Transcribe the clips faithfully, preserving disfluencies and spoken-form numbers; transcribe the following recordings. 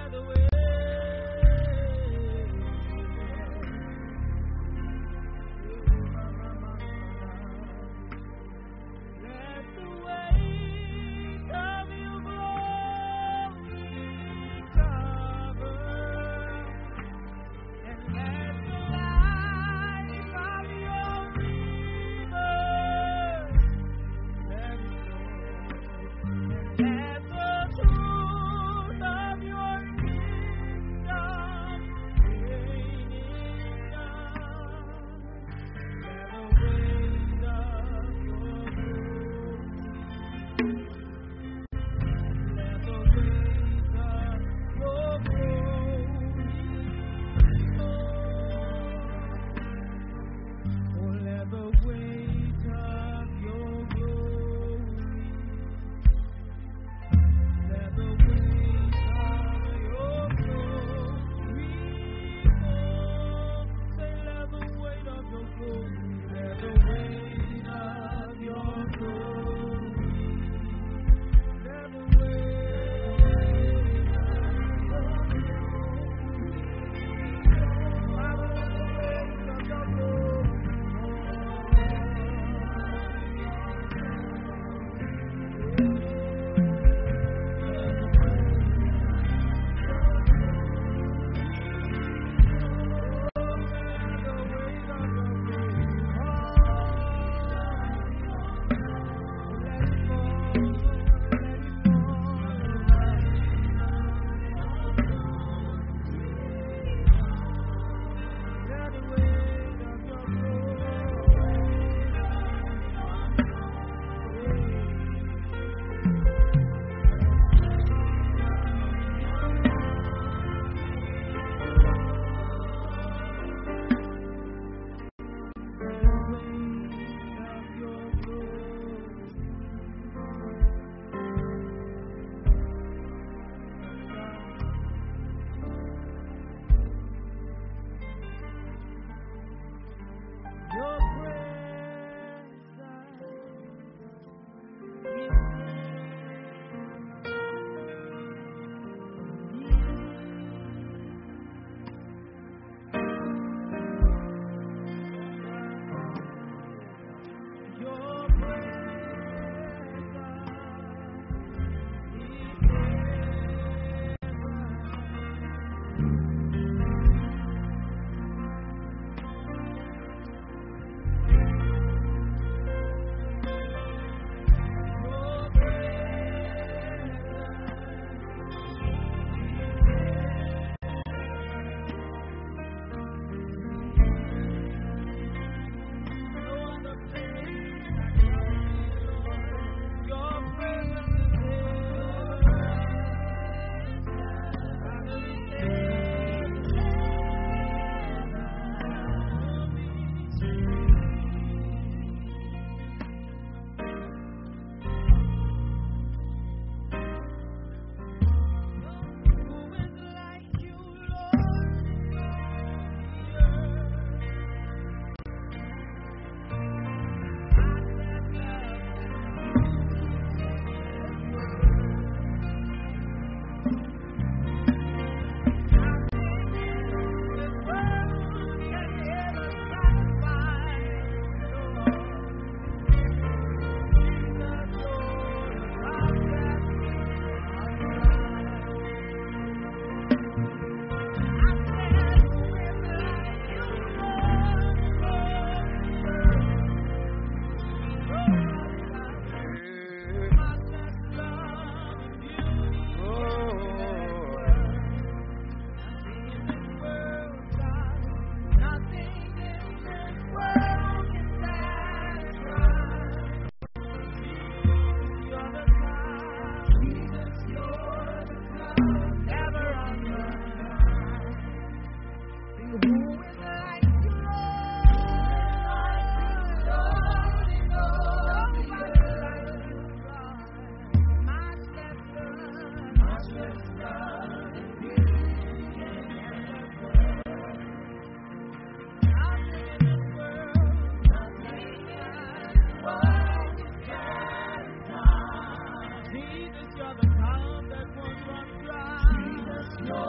You're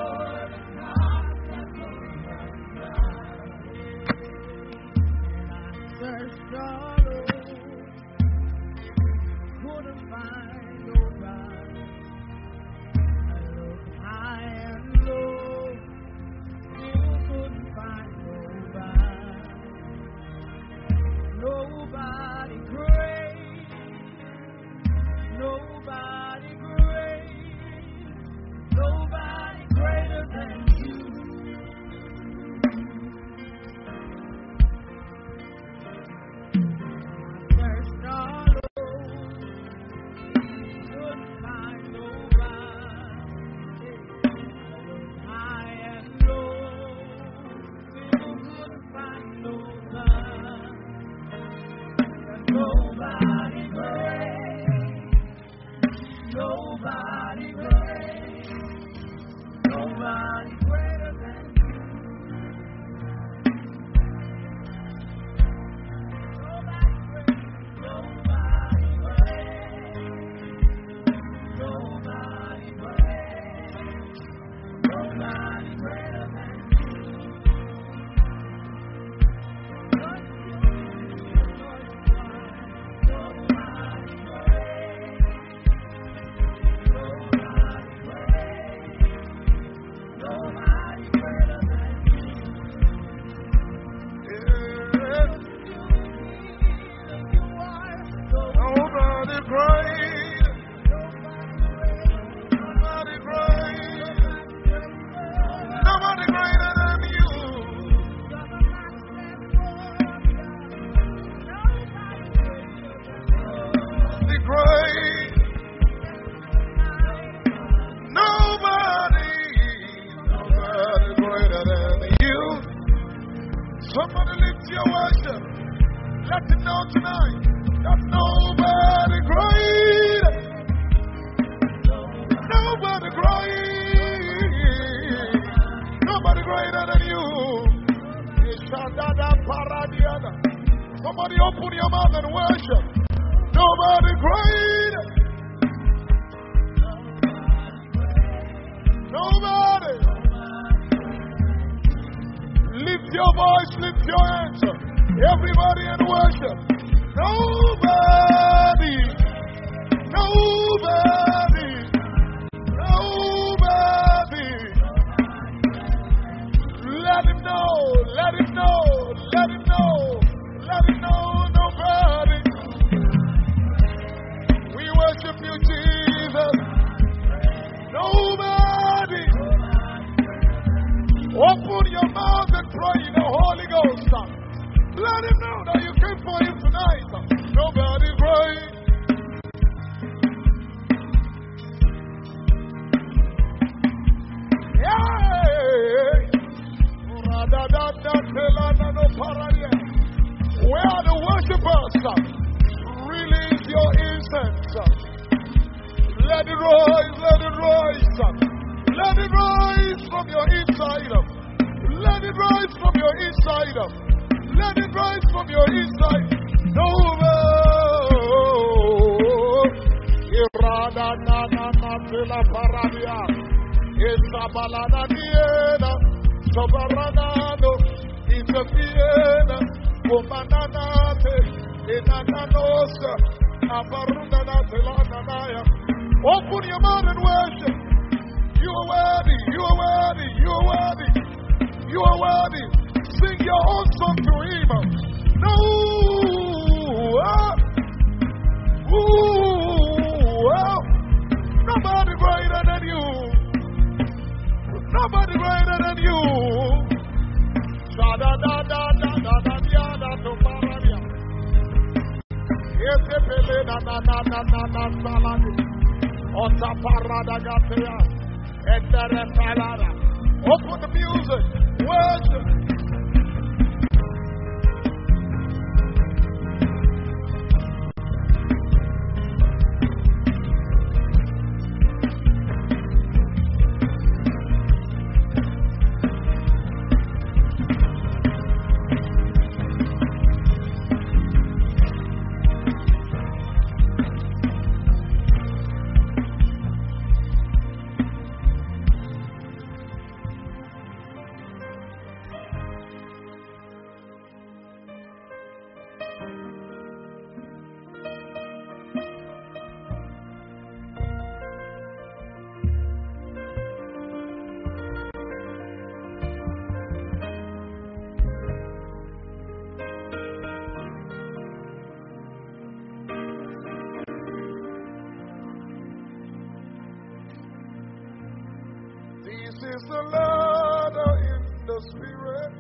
Somebody lift your worship. Let him know tonight that nobody great. Nobody great. Nobody greater than you. Somebody open your mouth and worship. Nobody great. Nobody. Lift your voice, lift your hands. Everybody in worship. Nobody. Nobody. Nobody. Let him know. Let him know. Let him know. Let him know. Nobody. We worship you, Jesus. Nobody. Open your mouth and pray in the Holy Ghost. Let him know that you came for him tonight. Nobody great. Where are the worshipers? Release your incense. Let it rise, let it rise. Let it rise from your inside. Let it rise from your inside. Let it rise from your inside. No Irada na na na tela paradia. Isabalana diena. Sobaranano. Isafiena. Kumananate. Inananosa. Abarundana telananaya. Open your mouth and worship. You are worthy, you are worthy, you are worthy, you are worthy. Sing your own song to him. No, ah, ooh, ah. Nobody greater than you. Nobody greater than you. Da da da da da da da da da to paradia. Ete pele na na na na na na saladi. Ota parada gatea. Open the music. Worship. This is the ladder in the spirit.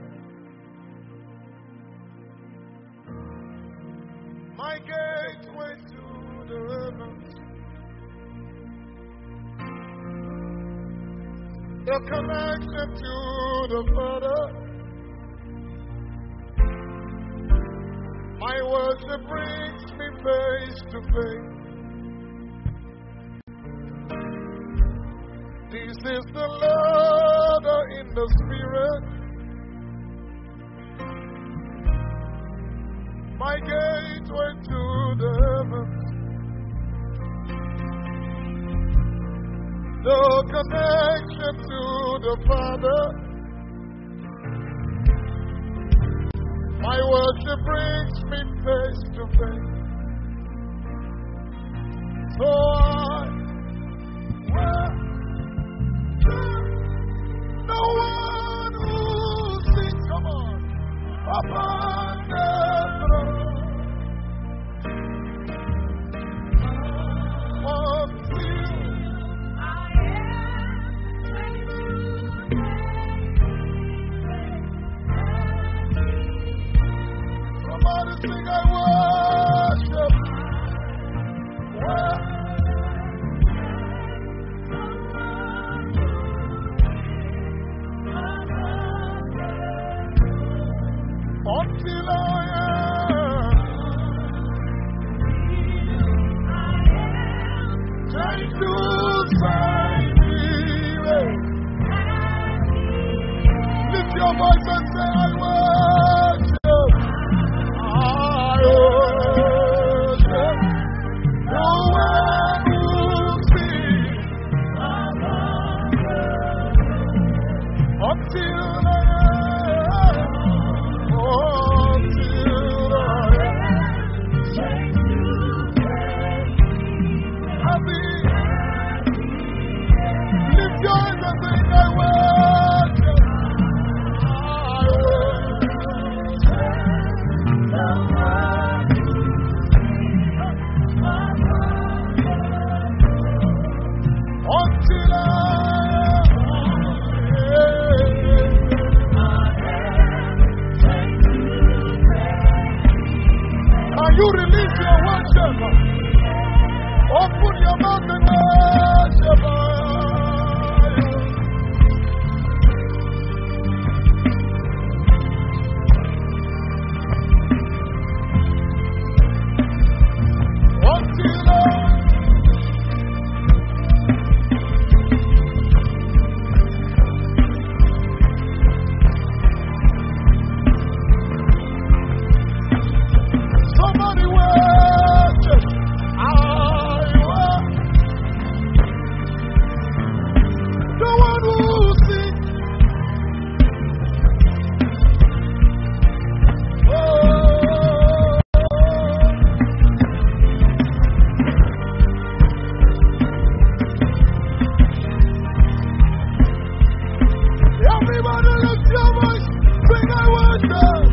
My gateway to the heavens. The connection to the Father. My worship brings me face to face. This is the ladder in the spirit. My gateway to the heavens. The connection to the Father. My worship brings me face to face. So I well, no one who sings, come on, upon the throne. Until I am somebody sing, I worship. Well, sing, I worship. I worship. Until can you release your worship? Open your mouth and worship. Until somebody worship. I worship. The one who sings. Everybody lift your voice, sing I worship.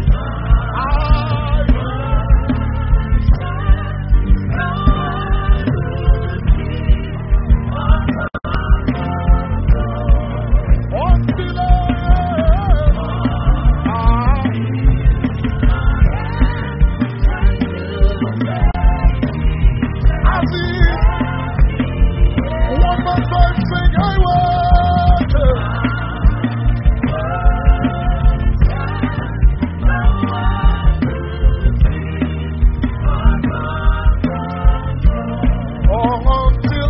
One more time, sing I worship. Oh, until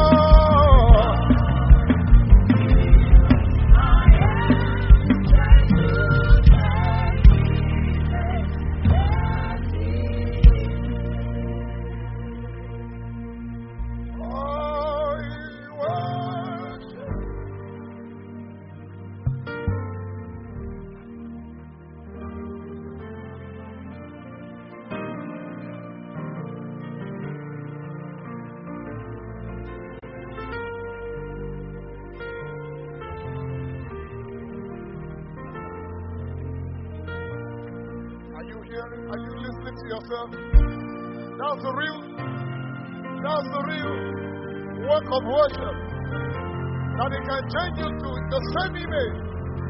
are you hearing? Are you listening to yourself? That's the real, that's the real work of worship. That it can change you to the same image.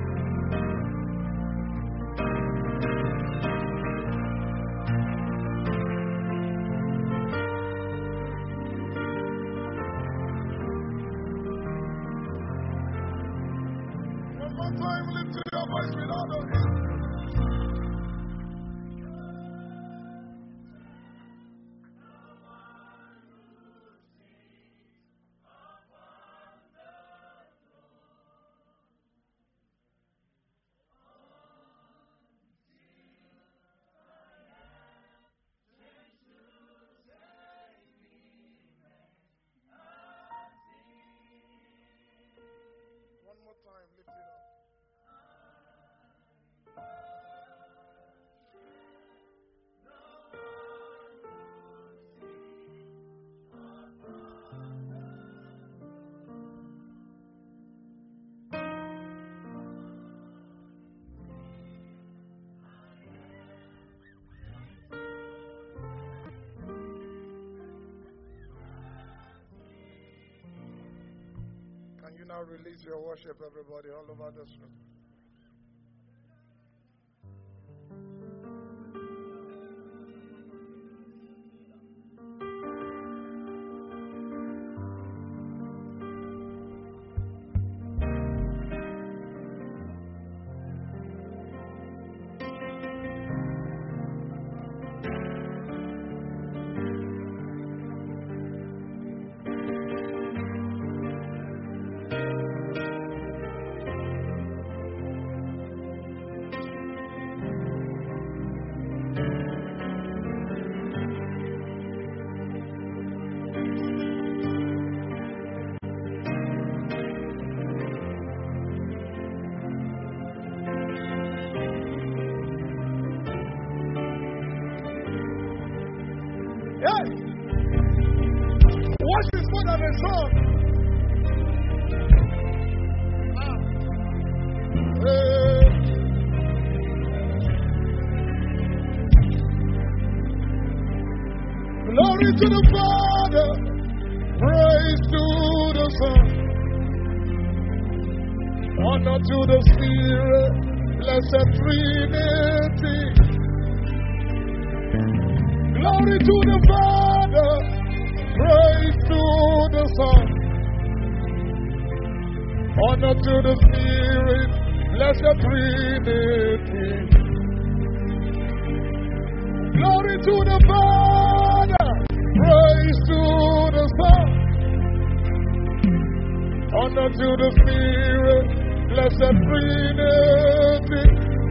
One more time, lift your voice without a hit. One more time, lift it up. Can you now release your worship, everybody, all over this room? Yes. Worship is more than a song. Honor to the Spirit, blessed Trinity. Glory to the Father, praise to the Son. Honor to the Spirit, blessed Trinity. Glory to the Father, praise to the Son. Honor to the Spirit, blessed Trinity.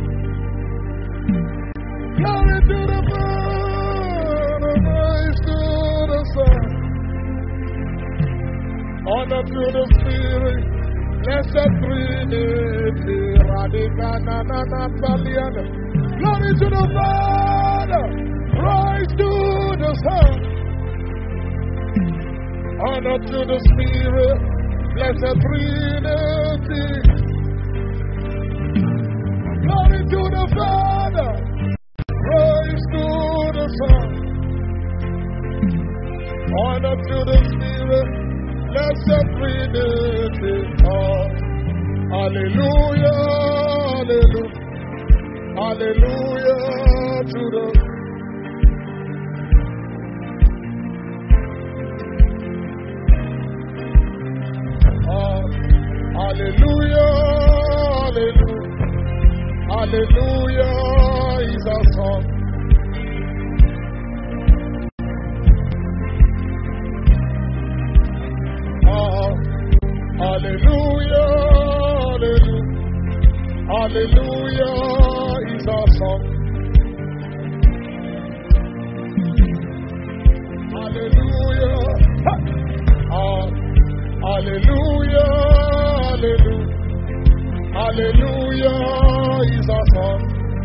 Glory to the Father, praise to the Son. Honor to the Spirit, blessed Trinity. Glory to the Father, praise to the Son. Honor to the Spirit, blessed Trinity. Glory to the Father, praise to the Son. Honor to the Spirit, blessed Trinity. Oh, hallelujah, hallelujah, hallelujah to the oh, hallelujah, hallelujah, hallelujah is our song. Oh, hallelujah, hallelujah, hallelujah is our song. Hallelujah. Oh, hallelujah, hallelujah, hallelujah is our song.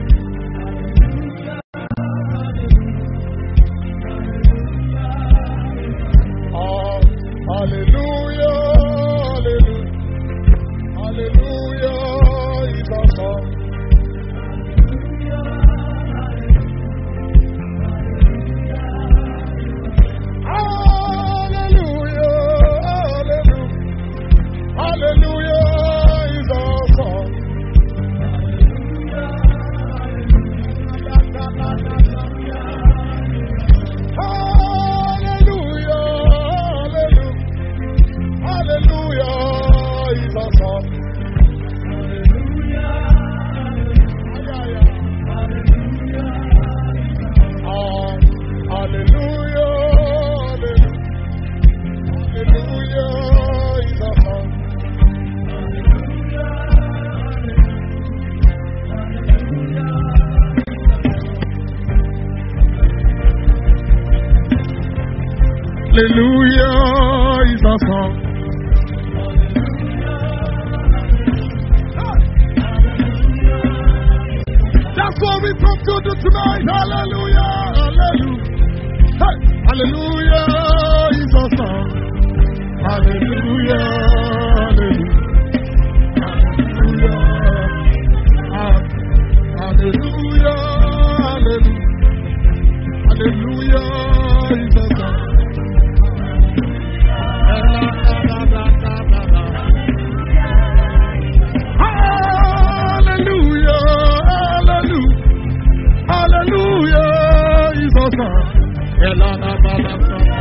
Oh, hallelujah, hallelujah, hallelujah is our song. Hallelujah is our song. Hallelujah, hallelujah, hallelujah is our song. Hallelujah, hallelujah, hallelujah is our song. Hallelujah is our song. That's what we come to do tonight. Hallelujah, hallelujah. Hey, hallelujah is our song. Hallelujah, hallelujah, hallelujah, hallelujah, hallelujah is our song. Hallelujah, hallelujah, hallelujah is our song. Hallelujah,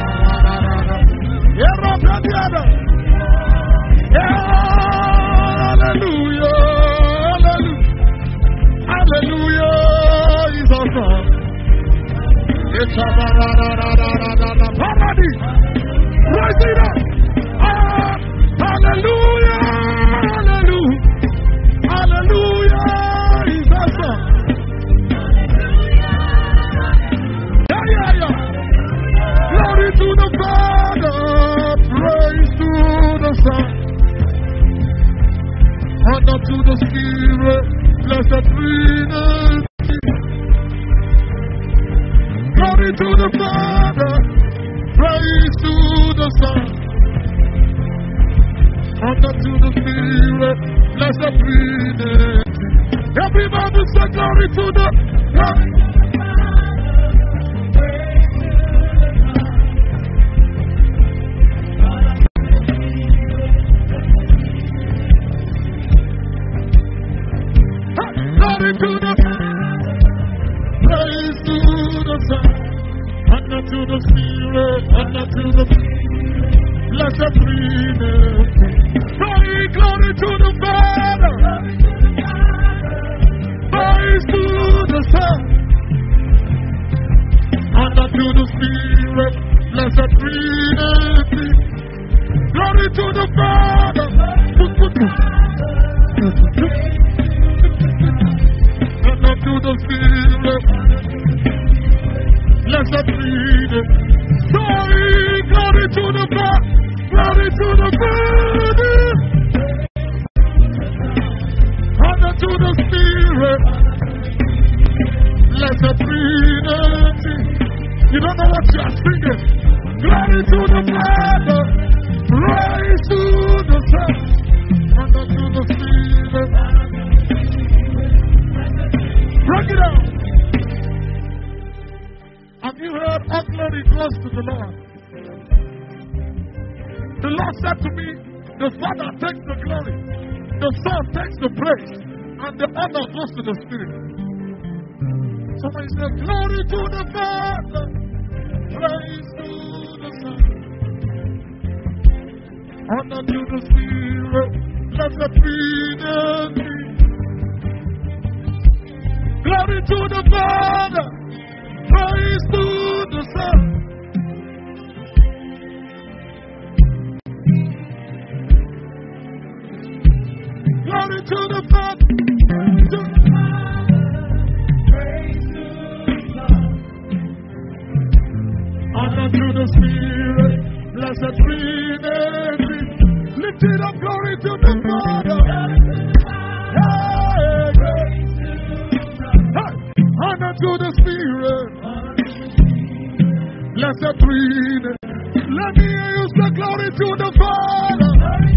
hallelujah is our song. It's a parody. Right there. Ah, hallelujah, hallelujah, hallelujah is our song. Yeah, yeah, yeah. Glory to the Father, praise to the Son, honor to the Spirit, blessed Trinity. Glory to the Father, praise to the Son, honor to the Spirit, blessed Trinity. Everybody say glory to the Father. the Spirit, honor to the blessed Trinity. Glory, glory to the Father. Praise to the Son. Honor to the Spirit, blessed Trinity. Glory to the Father. Honor to the Spirit, blessed Trinity. Glory, glory to the Father. Glory to the Father. Honor to the Spirit, blessed Trinity. You don't know what you are singing. Glory to the Father, praise to the Son, honor to the Spirit. Break it out. Have you heard all glory goes to the Lord? The Lord said to me, the Father takes the glory, the Son takes the praise, and the honor goes to the Spirit. Somebody said, glory to the Father, praise to the Son, honor to the Spirit, blessed Trinity. Glory to the Father, praise to the Son. Glory to the Father, to the praise to the Son. Honor to the Spirit, blessed Trinity. Lift it up, glory to the Father. Hey, hey. Hey. Honor to the Spirit, blessed Trinity. Let me hear you say glory to the Father.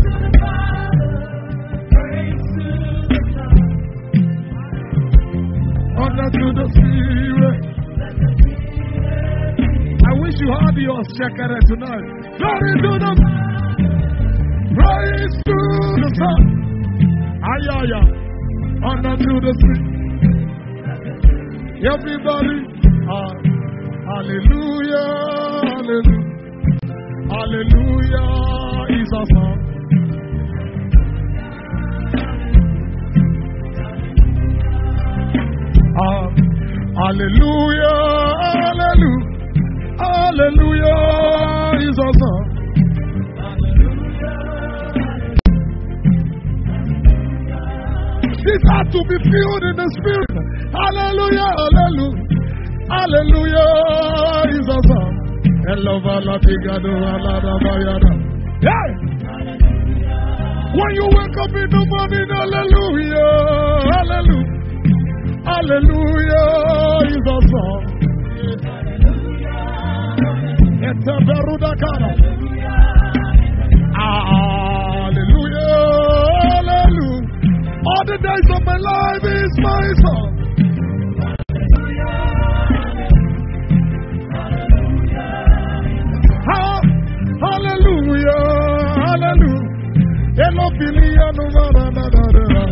Honor to the Spirit. I wish you had your shakara tonight. Glory to the praise to the Son. Ayaya. Honor to the Spirit. Everybody. Uh, hallelujah. Hallelujah. Hallelujah is our song. Uh, hallelujah, hallelujah, hallelujah is our song. This has to be filled in the Spirit. Hallelujah, hallelujah, hallelujah is our song. Yeah. When you wake up in the morning, hallelujah, hallelujah. Hallelujah is a song. It's a Beruda Kana. Hallelujah, hallelujah. All the days of my life is my song. Hallelujah, hallelujah. Elophilia no maranada.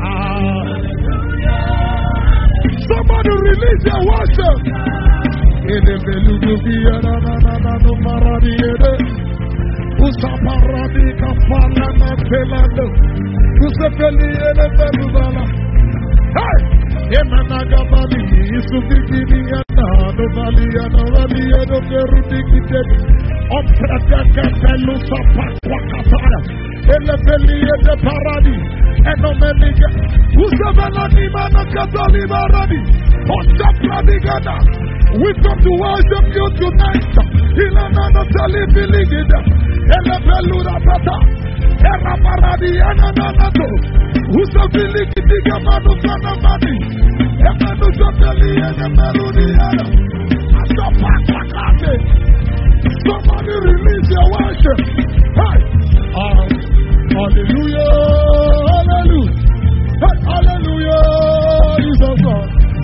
Somebody release your worship. Ede belugu biara na na na no maradiede. Usa paradi kafala na pelando. Usa peliede belubala. Hey! Emana gabali isu bikini yana no vali yana vali yana perudi kitedi. Omprada pelu sapa kwakatara. Ele peliede paradi. Eno meniga. Usa belani mana katali maradi. Osa pradigada. We come to worship you tonight. Ilanana tali biligida. Ele pelura tata. Era paradi anananato. Usa biligidiga manu kana mani. Emanu soteli ene meludi yana. Asopa kwakate. Somebody release your worship. Hey! Uh, hallelujah, hallelujah. Hey, hallelujah is our God.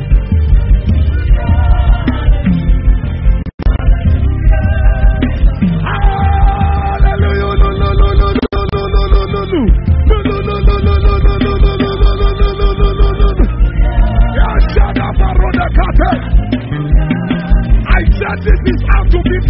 Hallelujah, no, no, no, no, no, no, no, no, no, no, no. No, no, no, no, no, no, no, no, no, no, no, no, no, no, no, no, no. Yeah, shut up, Baroda Kate. I said this is how to be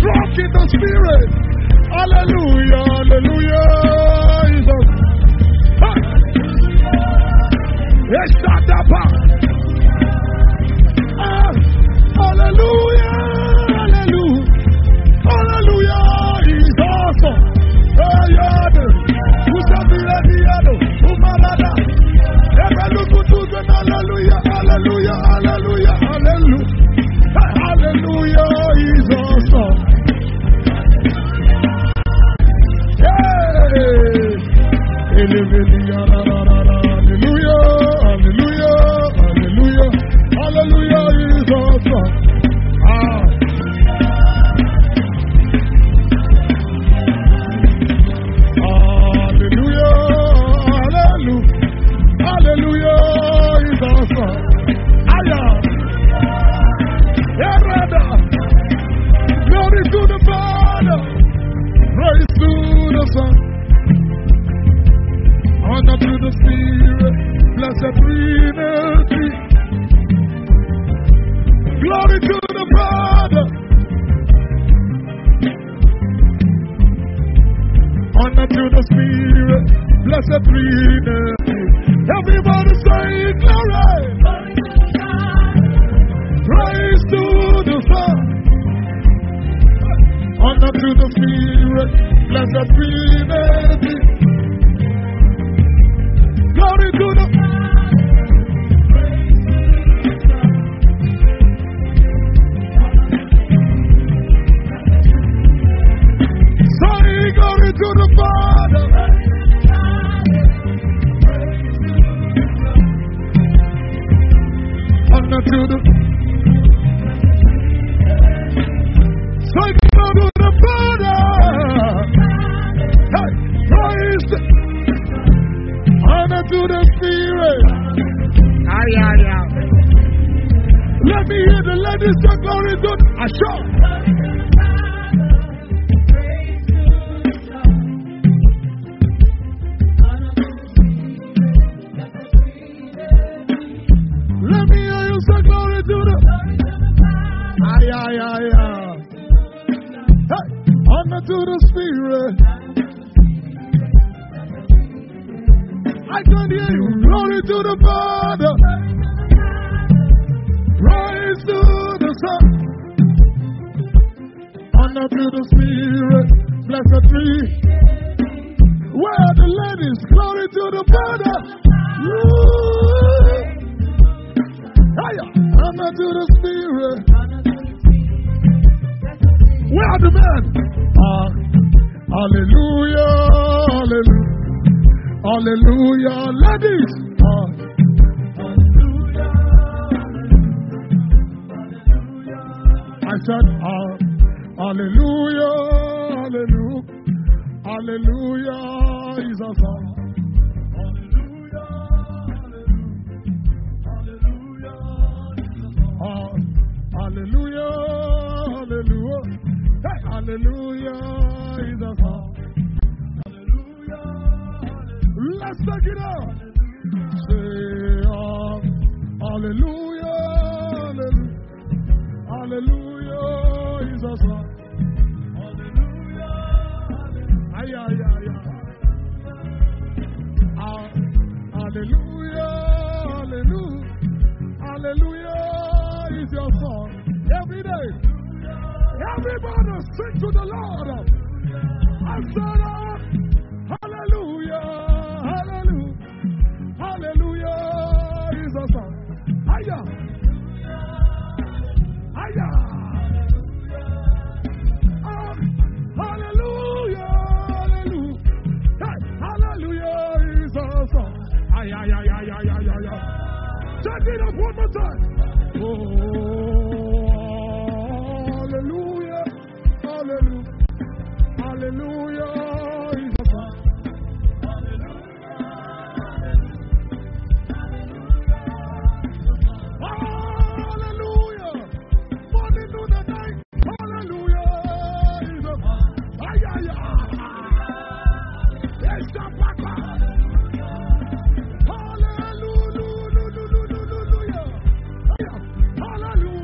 Hallelujah.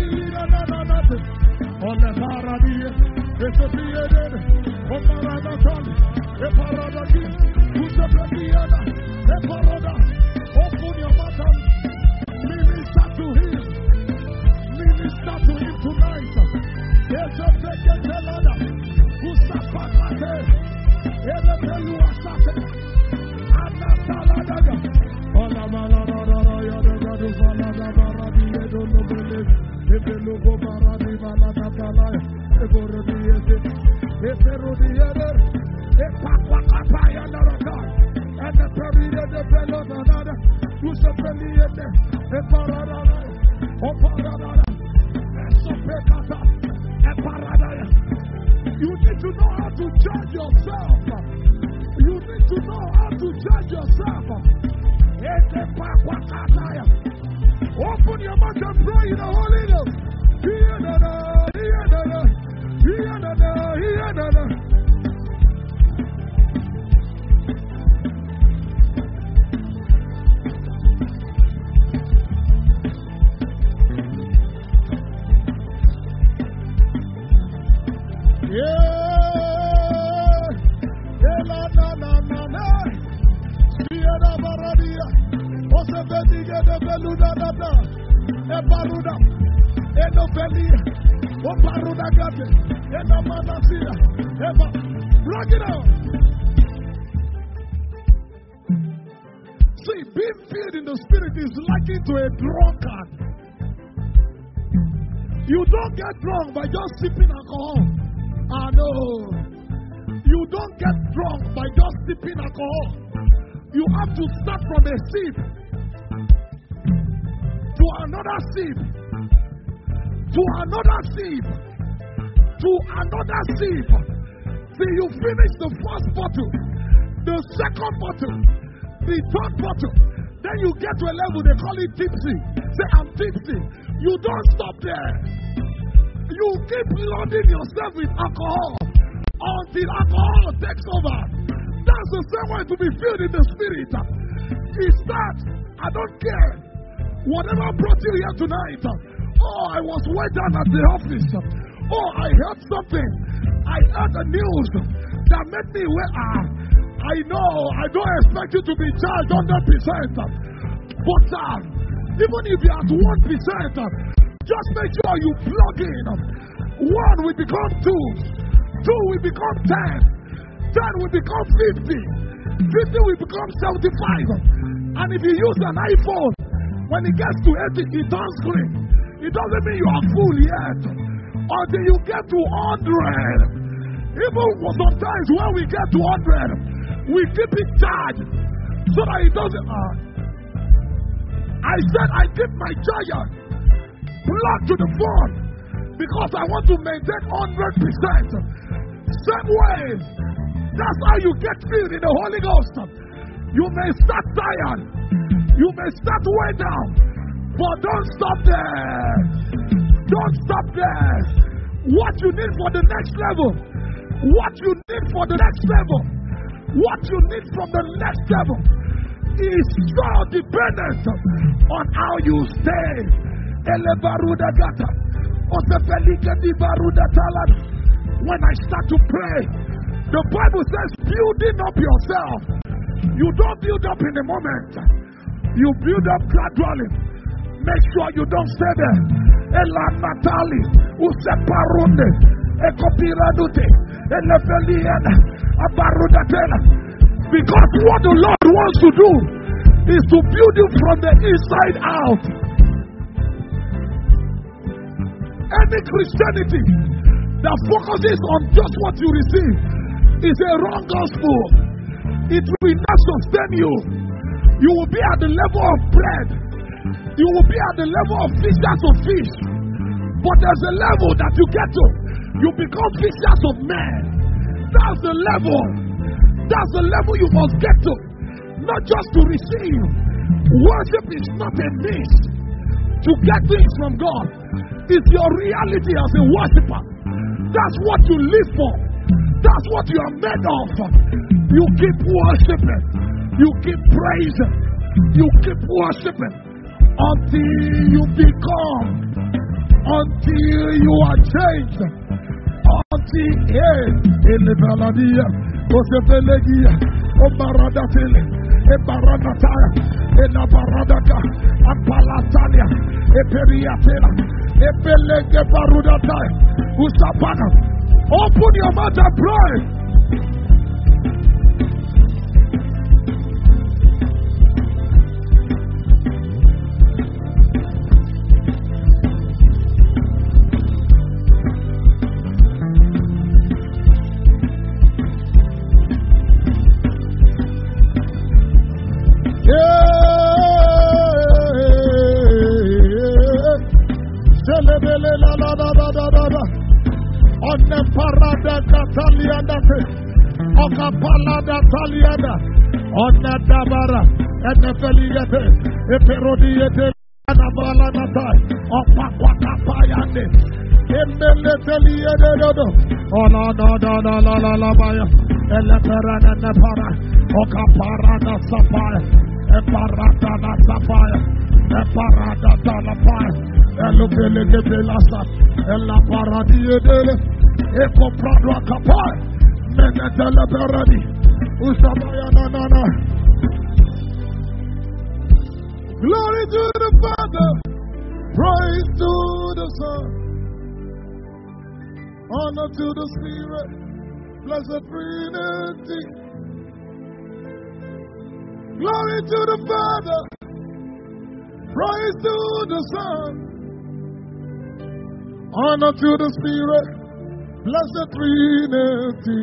On the Paradia, it's a theater, on Maranaton, a Paradaki, who's a Padiana, a Parada, open your mouth, minister to him, minister to him tonight. There's a second Telada, who's a Pakate, and the Pelua Sate, and the Taladaga, on the Malada, the Valada, Maradia, don't believe. If you look over the Valada, if you look if you look if Papaya, and the Peria, the fellow, another, who's a Peria, a Parada, or Parada, and Sopekata, a Parada. You need to know how to judge yourself. You need to know how to judge yourself. Open your mouth and pray in the Holy Ghost. Eparuda, Enofelia, Oparuda Gate, Enamanasida, Eva, rock it out. See, being filled in the Spirit is likened to a drunkard. You don't get drunk by just sipping alcohol. Ah, no. You don't get drunk by just sipping alcohol. You have to start from a sip to another sip, to another sip, to another sip, till you finish the first bottle, the second bottle, the third bottle. Then you get to a level they call it tipsy. Say, I'm tipsy. You don't stop there. You keep loading yourself with alcohol until alcohol takes over. That's the same way to be filled in the Spirit. It's that I don't care. Whatever brought you here tonight, oh, I was way down at the office. Oh, I heard something. I heard the news that made me where I, I know I don't expect you to be charged one hundred percent. But uh, even if you're at one percent, just make sure you plug in. One will become two. Two will become ten. Ten will become fifty. Fifty will become seventy-five. And if you use an iPhone, when it gets to eighty, it turns green. It doesn't mean you are full yet. Until you get to one hundred. Even sometimes when we get to one hundred, we keep it charged so that it doesn't. Uh, I said I keep my charger plugged to the phone because I want to maintain one hundred percent. Same way, that's how you get filled in the Holy Ghost. You may start tired. You may start way down, but don't stop there. Don't stop there. What you need for the next level, what you need for the next level, what you need from the next level is so dependent on how you stay. When I start to pray, the Bible says building up yourself. You don't build up in a moment. You build up gradually. Make sure you don't stay there. Ela Natali, Useparunde, Ekopiradute, Elefeliana, Abarudatela. Because what the Lord wants to do is to build you from the inside out. Any Christianity that focuses on just what you receive is a wrong gospel. It will not sustain you. You will be at the level of bread. You will be at the level of fishers of fish. But there's a level that you get to. You become fishers of men. That's the level. That's the level you must get to. Not just to receive. Worship is not a means to get things from God. It's your reality as a worshiper. That's what you live for. That's what you are made of. You keep worshiping. You keep praising. You keep worshiping until you become until you are changed. Until Elevaladia, Osefelegia, Obaradatele, Ebaranataya, Enabaradaka, Apalatania, Eperiatela, Epelege Barudataya, Usapana. Open your mouth and pray. On the parada Cataliana, Ocapalada Taliana, on the Dabara, and the Feliate, the Perodiate, and the Balanata, Opapayane, Emeleteliade, oh no, no, no, no, no, no, no, Maya, Eleperana Nepara, Ocaparada Sapphire, Eparata Sapphire, Eparada Talapire, Elupelasa, Ella Paradiade. Eko Prado Kapai, Menatella Berani, Usabaya Nana. Glory to the Father, praise to the Son, honor to the Spirit, blessed Trinity. Glory to the Father, praise to the Son, honor to the Spirit. Blessed Trinity.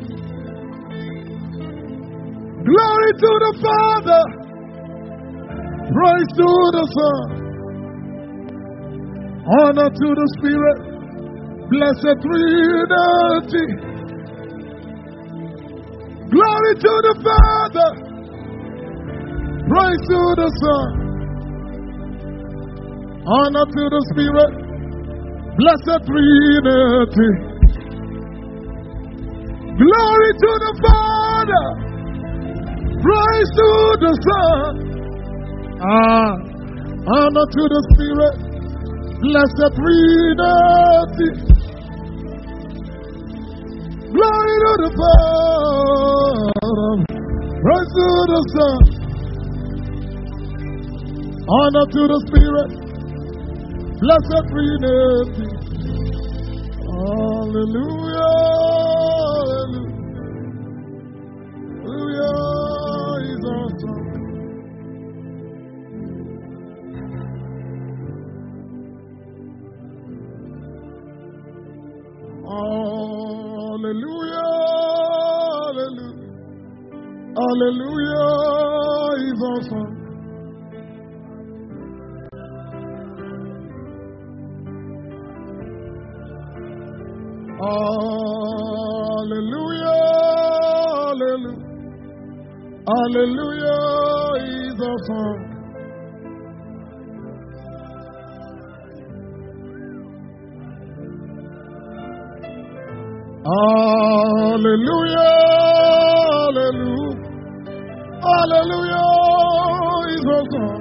Glory to the Father. Praise to the Son. Honor to the Spirit. Blessed Trinity. Glory to the Father. Praise to the Son. Honor to the Spirit. Blessed Trinity. Glory to the Father, praise to the Son, ah, honor to the Spirit, blessed Trinity. Glory to the Father, praise to the Son, honor to the Spirit, blessed Trinity. Hallelujah. Hallelujah, hallelujah, hallelujah, is awesome. Hallelujah, hallelujah, hallelujah, is awesome. Hallelujah, hallelujah, hallelujah, is awesome.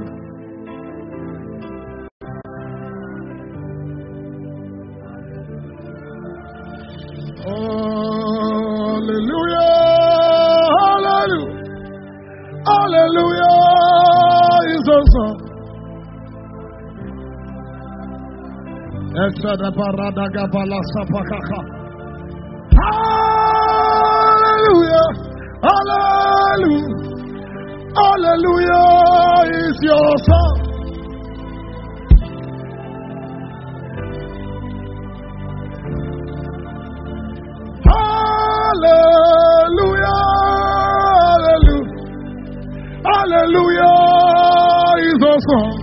Hallelujah, hallelujah, hallelujah, is awesome. Exada parada gabala sapakaka. Hallelujah, hallelujah, hallelujah is your song. Hallelujah, hallelujah, hallelujah is your song.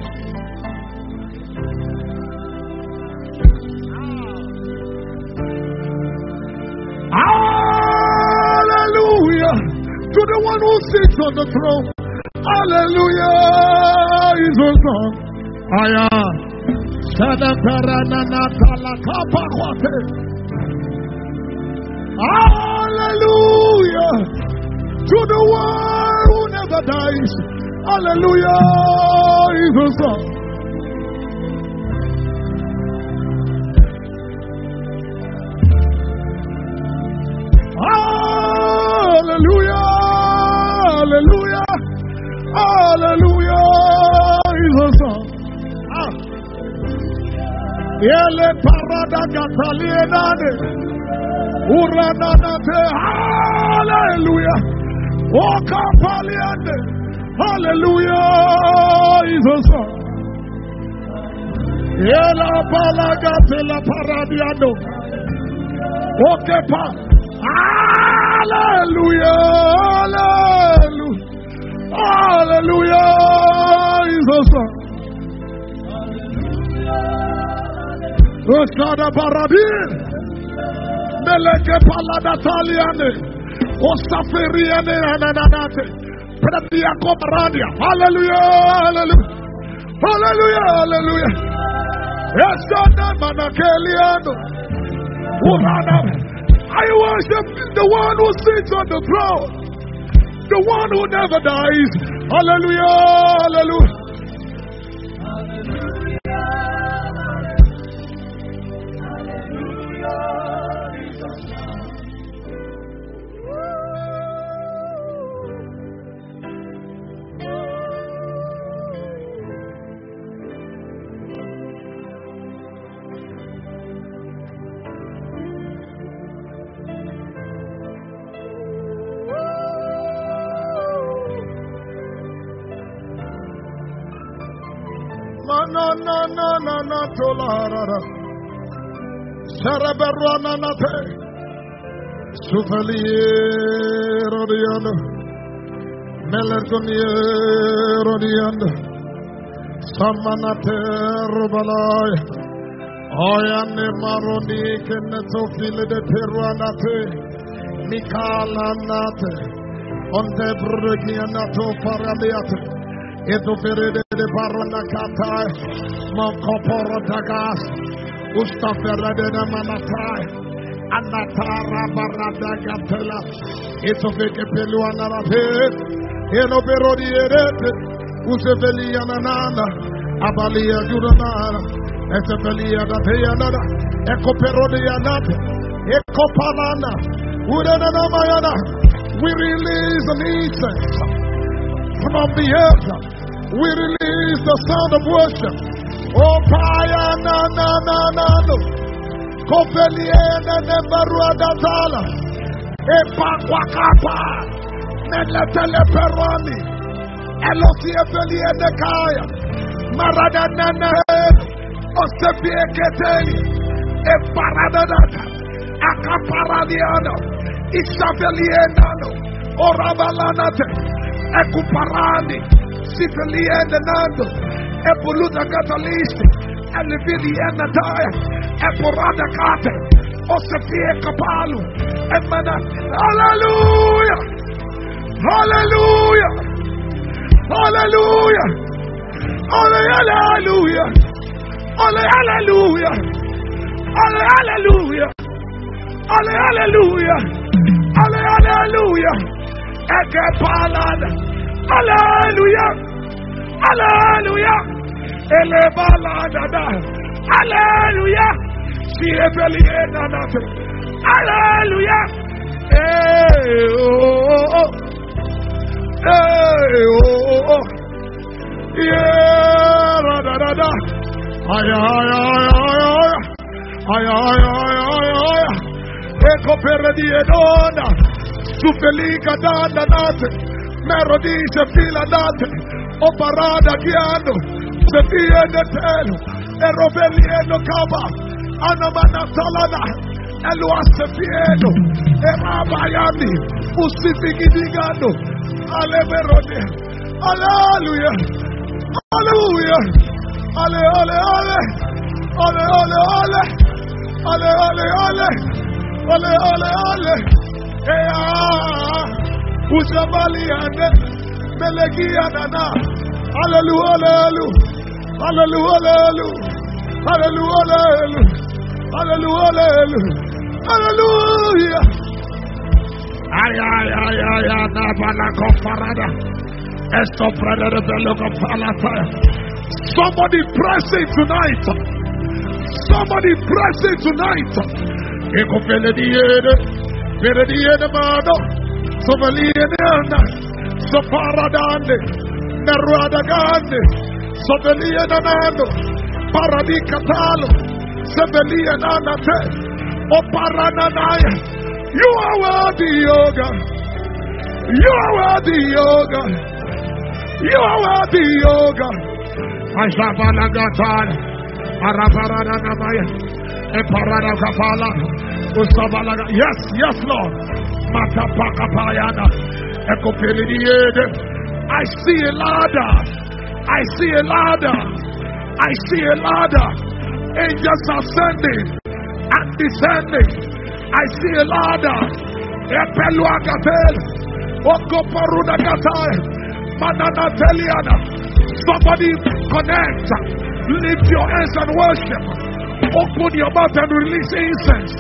Hallelujah to the one who sits on the throne. Hallelujah is your song. Aya. Hallelujah to the one who never dies. Hallelujah is your song. Yele parada gatalienane. Urananate. Hallelujah. Oka paliane. Hallelujah. Jesus. Yela balagate la paradiano. Okay, pa. Hallelujah. Hallelujah. Hallelujah. Jesus. Rosada Baradir, Meleke Paladataliane, Osaferiane Ananate, Pratia Cobradia, Hallelujah, Hallelujah, Hallelujah, Hallelujah. Esana Manakeliano, Urana. I worship the one who sits on the throne, the one who never dies. Hallelujah, Hallelujah. No, no, no, no, no, tolarara. Saraberwana nate. Sufaliero diano. Melergoniero diano. Samanate rubalai. Oyane maroni kenetofile de peruanate. Mikala nate. Onde brugianato paraliate. Eto ferede de barona katai, monkoporo dagas, ustaferede de manatai, anatara barada gatela, eto feke peluana rape, eno perodi erete, usevelia nanana, abalia juranana, esevelia da teyanada, eko perodi yanate, eko palana, udanana mayana. We release an incense from the earth. We release the sound of worship. Oh, Paya na na na na no. Kopeliena ne baruada tala. E pakwakapa. Meletele peroni. Elosi efeliene kaya. Marada nana. Osepie keteli. E parada data. Akaparadiano. Isaveliena no. Orabalanate. Ekuparani. Sifeliene nando, Epoluta cataliste, Eleviliana dia, Eporada cate, Osefie capalu, Emana, Hallelujah, Hallelujah, Hallelujah, Hallelujah, Hallelujah, Hallelujah, Hallelujah, Hallelujah, Ekepalada. Hallelujah, Hallelujah, Elebaladada, Hallelujah, Siebeliena Nate, Hallelujah, hey, oh, oh, hey, oh, oh, yeah, da da da, ay, ay, ay, ay, ay, ay, ay, ay, ay, Eko perediedona, Sufelica danda nate. Melody se fila date, o parada guiando, se fia de telo, e rovelieno caba, anamana salada, e lo hace fieno, e rabayani, usifigi digando, ale verode, aleluya, aleluya, ale, ale, ale, ale, ale, ale, ale, ale, ale, ale, ale, ale, e ah. Usabaliane, Melegianana, Hallelujah, Hallelujah, Hallelujah, Hallelujah, Hallelujah, Hallelujah. Ay, ay, ay, ay, ay, Nabala Comparada, Esto Brother Bello Compalata. Somebody press it tonight. Somebody press it tonight. Eko Pelediere, Pelediere Mano. Soveliana, Soparadande, Neruadagande, Soveliana, Paradicatalo, You are worthy, O God. You are worthy, O God. You are worthy, O God. Yes, yes, Lord. I see a ladder. I see a ladder. I see a ladder. Angels ascending and descending. I see a ladder. Somebody connect. Lift your hands and worship. Open your mouth and release incense.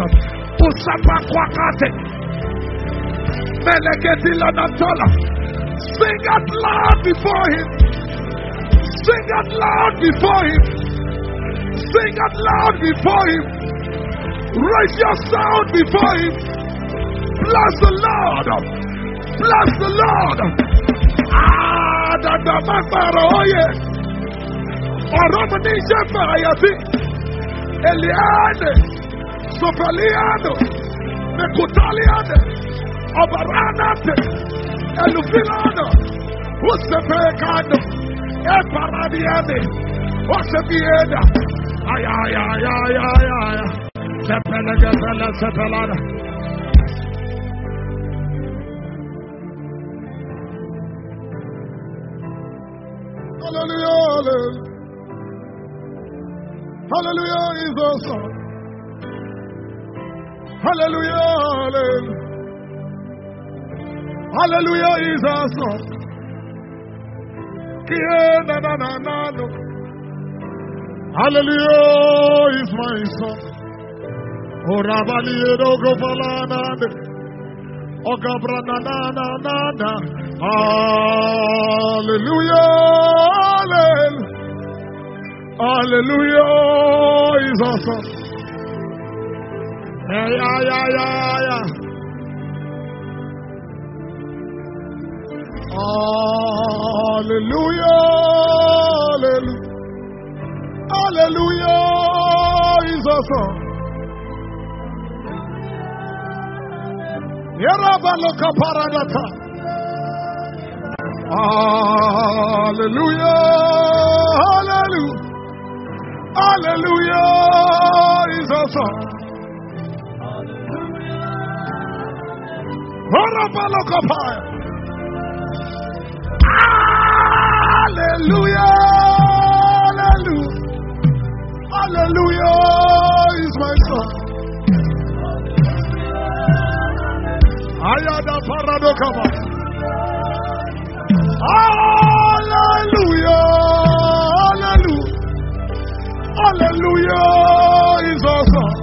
Sing out loud before him. Sing out loud before him. Sing out loud before him. Raise your sound before him. Bless the Lord. Bless the Lord. Ah, da da makbaro oye. Oromani shefa ayati. Eliane. Sofaliano. Mekutaliane. Obaranate. Elufilano. Usepekano. Eparadiane. Osepieda. Ay, ay, ay, ay, ay, ay. Sepele, sepele, sepelada. Hallelujah. Hallelujah is awesome. Hallelujah. Hallelujah is awesome. Hallelujah is my song. Oh, Rabali, Ogo Balana, Ogabra, na na na na. Hallelujah. Hallelujah is awesome. Yeah, yeah, yeah, yeah, yeah. Hallelujah. Hallelujah is awesome. Yarabaloka paradata. Hallelujah. Hallelujah. Hallelujah is awesome. Yarabaloka paradata. Hallelujah. Hallelujah. Hallelujah is my song. Ayada paradokaba. Hallelujah. Hallelujah. Hallelujah is awesome.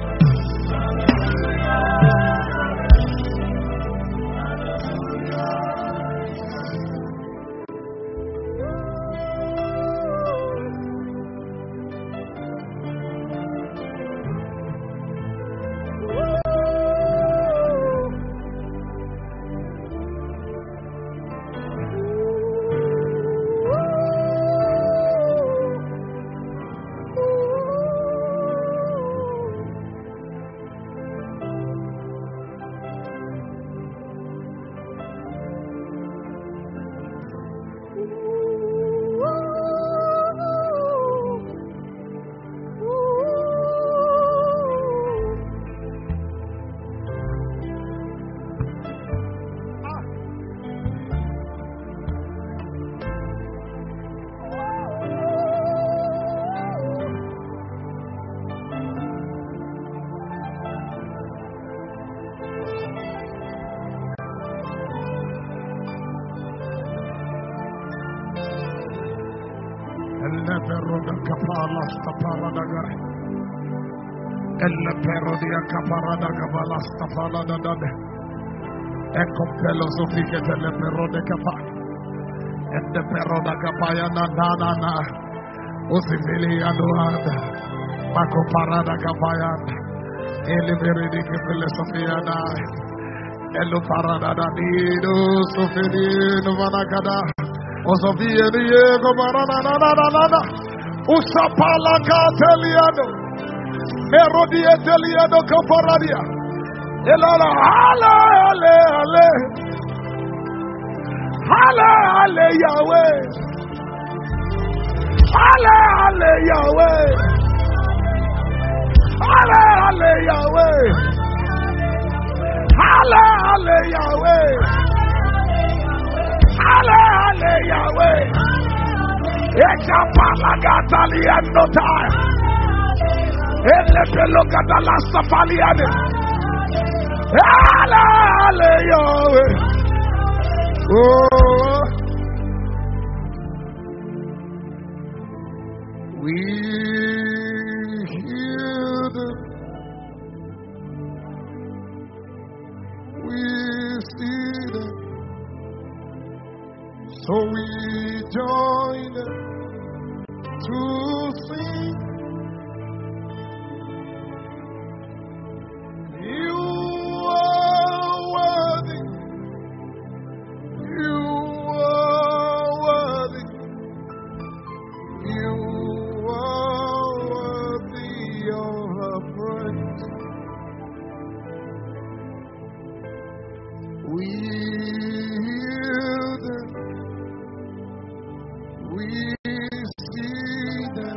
Ecco filosofia delle perode capa e de peroda capaya na na na na osifili aluada mako parada capaya ele beredi che filosofia na elo parada da nido sofili no manakada osofia di ego parada na na na na usapala cateliano Merodia Delia do Caparadia. Elala, ale, ale, ale. Ale, ale, Yahweh. Ale, ale, Yahweh. Ale, ale, Yahweh. Ale, ale, Yahweh. Ale, ale, Yahweh. Echa palagatalia nota. Ele pelogata la safaliane. Ale, ale, Yahweh. Oh, we hear them, we see them, so we join them to sing. You are worthy. You are worthy. You are worthy of our praise. We hear them. We see them.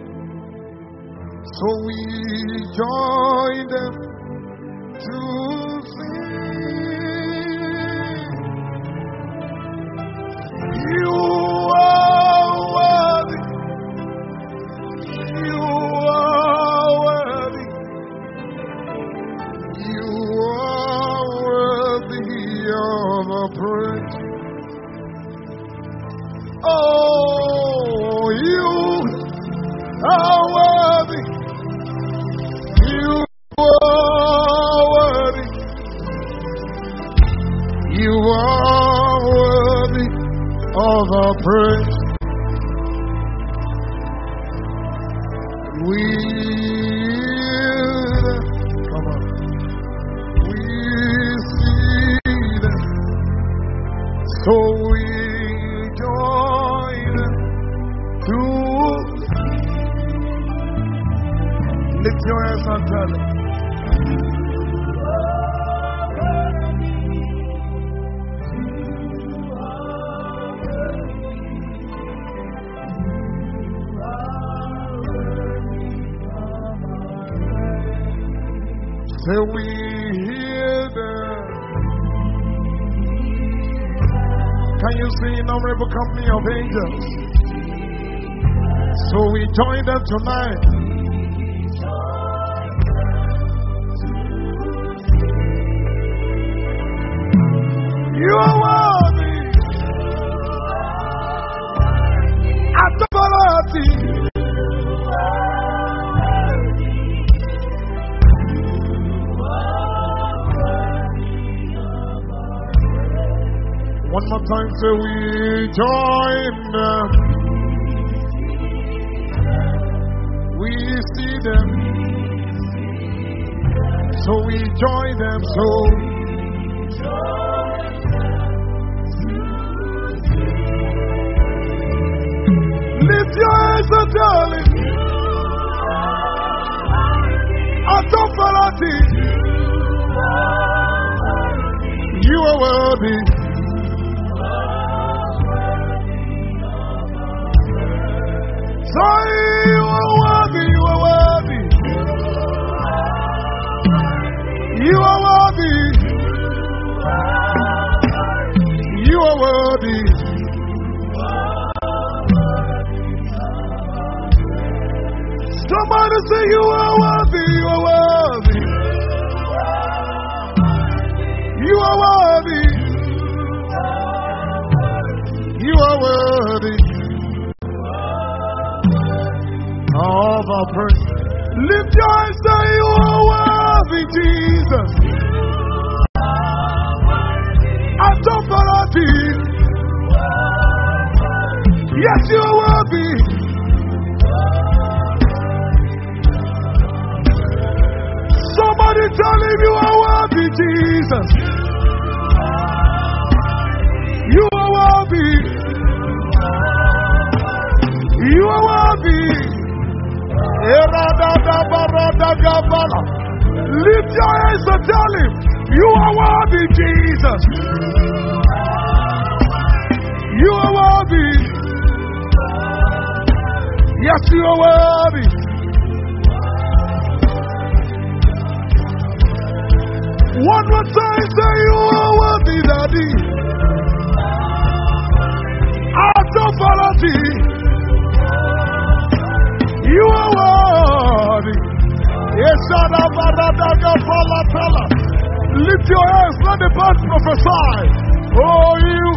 So we join them to sing. You are worthy. You are worthy. You are worthy of our praise. Oh, you are worthy. You are worthy. You are worthy of our praise. We hear them. Come on. We see them. So we join them to lift your hands and tell them. Say we hear them. Can you see innumerable company of angels? So we join them tonight. You are worthy. Atabarati. One more time, say we join them. We see them. So we join them. So lift your hands and darling. Atabarati. You are worthy. So you are worthy, you are worthy. You are worthy. You are worthy. Somebody say you are worthy, you are worthy. You are worthy. You are worthy. Of our praise. Lift your eyes, say you are worthy, Jesus. Atabarati. Yes, you are worthy. Somebody tell him you are worthy, Jesus. You are worthy. You are worthy. Lift your hands and tell him, you are worthy, Jesus. You are worthy. Yes, you are worthy. One more time, say you are worthy, Daddy. Out of quality, you are worthy. Yes, lift your hands, let the birds prophesy. Oh, you.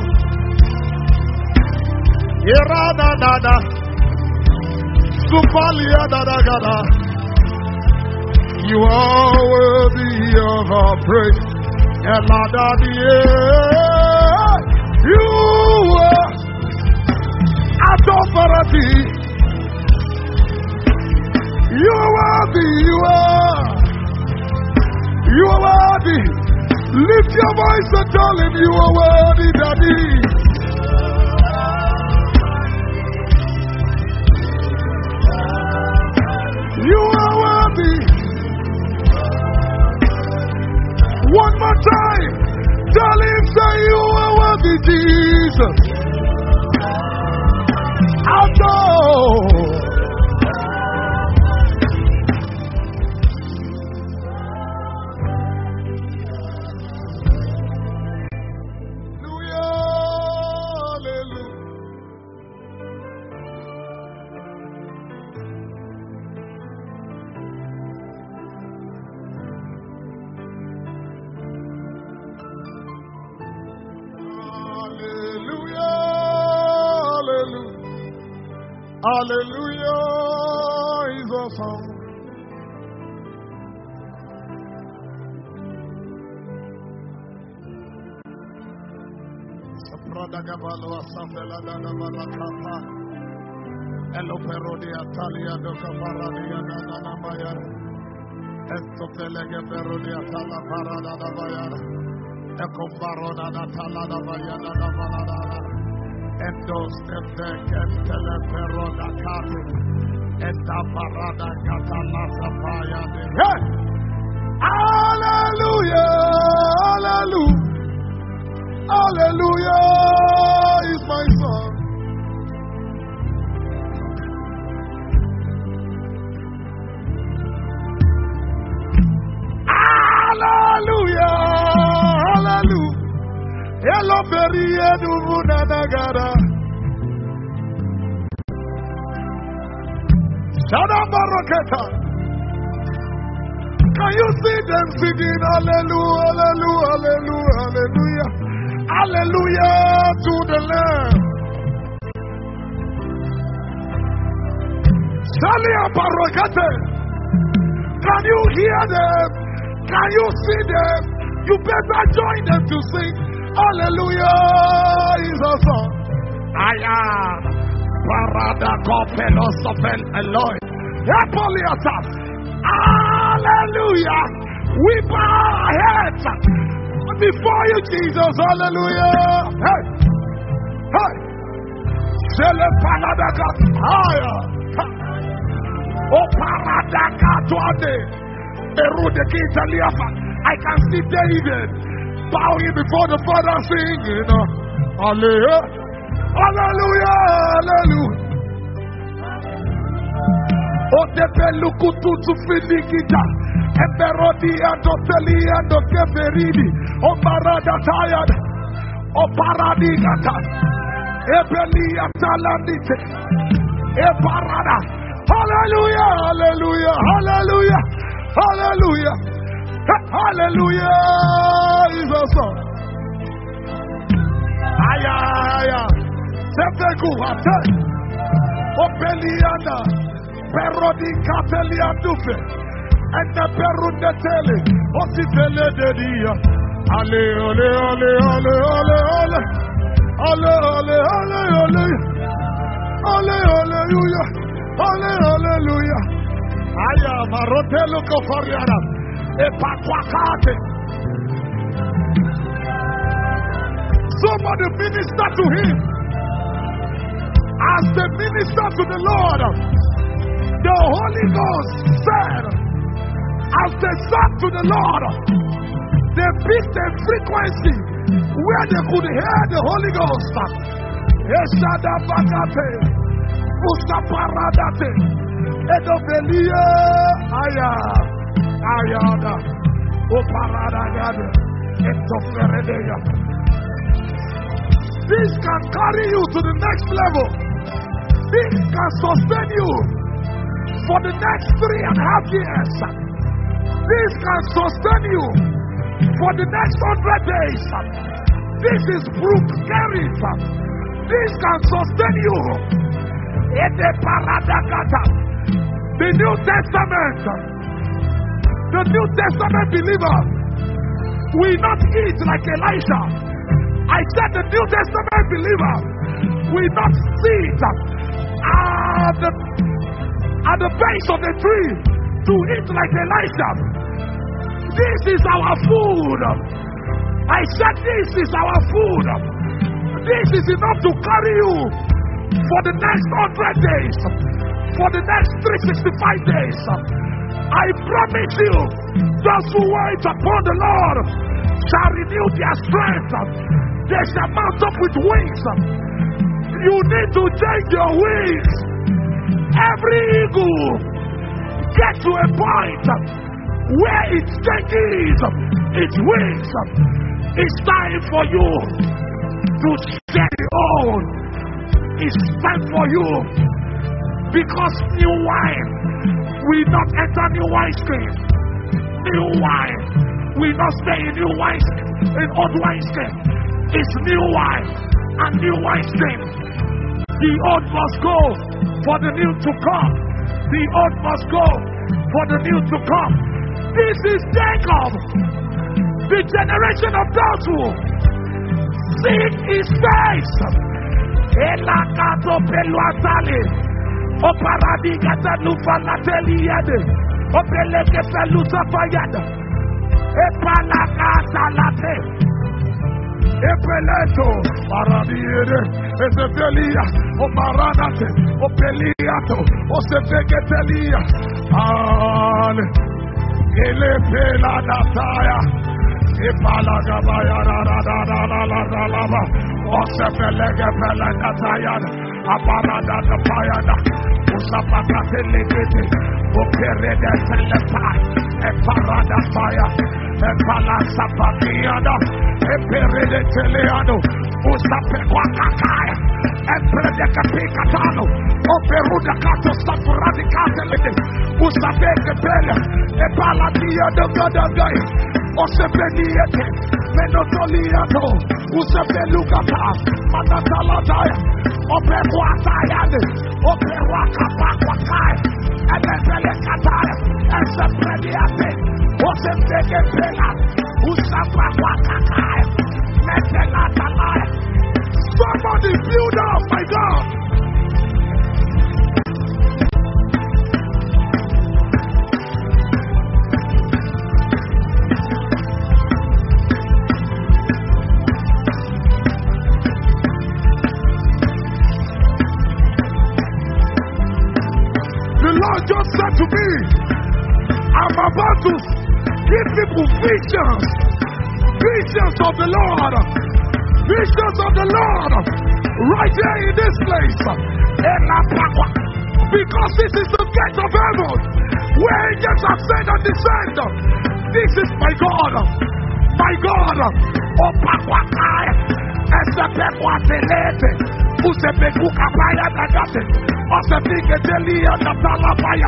Iradada. Supalia dadagada. You are worthy of our praise. You are authority. You are worthy. You are. You are worthy. Lift your voice and tell him you are worthy, Daddy. You are worthy. One more time. Tell him, say you are worthy, Jesus. Adore. Hallelujah is awesome. Sapradagabalo asambela dana malakapa. Elo perodia talia do kaparadia dana bayara. Esto pelege perodia tala parada da bayara. Eko parada da tala da bayara da balada. Endos efek teleperoda kate esta parada katala sapaya de hey! Hallelujah, hallelujah, hallelujah is my song. Hallelujah, hallelujah. Hello, Beria, do Munagara. Shadamba Roketa. Can you see them singing hallelujah, hallelujah, hallelujah, hallelujah, hallelujah to the Lamb? Shalia Barokete. Can you hear them? Can you see them? You better join them to sing. Hallelujah is a song. Aya Parada Copelos of Eloi. Hallelujah. Hallelujah. We bow our heads before you, Jesus. Hallelujah. Hey. Hey. Sele Paradaka. Higher. Oh Paradaka Tuade. Erude Kitaliafa. I can see David bowing before the Father singing, hallelujah, hallelujah, hallelujah. O te pelukutu tu filikita, emberodi adoteli adokeveridi, o barada tayad, o paradigata, ebeli atalandite, e parada, hallelujah, hallelujah, hallelujah, hallelujah. Hallelujah is a song. Aya, aya. Sepeku ate. Opeliana. Perodi katelia dufe. And the perunde tele. Ositele de dia. Ale, ale, ale, ale, ale, ale. Ale, ale, ale, ale. Ale, hallelujah. Ale, hallelujah. Aya, marotelo kofariana. Somebody minister to him. As they minister to the Lord, the Holy Ghost said, back to the Lord. They picked a frequency where they could hear the Holy Ghost. Eshada Bagate, Usaparadate, Edobelia, Aya, Ayada, Oparadagade, Etoferedeya. This can carry you to the next level. This can sustain you for the next three and a half years. This can sustain you for the next hundred days. This is proof carried. This can sustain you. The New Testament, the New Testament believer will not eat like Elisha. I said the New Testament believer will not sit at the, at the base of the tree to eat like Elisha. This is our food. I said this is our food. This is enough to carry you for the next hundred days, for the next three hundred sixty-five days. I promise you, those who wait upon the Lord shall renew their strength. They shall mount up with wings. You need to change your wings. Every eagle gets to a point where it changes its wings. It's time for you to shed your own. It's time for you, because new wine will not enter new wineskin. New wine will not stay in new wineskin, in old wineskin. It's new wine and new wineskin. The old must go for the new to come. The old must go for the new to come. This is Jacob, the generation of those who seek his face. Elakato peluatale, oparadigata lufalateliade, opeleke pelusafayada, epalakata late, epeleto, paradiede, ezefelia, oparanate, opeliato, osefeketelia, ale, elepelanataya, epalagabaya, la la la la la la la la. Osefelege pelanatayana, aparada the payana, usapakate legete, operede telepai, eparada fire, epalasa papiana, eperede teleano, usapequakakaya, eperede capicatano, operuda cato sapuradicate lede, usapeke pele, epalatia de gadagai, osepeniete. Menotoliato, Usapelucata, Manatalataya, Opequatayane, Operuacapaquakai, and then Pelecataya, and Saprediate, Osepegepela, Usapaquakai, Metelatalaya. Somebody build up, my God. Just said to me, I'm about to give people visions, visions of the Lord, visions of the Lord, right here in this place. Because this is the gate of heaven, where angels ascend and descend. This is my God, my God. Usepekukapaya nagate, osepiketelia natalapaya.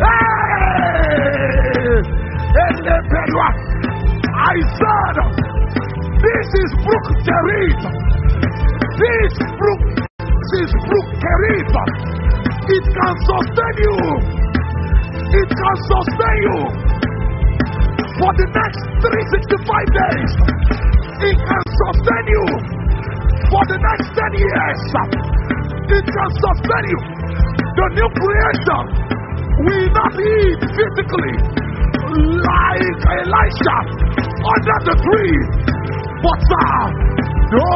Hey! Elebelwa. I said, this is Brook Kerit. This Brook, this is Brook Kerit. It can sustain you. It can sustain you for the next three hundred sixty-five days. It can sustain you for the next ten years. It can sustain you. The new creation will not eat physically like Elisha under the tree, but uh, no,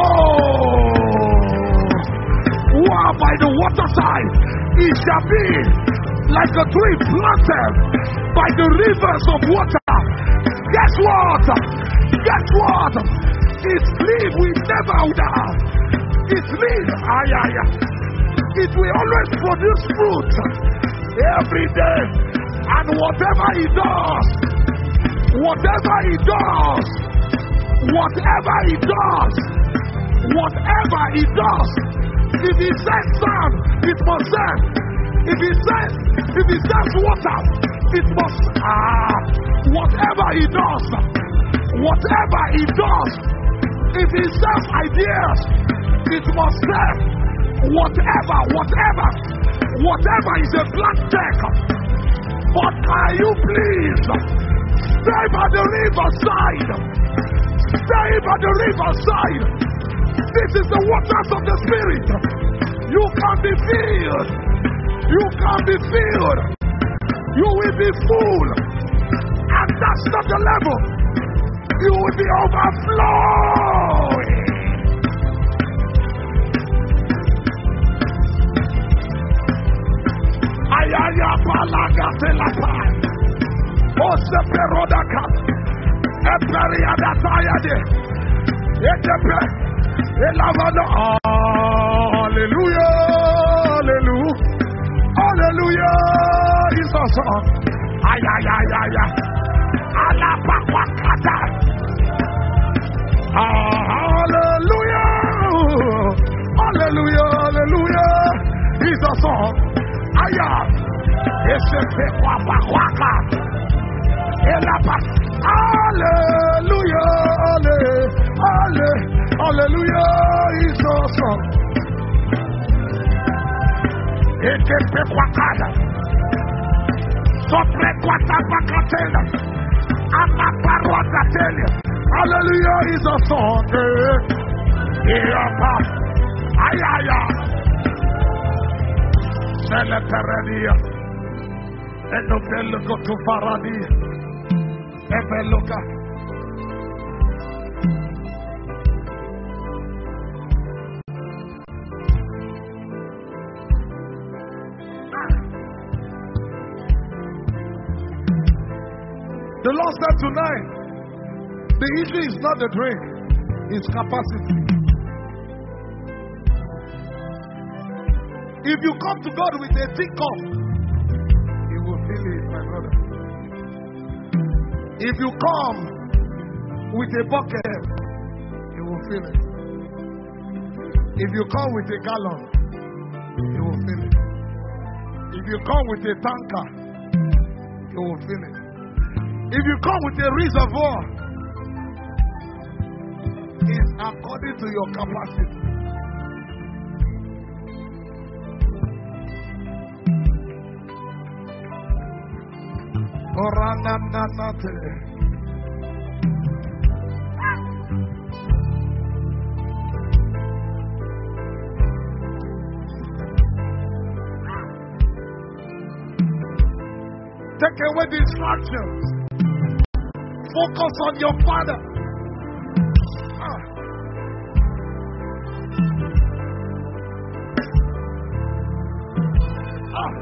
wow, by the waterside, it shall be like a tree planted by the rivers of water. Guess what? Guess what? Its leaf will never wither. Its leaf, ay, ay, ay. It will always produce fruit every day. And whatever it does, whatever it does, whatever it does, whatever it does, if it says sun, it must send. If it says, if it says water, it must, ah, whatever it does, whatever it does, if it says ideas, it must say, whatever, whatever, whatever is a black check. But can you please stay by the riverside? Stay by the riverside. This is the waters of the Spirit. You can be filled. You can be filled. You will be full. And that's not the level. You will be overflowing. Ayaya palaga telapa. Ose perodaka. Eperiada tayade. Etepe. Elavada. Hallelujah. Hallelujah. Hallelujah. Is a song. Ayaya. Alapakata. Hallelujah. Hallelujah. Hallelujah. Is a song. Aya, ese fe kwapa kwaka, elapa, hallelujah, hallelujah, hallelujah, is awesome. Eke fe kwakada, sopre kwata pakatela, ama parwata tele, hallelujah, is awesome. Eapa, ayaya. Celeperania, and no bello go to Faradi, Ebeluka. The Lord said tonight, the issue is not the drink, it's capacity. If you come to God with a thick cup, He will fill it, my brother. If you come with a bucket, He will fill it. If you come with a gallon, He will fill it. If you come with a tanker, He will fill it. If you come with a reservoir, it's according to your capacity. Take away distractions. Focus on your Father. Ah. Ah.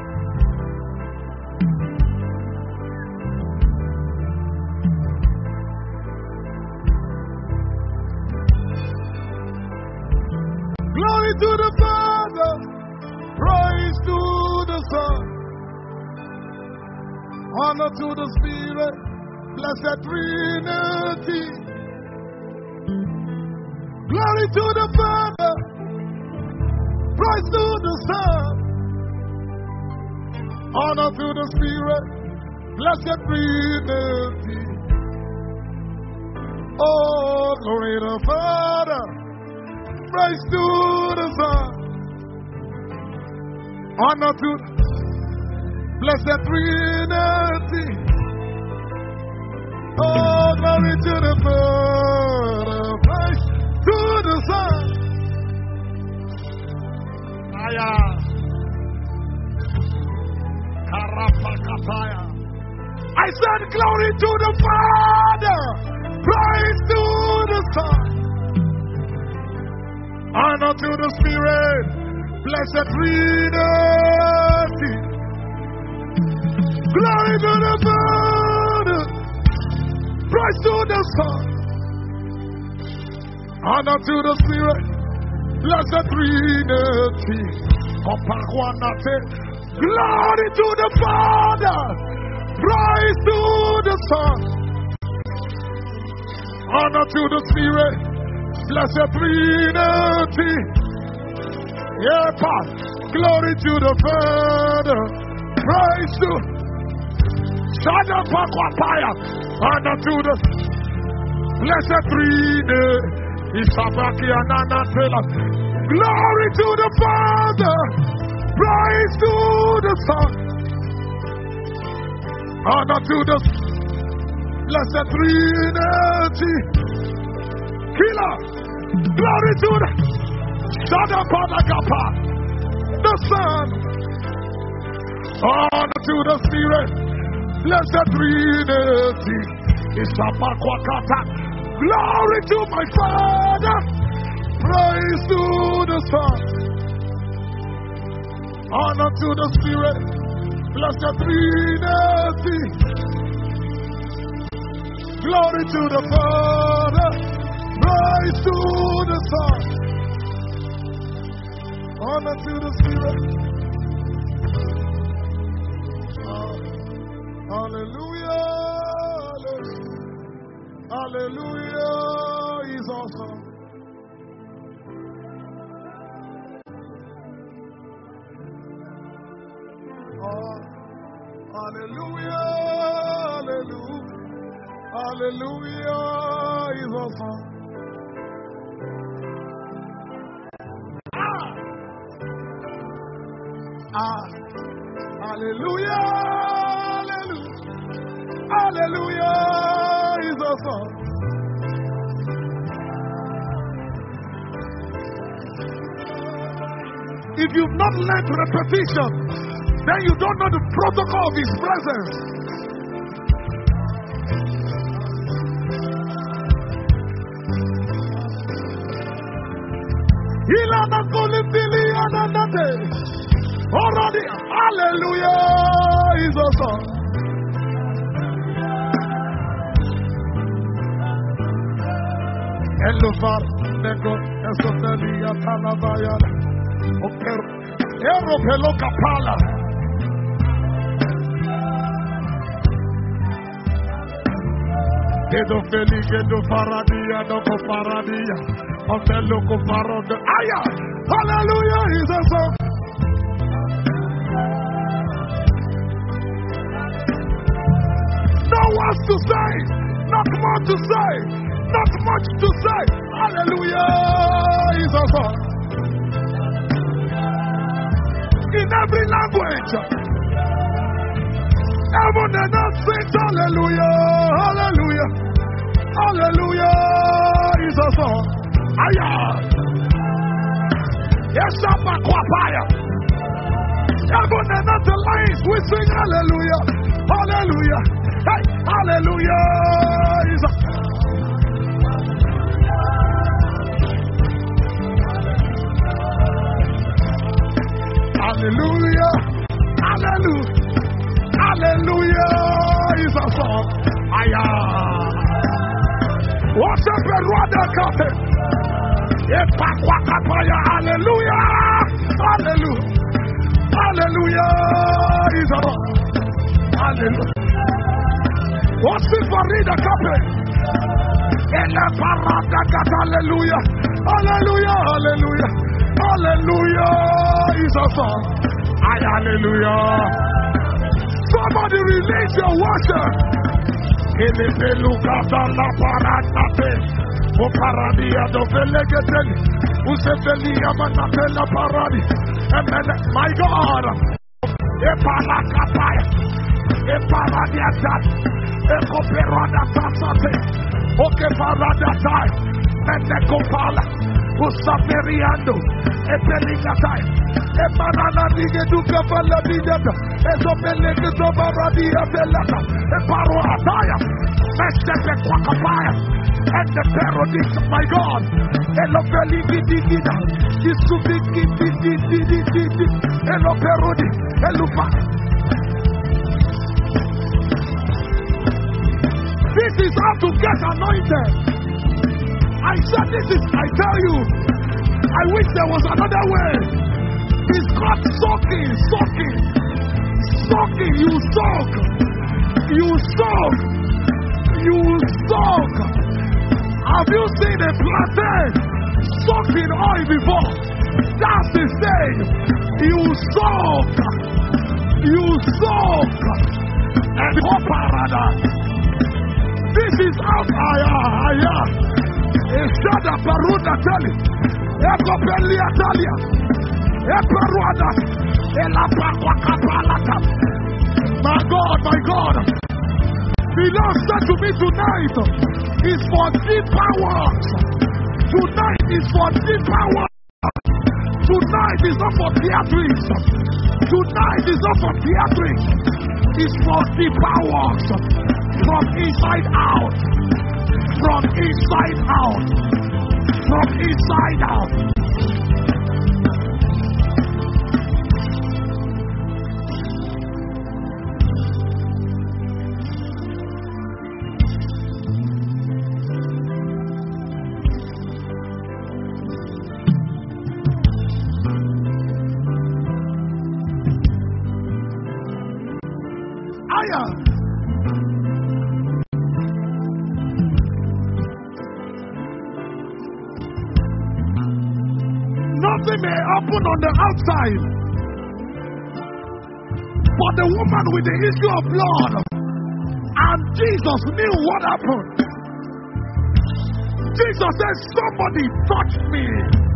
Glory to the Father, praise to the Son, honor to the Spirit, blessed Trinity. Glory to the Father, praise to the Son, honor to the Spirit, blessed Trinity. Oh, glory to the Father, praise to the Son, honor to the blessed Trinity. Oh, glory to the Father, praise to the Son. Aya, Karapakataya. I said, glory to the Father, praise to the Son, honor to the Spirit, blessed Trinity. Glory to the Father, Son, and unto the Spirit. Blessed Trinity. Glory to the Father. Praise to the Son. Honor to the Spirit. Blessed Trinity. Yeah, God. Glory to the Father. Praise to Shadapakwapaya. Honor to the Blessed Trinity. Glory to the Father. Praise to the Son. Honor to the Blessed Trinity. Killer. Glory to the Shadapanagapa. The Son. Honor to the Spirit. Blessed Trinity. Isapakwakata. Glory to my Father. Praise to the Son. Honor to the Spirit. Blessed Trinity. Glory to the Father. Praise to the Son. Honor to the Spirit. Uh, hallelujah. Hallelujah. He's awesome. Oh, hallelujah. Hallelujah. Hallelujah. He's awesome. Ah. Ah. Hallelujah. Hallelujah. Hallelujah. He's awesome. If you've not learned repetition, then you don't know the protocol of His presence. Already, hallelujah, He's awesome. Elufar, Nego, Esotelia, Talavaya, Aeropelo Capala. Edo Felice, Edo Faradia, Doco Faradia, Otelo Coparo, the Aya, hallelujah, He's awesome. No words to say, not more to say. Not much to say. Hallelujah. He's awesome. In every language. Heaven and earth sings hallelujah. Hallelujah. Hallelujah. He's awesome. Ayah. Yes, I'm a quapaya. Heaven and earth aligns. We sing hallelujah. Hallelujah. Hey, hallelujah. He's awesome. Hallelujah, hallelujah, hallelujah is a song. Ayah. What's up, brother? Captain? Hallelujah, hallelujah, hallelujah is a song. Hallelujah. What's it for reader, Captain? Hallelujah, hallelujah, hallelujah. Hallelujah is a song. Ay, hallelujah. Somebody release your worship. In the Belucata la Paratate, O Paradia do Velegateli, Usefelia Manatella Paradi, and my God, E Palacapaya, E Paradiatat, E Coperada Tassate, O Keparadatai, and the Copala. Usaferiando, e pelicatai, e banana diga do cavala digata, e sopelete sobaradia belata, e paroataya, e steppe quacapaya, and the parodix, my God, e lo pelicidida, e subicidi, e lo perodi, e lupa. This This is how to get anointed. I said this is, I tell you, I wish there was another way. It's called soaking, soaking, soaking. You soak, you soak, you soak. Have you seen a plantain soaked in oil before? That's the same. You soak, you soak, and hope paradise. This is how I am. Eshada Baruda Tali, Ekopelia Talia, Eperuada, Elapakapalata. My God, my God. The Lord said to me tonight is for deeper works. Tonight is for deeper works. Tonight is not for theatrics. Tonight is not for theatrics. It's for deeper works. From inside out. From inside out. From inside out. Nothing may happen on the outside, but the woman with the issue of blood, and Jesus knew what happened. Jesus said, somebody touched me.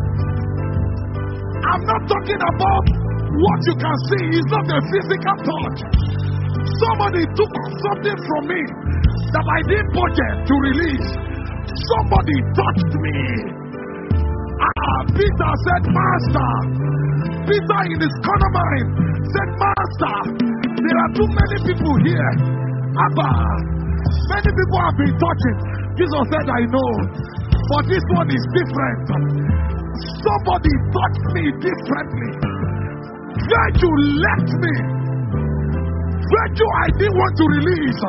I'm not talking about what you can see. It's not a physical touch. Somebody took something from me that I didn't budget to release. Somebody touched me. Ah, Peter said, Master. Peter in his corner mind said, Master, there are too many people here. Abba, many people have been touching. Jesus said, I know, but this one is different. Somebody touched me differently. Virtue left me. Virtue I didn't want to release.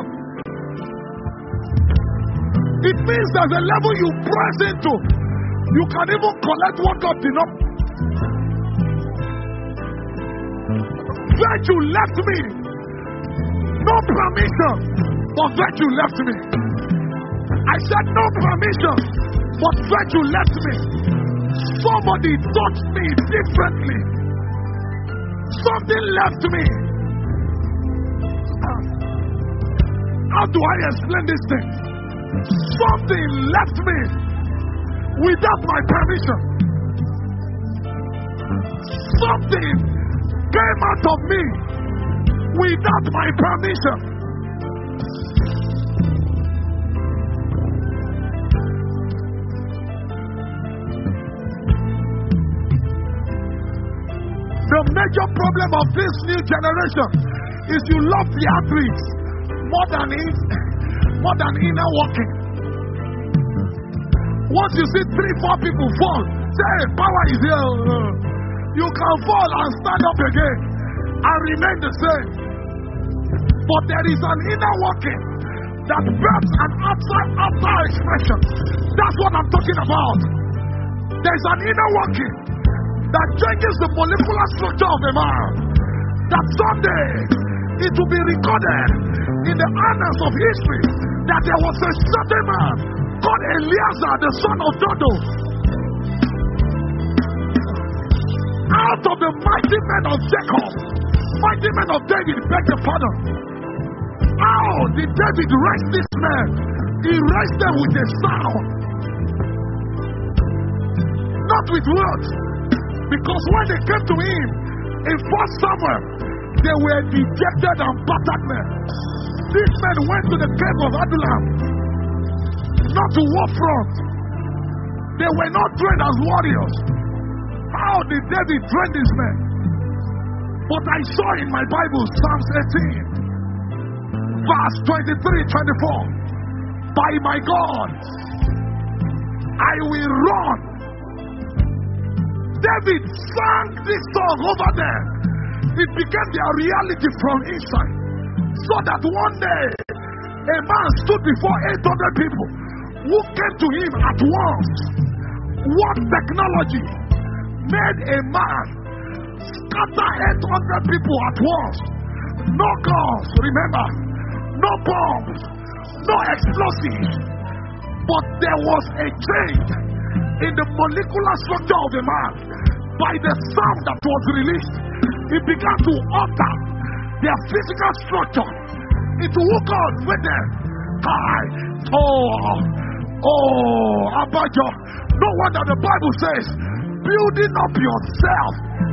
It means there's a level you press into. You can even collect what God did not. Virtue left me. No permission, but virtue left me. I said no permission, but virtue left me. Somebody touched me differently. Something left me. How do I explain this thing? Something left me without my permission. Something came out of me without my permission. The major problem of this new generation is you love theatrics more than in, more than inner walking. Once you see three, four people fall, say, hey, power is here. You can fall and stand up again and remain the same. But there is an inner walking that births an outside outer expression. That's what I'm talking about. There's an inner walking that changes the molecular structure of a man. That someday it will be recorded in the annals of history that there was a certain man called Eliezer, the son of Dodo. Out of the mighty men of Jacob, mighty men of David, beg your pardon. How did David raise this man? He raised them with a sound, not with words. Because when they came to him in First Samuel, they were dejected and battered men. These men went to the cave of Adullam, not to war front. They were not trained as warriors. How did David train these men? But I saw in my Bible, Psalms eighteen, verse twenty-three, twenty-four. By my God, I will run. David sang this song over there. It became their reality from inside. So that one day, A man stood before eight hundred people who came to him at once. What technology made a man scatter eight hundred people at once? No guns, remember, no bombs, no explosives. But there was a change in the molecular structure of the man. By the sound that was released, it began to alter their physical structure. It woke up with them. Hi. Oh, oh, Abajo. No wonder the Bible says, building up yourself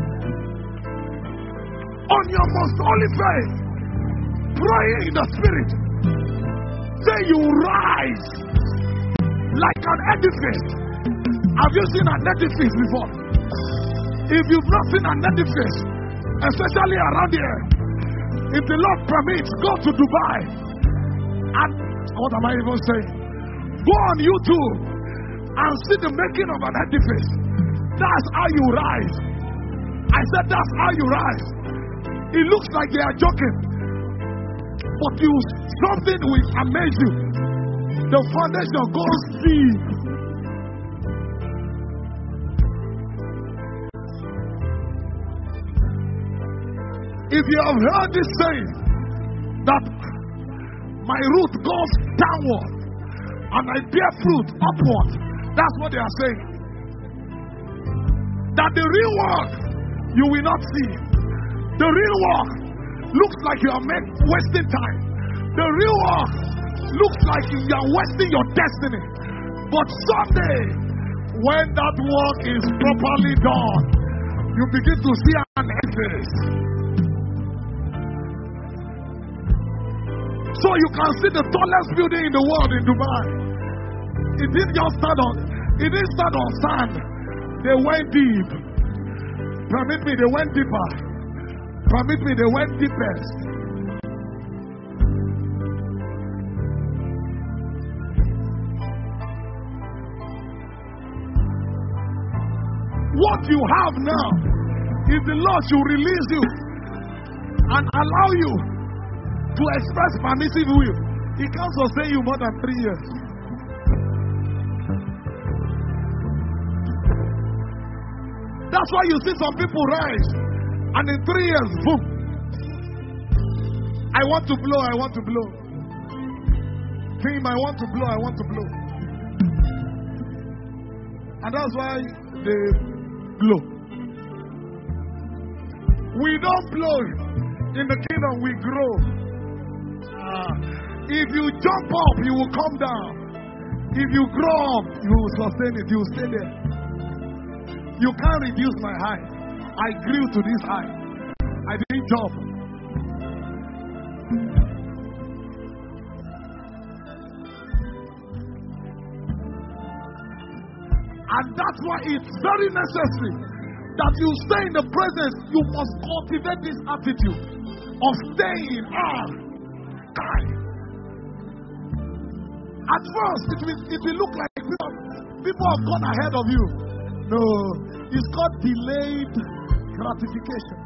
on your most holy faith, praying in the spirit. Say you rise like an edifice. Have you seen an edifice before? If you've not seen an edifice, especially around here, if the Lord permits, go to Dubai. And what am I even saying? Go on YouTube and see the making of an edifice. That's how you rise. I said that's how you rise. It looks like they are joking, but you something will amaze you. The foundation goes deep. If you have heard this saying that my root goes downward and I bear fruit upward, that's what they are saying. That the real work you will not see. The real work looks like you are wasting time. The real work looks like you are wasting your destiny. But someday, when that work is properly done, you begin to see an edifice. So you can see the tallest building in the world in Dubai. It didn't just start on, it didn't start on sand. They went deep. Permit me, they went deeper. Permit me, they went deepest. What you have now is the Lord should release you and allow you to express permissive will. He can't sustain you more than three years. That's why you see some people rise, and in three years, boom. I want to blow, I want to blow. Team, I want to blow, I want to blow. And that's why they blow. We don't blow. In the kingdom, we grow. Uh, if you jump up, you will come down. If you grow up, you will sustain it. You will stay there. You can't reduce my height. I grew to this height. I didn't jump. And that's why it's very necessary that you stay in the presence. You must cultivate this attitude of staying. Ah, at first, it will, it will look like people, people have gone ahead of you. No, it's called delayed gratification.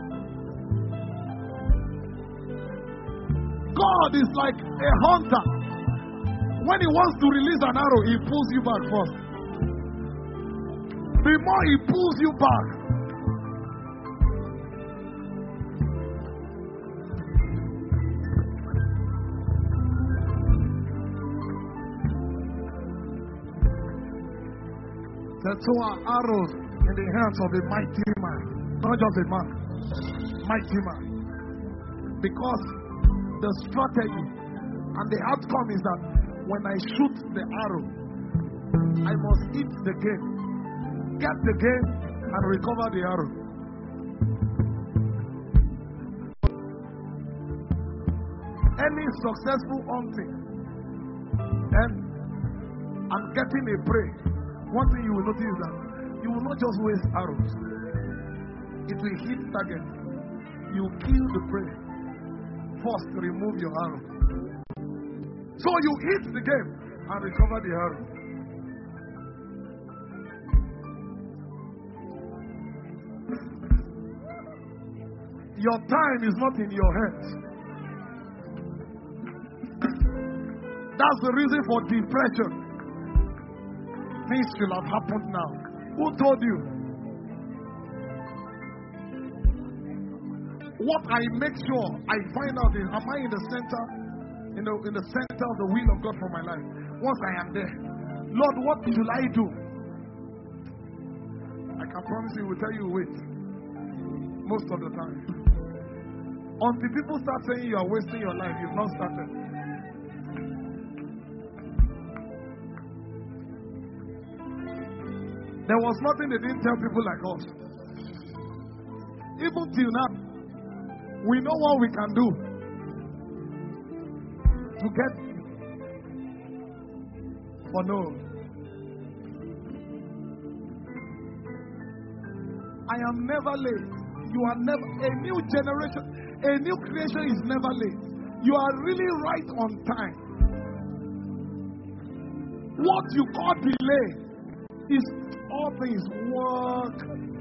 God is like a hunter. When he wants to release an arrow, he pulls you back first. The more he pulls you back, the two are arrows in the hands of a mighty man, not just a man, mighty man. Because the strategy and the outcome is that when I shoot the arrow, I must hit the game, get the game, and recover the arrow. Any successful hunting and I'm getting a prey, one thing you will notice is that you will not just waste arrows. It will hit target. You kill the prey. First, remove your arrow. So you hit the game and recover the arrow. Your time is not in your hands. That's the reason for depression. Things will have happened now. Who told you? What I make sure I find out is, am I in the center, in the in the center of the will of God for my life? Once I am there, Lord, what should I do? I can promise you, will tell you wait. Most of the time. Until people start saying you are wasting your life, you've not started. There was nothing they didn't tell people like us. Even till now, we know what we can do to get. But no. I am never late. You are never. A new generation, a new creation is never late. You are really right on time. What you call delay is all things work.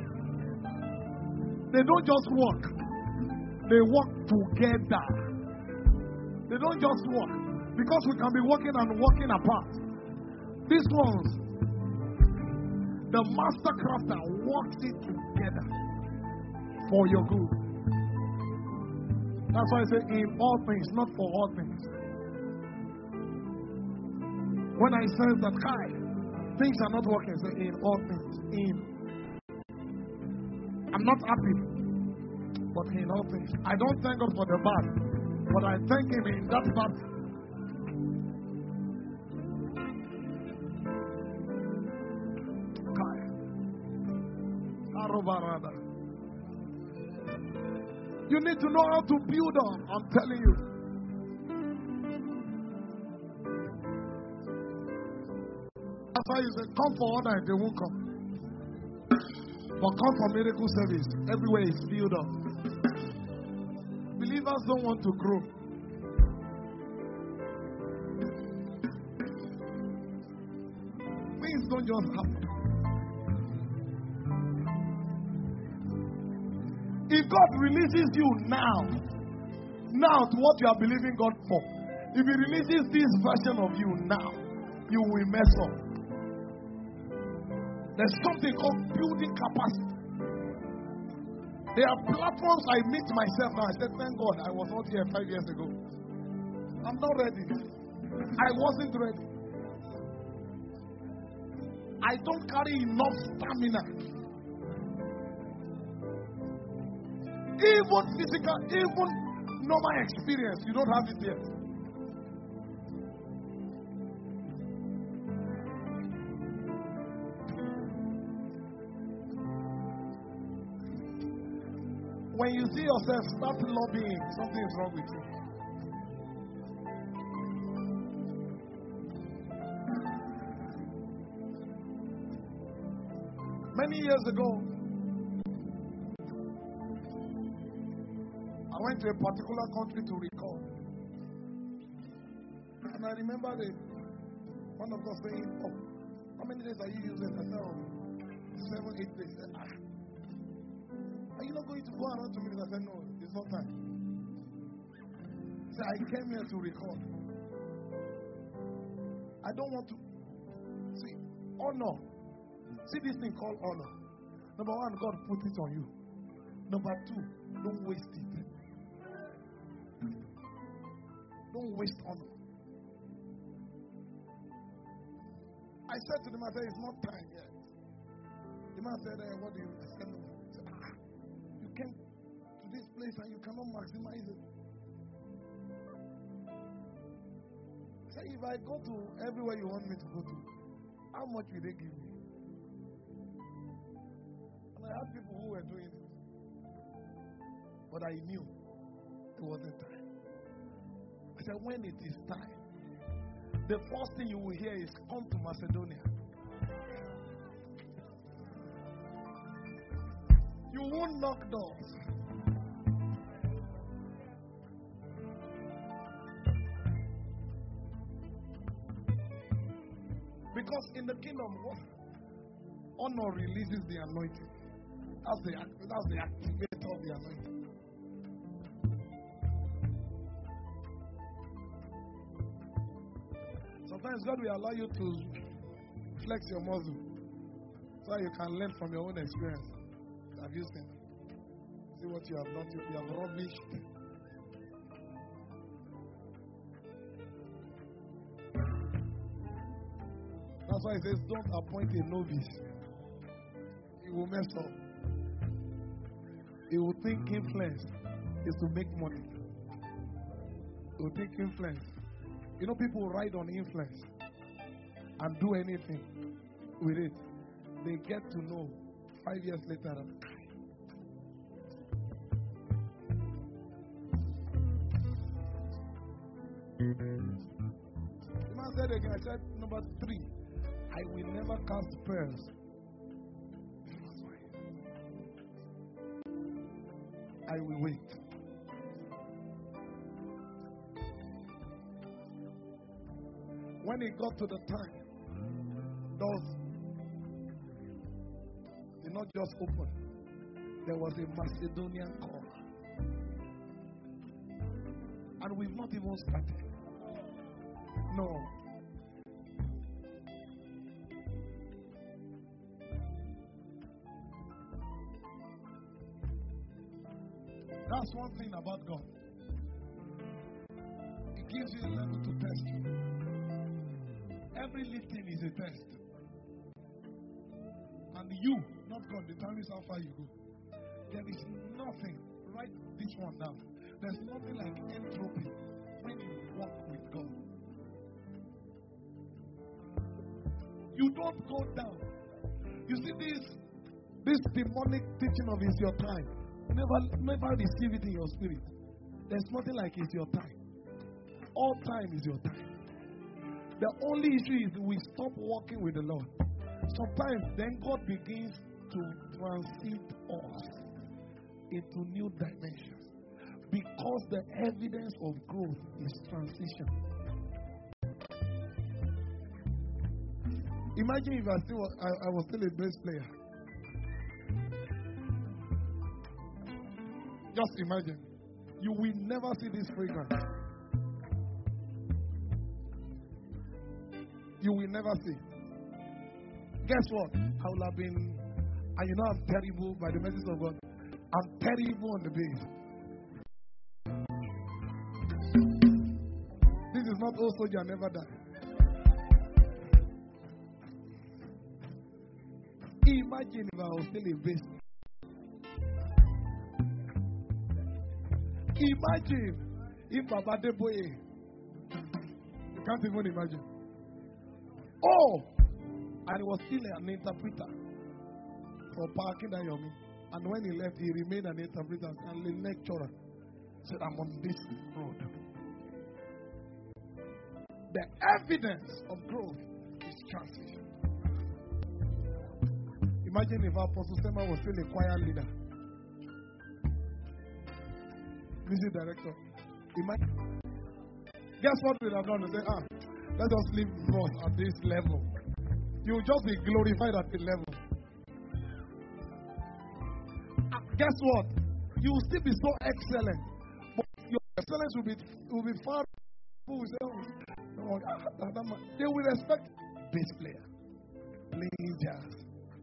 They don't just work. They work together. They don't just work. Because we can be working and working apart. These ones, the master crafter works it together for your good. That's why I say in all things, not for all things. When I sense that Kai, things are not working, say in all things. In. I'm not happy, but in all things. I don't thank God for the bad, but I thank Him in that bad. Kai. Arobarada. You need to know how to build up. I'm telling you. That's why you say, come for order, they won't come. But come for miracle service. Everywhere is filled up. Believers don't want to grow. Things don't just happen. If God releases you now, now to what you are believing God for, if He releases this version of you now, you will mess up. There's something called building capacity. There are platforms I meet myself now. I said, thank God I was not here five years ago. I'm not ready. I wasn't ready. I don't carry enough stamina. Even physical, even normal experience, you don't have it yet. When you see yourself start lobbying, something is wrong with you. Many years ago, I went to a particular country to record. And I remember the, one of us saying, oh, how many days are you using? I said, oh, seven, eight days. I said, ah. Are you not going to go around two minutes? I said, no, it's not time. He said, I came here to record. I don't want to. See, honor. See this thing called honor. Number one, God put it on you. Number two, don't waste it. Don't waste honor. I said to the man, I said, it's not time yet. The man said, eh, what do you I said, no. I said, ah, you came to this place and you cannot maximize it. I said, if I go to everywhere you want me to go to, how much will they give me? And I had people who were doing it. But I knew it wasn't time. I said, when it is time, the first thing you will hear is, come to Macedonia. You won't knock doors. Because in the kingdom, honor releases the anointing. That's the, that's the activator of the anointing. Sometimes God will allow you to flex your muscle so you can learn from your own experience. Have you seen? See what you have not, you have rubbish. That's why he says, don't appoint a novice. He will mess up. He will think influence is to make money. He will think influence. You know, people ride on influence and do anything with it. They get to know five years later. The man said again, I said, number three, I will never cast pearls. I will wait. When it got to the time, doors did not just open. There was a Macedonian call. And we've not even started. No. That's one thing about God. It gives you a level to test you. Every lifting is a test. And you, not God, determines how far you go. There is nothing, write this one down. There's nothing like entropy when you walk with God. You don't go down. You see this, this demonic teaching of it's your time. Never, never receive it in your spirit. There's nothing like it's your time. All time is your time. The only issue is we stop walking with the Lord. Sometimes then God begins to transit us into new dimensions because the evidence of growth is transition. Imagine if I still I, I was still a bass player. Just imagine. You will never see this fragrance. You will never see. Guess what? I will have been, and you know I'm terrible by the message of God. I'm terrible on the bass. This is not old soldier never die. Imagine if I was still a bass. Imagine if Baba Deboye. You can't even imagine. Oh, and he was still an interpreter for Parking Dayomi. And when he left, he remained an interpreter and a lecturer. He said, I'm on this road. The evidence of growth is transition. Imagine if Apostle Sema was still a choir leader. Music director. Imagine. Guess what we have done? We say, ah, let us leave us at this level. You will just be glorified at the level. Ah, guess what? You will still be so excellent, but your excellence will be will be far. People will say, oh, no, ah, that man. They will respect bass player, playing jazz.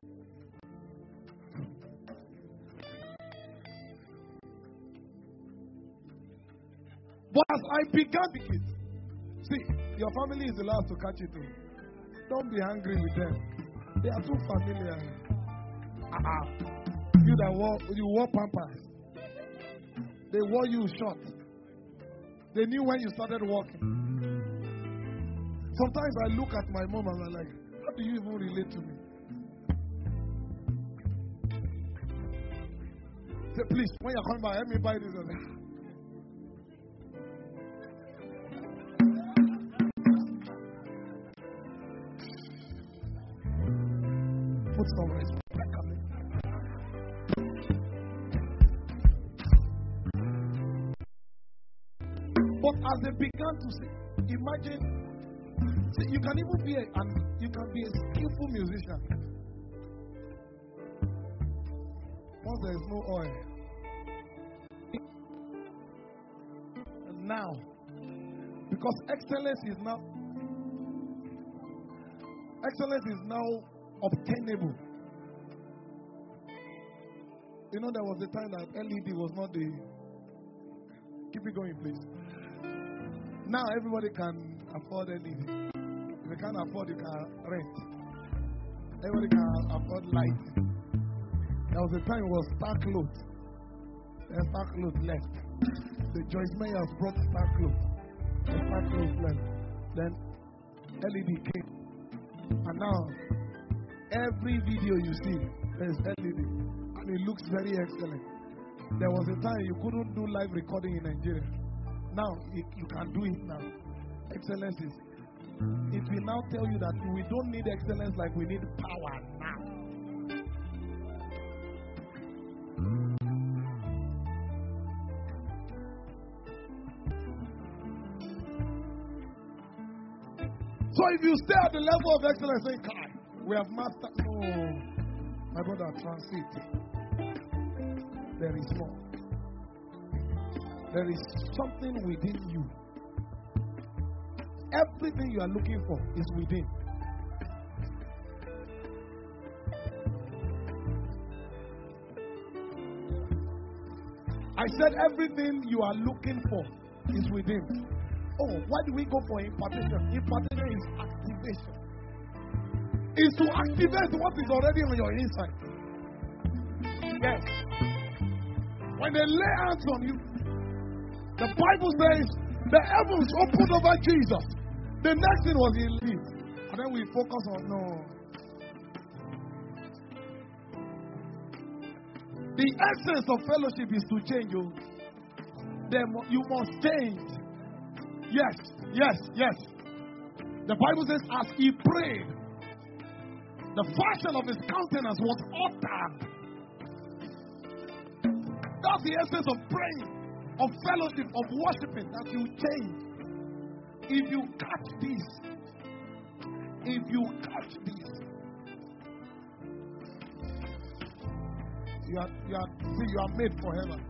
But as I began the kids, see, your family is the last to catch it too. Don't be angry with them. They are too familiar. Uh-uh. You that wore, you wore pampers. They wore you short. They knew when you started walking. Sometimes I look at my mom and I'm like, how do you even relate to me? Say, please, when you're coming back, let me buy this. And say, put some respect. But as they began to say, imagine, see, you can even be a, and you can be a skillful musician. Once there is no oil. And now, because excellence is now, Excellence is now obtainable. You know, there was a time that L E D was not the... Keep it going, please. Now everybody can afford L E D. If you can't afford, you can rent. Everybody can afford light. There was a time it was Starclothes. Then Starclothes left. The Joyce Meyers brought Starclothes. The Starclothes left. Then L E D came. And now, every video you see, there's L E D. And it looks very excellent. There was a time you couldn't do live recording in Nigeria. Now, you, you can do it now. Excellence is. If we now tell you that we don't need excellence like we need power now. So if you stay at the level of excellence, say, Kai, we have mastered. No, my brother, transit. There is more. There is something within you. Everything you are looking for is within. I said everything you are looking for is within. Oh, why do we go for impartation? Impartation is activation. Is to activate what is already on your inside. Yes. When they lay hands on you, the Bible says the heavens opened over Jesus. The next thing was he lived. And then we focus on no. The essence of fellowship is to change you. Then you must change. Yes, yes, yes. The Bible says, as he prayed, the fashion of his countenance was altered. That's the essence of praying, of fellowship, of worshiping, that you change. If you catch this, if you catch this, you are, you are, see, you are made for heaven.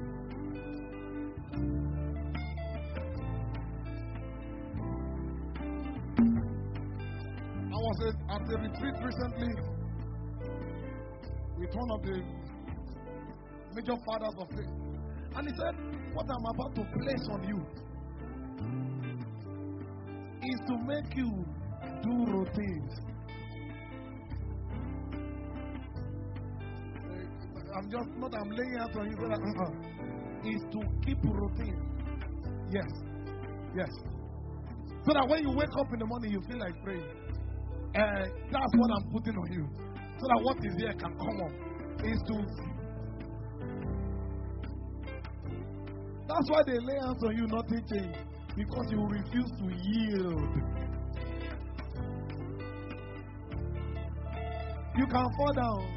I was at a retreat recently with one of the major fathers of faith. And he said, what I'm about to place on you is to make you do routines. I'm just not, I'm laying out on you so that, uh-uh, is to keep routine. Yes. Yes. So that when you wake up in the morning, you feel like praying. Uh, that's what I'm putting on you. So that what is there can come up. Is to. That's why they lay hands on you, nothing change. Because you refuse to yield. You can fall down.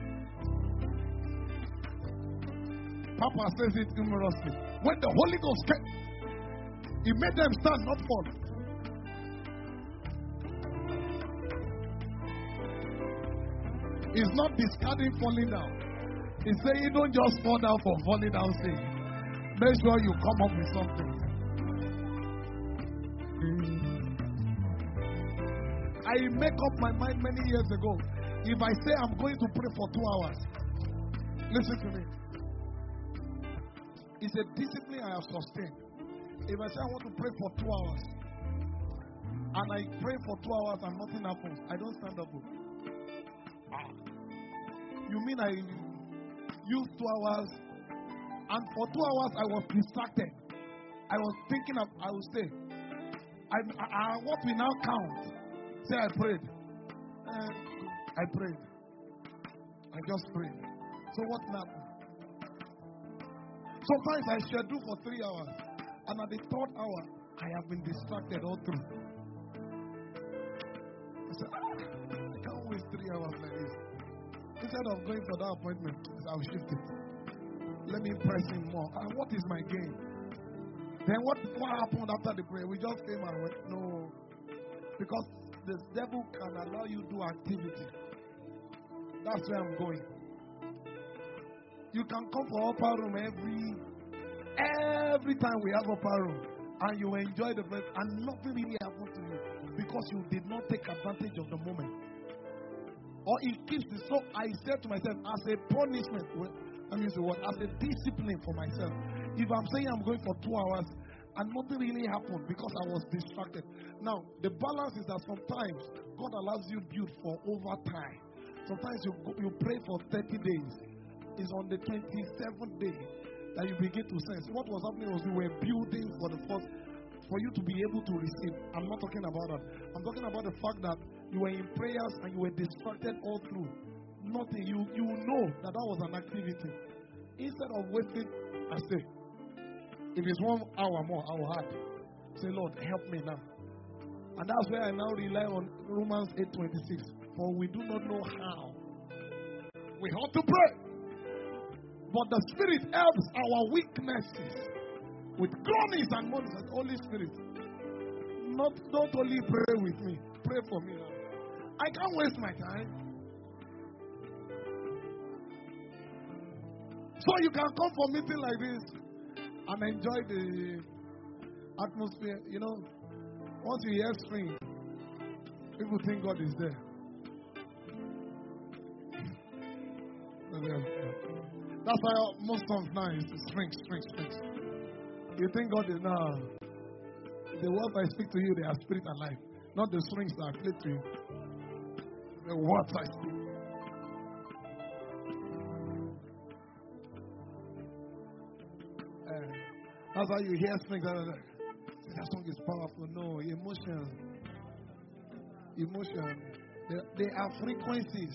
Papa says it humorously. When the Holy Ghost came, he made them stand, not fall. He's not discarding falling down. He's saying, don't just fall down for falling down sake. Make sure you come up with something. I make up my mind many years ago. If I say I'm going to pray for two hours, listen to me. It's a discipline I have sustained. If I say I want to pray for two hours, and I pray for two hours and nothing happens, I don't stand up. You mean I used two hours, and for two hours I was distracted. I was thinking of, I will stay. I, I, I, what we now count, say I prayed. Uh, I prayed. I just prayed. So what happened? Sometimes I schedule for three hours, and at the third hour, I have been distracted all through. I said, ah, I can't waste three hours like this. Instead of going for that appointment, I'll shift it. Let me press in more. And what is my gain? Then what, what happened after the prayer? We just came and went, no. Because the devil can allow you to do activity. That's where I'm going. You can come for upper room every every time we have upper room, and you enjoy the place, and nothing really happens to you because because you did not take advantage of the moment. Or it keeps it. So I said to myself, as a punishment, well, I mean, what? As a discipline for myself. If I'm saying I'm going for two hours and nothing really happened because I was distracted. Now, the balance is that sometimes God allows you build for over time. Sometimes you you pray for thirty days. It's on the twenty-seventh day that you begin to sense. What was happening was you were building for the first, for you to be able to receive. I'm not talking about that. I'm talking about the fact that you were in prayers and you were distracted all through. Nothing. You you know that that was an activity. Instead of wasting, I say, if it's one hour more, I will have. Say, Lord, help me now. And that's where I now rely on Romans eight twenty-six. For we do not know how we ought to pray, but the Spirit helps our weaknesses with groanings and moanings. And Holy Spirit, not don't only pray with me, pray for me now. I can't waste my time. So you can come for meeting like this and enjoy the atmosphere. You know, once you hear string, people think God is there. That's why most songs now is strings, strings, strings. You think God is now. The words I speak to you, they are spirit and life, not the strings that I play to you. The words I speak. Uh, that's why you hear strings. That, that song is powerful. No, emotion. Emotion. They, they are frequencies.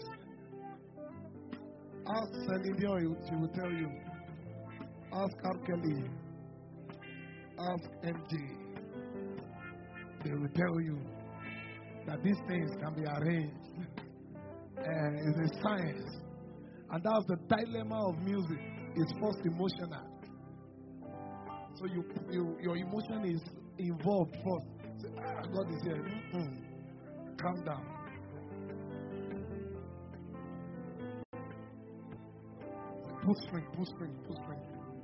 Ask Celine Dion, she will tell you. Ask R. Kelly. Ask M J. They will tell you that these things can be arranged. Uh, it's a science. And that's the dilemma of music. It's first emotional. So you, you your emotion is involved first. Say, ah, God is here. Mm-mm. Calm down. Pull string, pull string, pull string.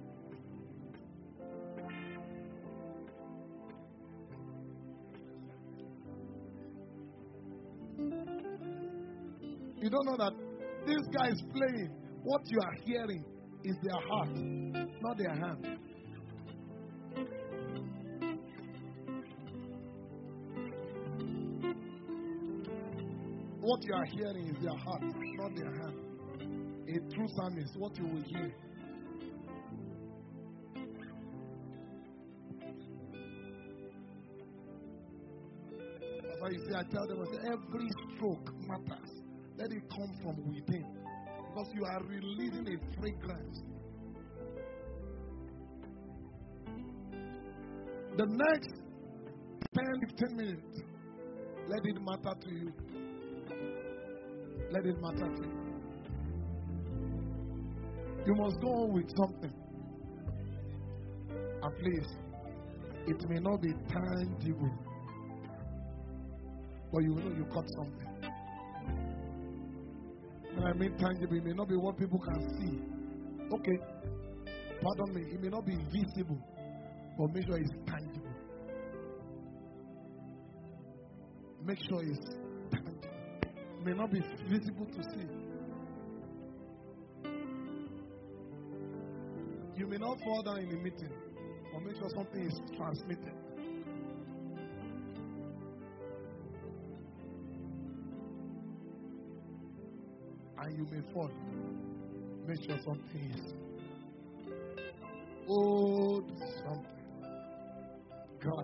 You don't know that this guy is playing. What you are hearing is their heart, not their hand. What you are hearing is their heart, not their hand. A true psalmist, what you will hear. That's why you see, I tell them, I say, every stroke matters. Let it come from within. Because you are releasing a fragrance. The next ten, fifteen minutes, let it matter to you. Let it matter to you. You must go on with something. And please, it may not be tangible, but you know you got something. When I mean tangible, it may not be what people can see. Okay, pardon me, it may not be visible, but make sure it's tangible. Make sure it's tangible. It may not be visible to see. You may not fall down in a meeting, but make sure something is transmitted. And you may fall. Make sure something is old something. God.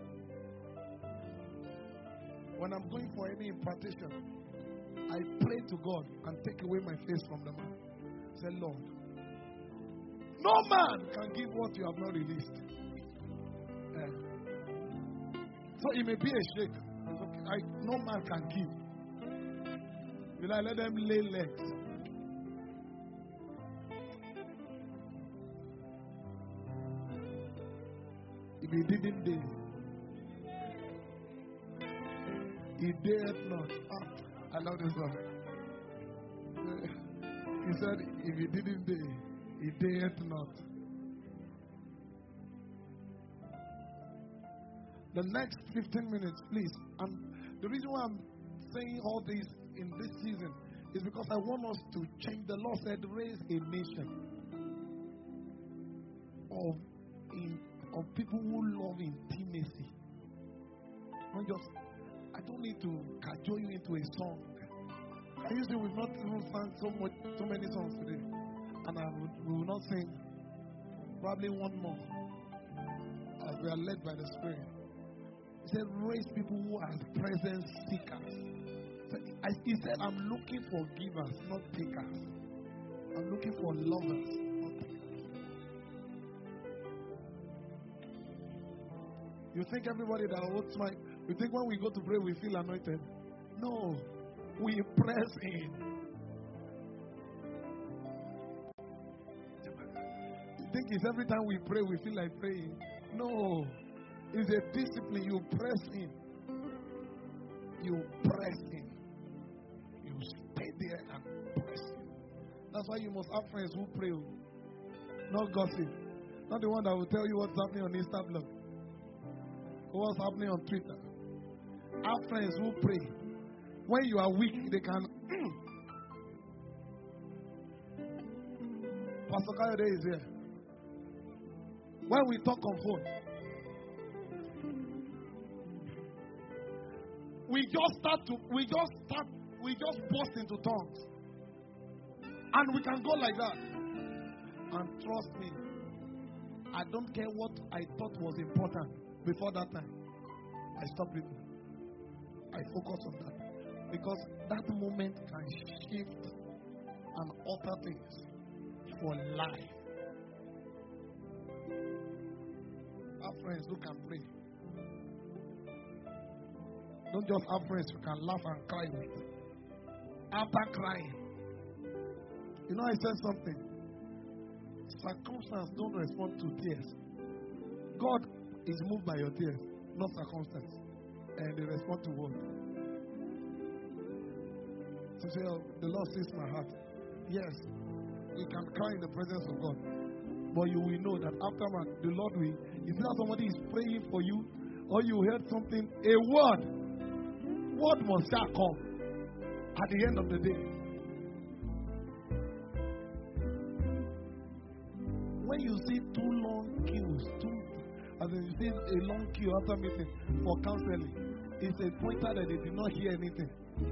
When I'm going for any impartation, I pray to God and take away my face from the man. Say, Lord, no man can give what you have not released. Yeah. So it may be a shake. Okay. I, no man can give. Will I let them lay legs? If he didn't dare, he dared not. Ah, I love this one. He said, if he didn't dare, he dared not. The next fifteen minutes, please. And the reason why I'm saying all this in this season is because I want us to change. The Lord said, raise a nation of, in, of people who love intimacy. Not just, I don't need to cajole you into a song. I usually we've not even sung so much, so many songs today, and I would, we will not sing. Probably one more, as we are led by the Spirit. He said, raise people who are presence seekers. So I, he said, I'm looking for givers, not takers. I'm looking for lovers, not takers. You think everybody that holds my, you think when we go to pray we feel anointed? No, we press in. You think it's every time we pray we feel like praying? No. It's a discipline. You press in. You press in. You stay there and press in. That's why you must have friends who pray. Not gossip. Not the one that will tell you what's happening on Instagram. Or what's happening on Twitter. Have friends who pray. When you are weak, they can. Pastor Kayode is here. When we talk on phone, we just start to, we just start, we just burst into tongues. And we can go like that. And trust me, I don't care what I thought was important before that time. I stop it. I focus on that. Because that moment can shift and alter things for life. Have friends who can pray. Don't just have friends who can laugh and cry with. After crying. You know, I said something. Circumstances don't respond to tears. God is moved by your tears, not circumstance. And they respond to what? To say, oh, the Lord sees my heart. Yes, you can cry in the presence of God. But you will know that afterward, the Lord will. If not somebody is praying for you, or you heard something, a word, word must shall come at the end of the day. When you see two long queues, two, as in you see a long queue after meeting for counseling, it's a pointer that they did not hear anything.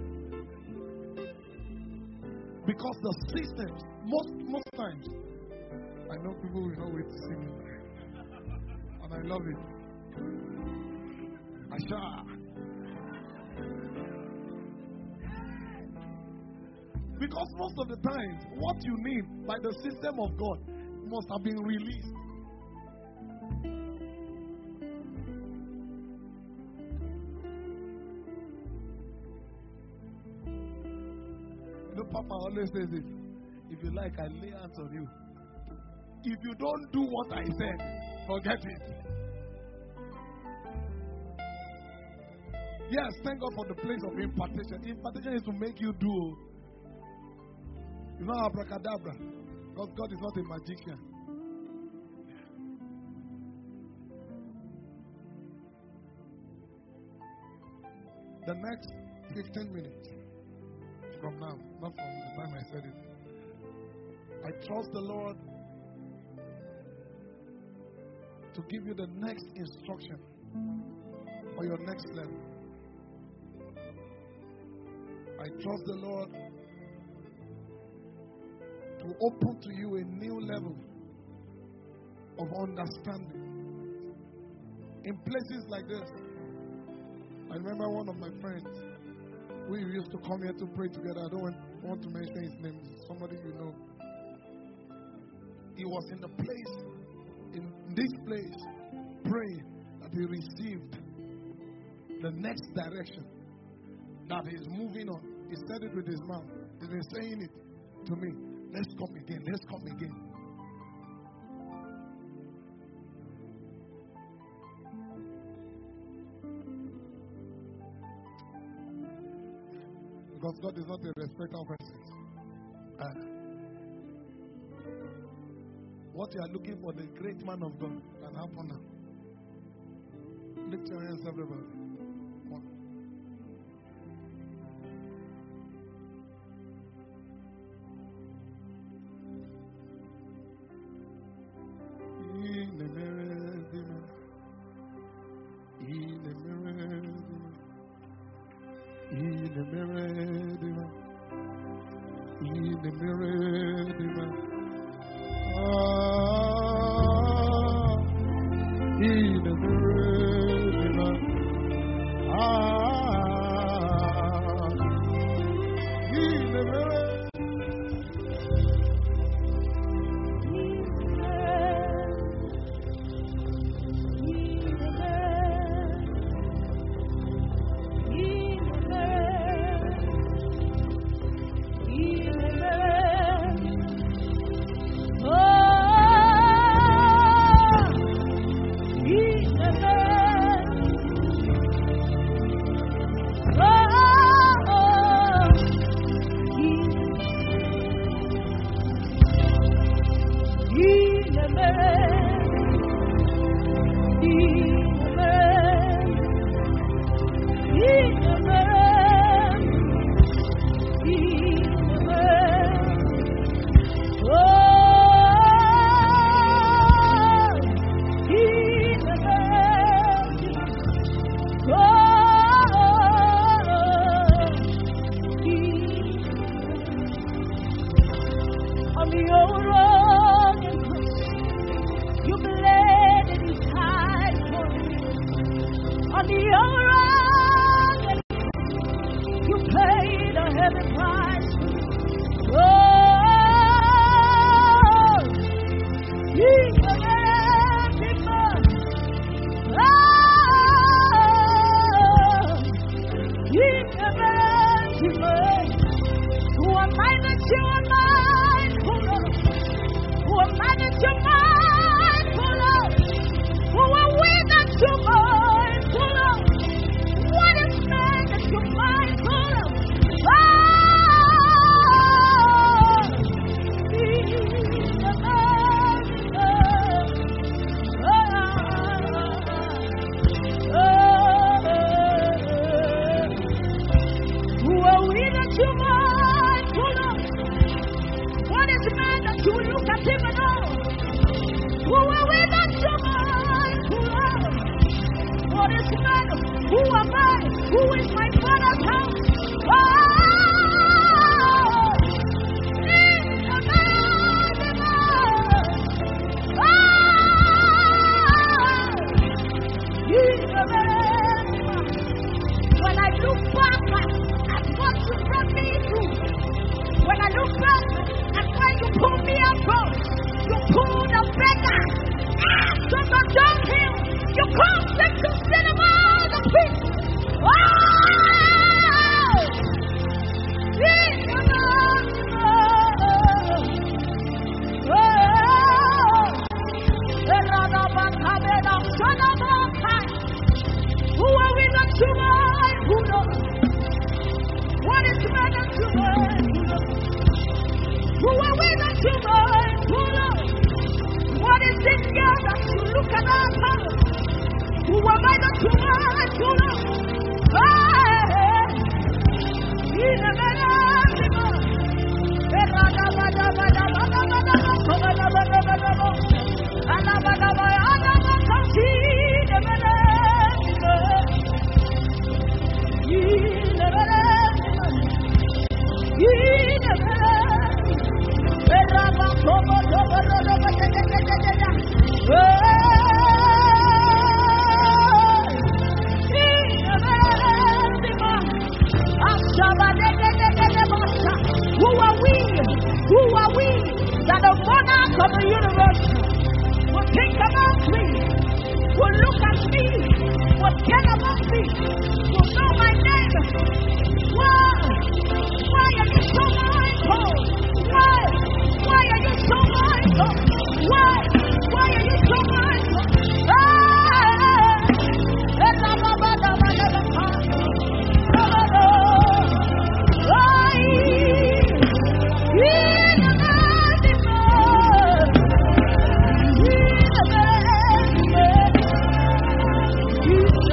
Because the systems, most most times, I know people will not wait to see me. And I love it. Asha. Because most of the times, what you need by the system of God must have been released. The Papa always says it. If you like, I lay hands on you. If you don't do what I said, forget it. Yes, thank God for the place of impartation. Impartation is to make you do. You know abracadabra. Because God is not a magician. The next fifteen minutes from now, not from the time I said it, I trust the Lord to give you the next instruction for your next level. I trust the Lord to open to you a new level of understanding. In places like this, I remember one of my friends, we used to come here to pray together. I don't want, want to mention his name, somebody you know. He was in the place, in this place, praying that he received the next direction that he's moving on. He said it with his mouth. He's been saying it to me. Let's come again. Let's come again. Because God is not a respecter of persons. Uh, what you are looking for, the great man of God, can happen now. Lift your hands, everybody. One. In the mirror, in the mirror, in the mirror, in the mirror, ah, in the mirror, ah, in the mirror. You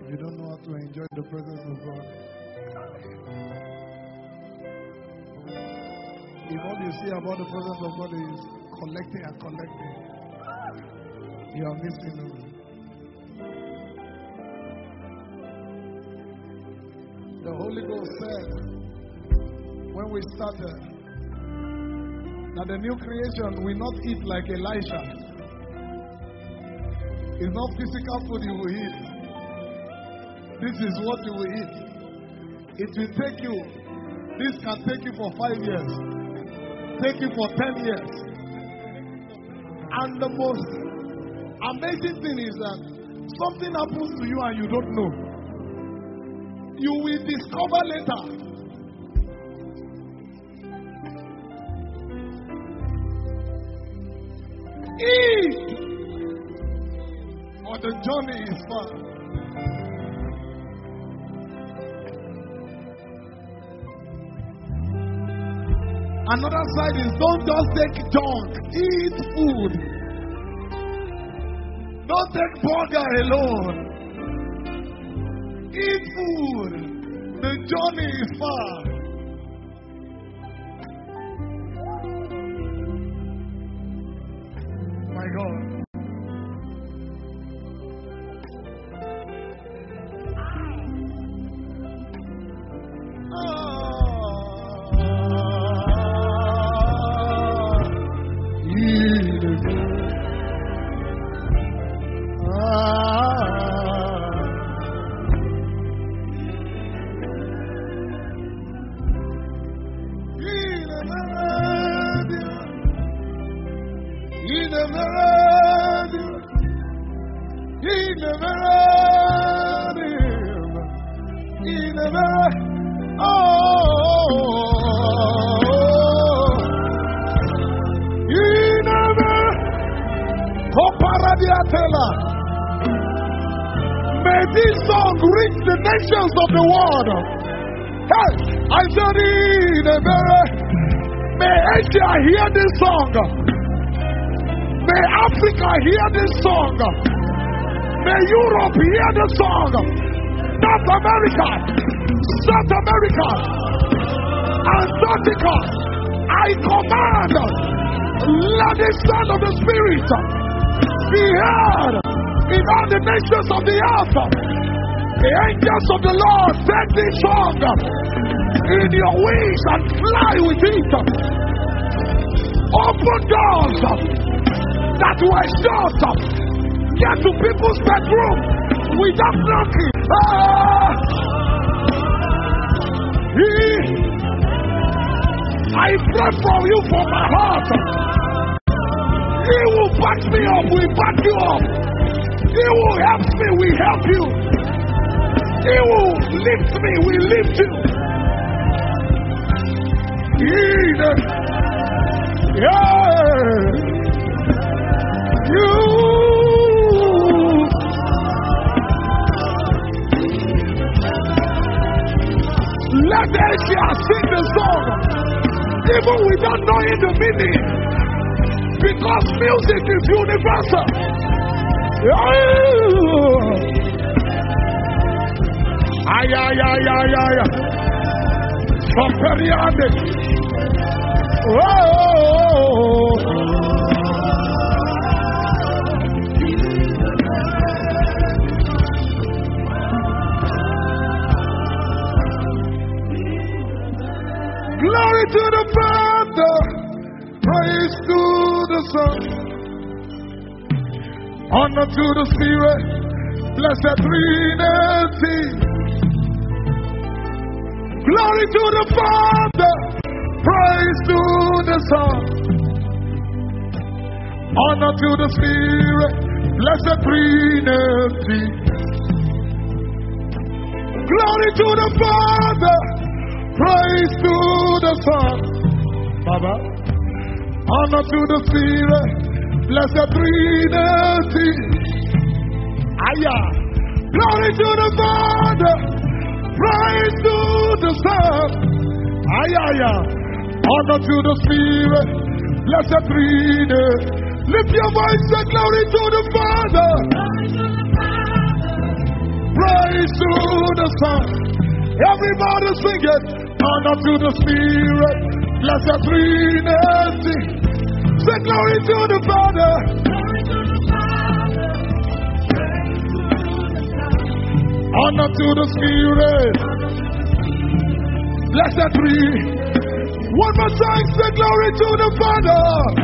You don't know how to enjoy the presence of God. If all you see about the presence of God is collecting and collecting, you are missing out. The Holy Ghost said, when we started, that the new creation will not eat like Elisha. It's not physical food you will eat. This is what you will eat. It will take you, this can take you for five years, take you for ten years. And the most amazing thing is that something happens to you and you don't know. You will discover later. Eat! Or the journey is far. Another side is don't just take junk. Eat food. Don't take burger alone. Eat food. The journey is far. My God. May this song reach the nations of the world. Hey, I said in a very, may Asia hear this song. May Africa hear this song. May Europe hear this song. North America, South America, Antarctica. I command, let the sound of the Spirit be heard in all the nations of the earth. The angels of the Lord take this song in your wings and fly with it. Open doors that were shut. Get to people's bedroom without knocking. Ah! I pray for you from my heart. He will back me up, we back you up. He will help me, we help you. He will lift me, we lift you. Yeah. You. Let Asia sing the song, even without knowing the meaning. Because music is universal. Ay, ay, ay, ay, ay. From Periade. Oh. Glory to the Father. Praise to the Son, honor to the Spirit, blessed Trinity. Glory to the Father, praise to the Son, honor to the Spirit, blessed Trinity. Glory to the Father, praise to the Son, Baba. Honor to the Spirit, blessed Trinity. Aya. Glory to the Father, praise to the Son. Aya, aya. Honor to the Spirit, blessed Trinity. Lift your voice and glory to the Father. Praise Praise to the Son. Everybody sing it. Honor to the Spirit. Blessed Trinity. Say glory to the Father. Honor to the Spirit. Blessed Trinity. One more time. Say glory to the Father.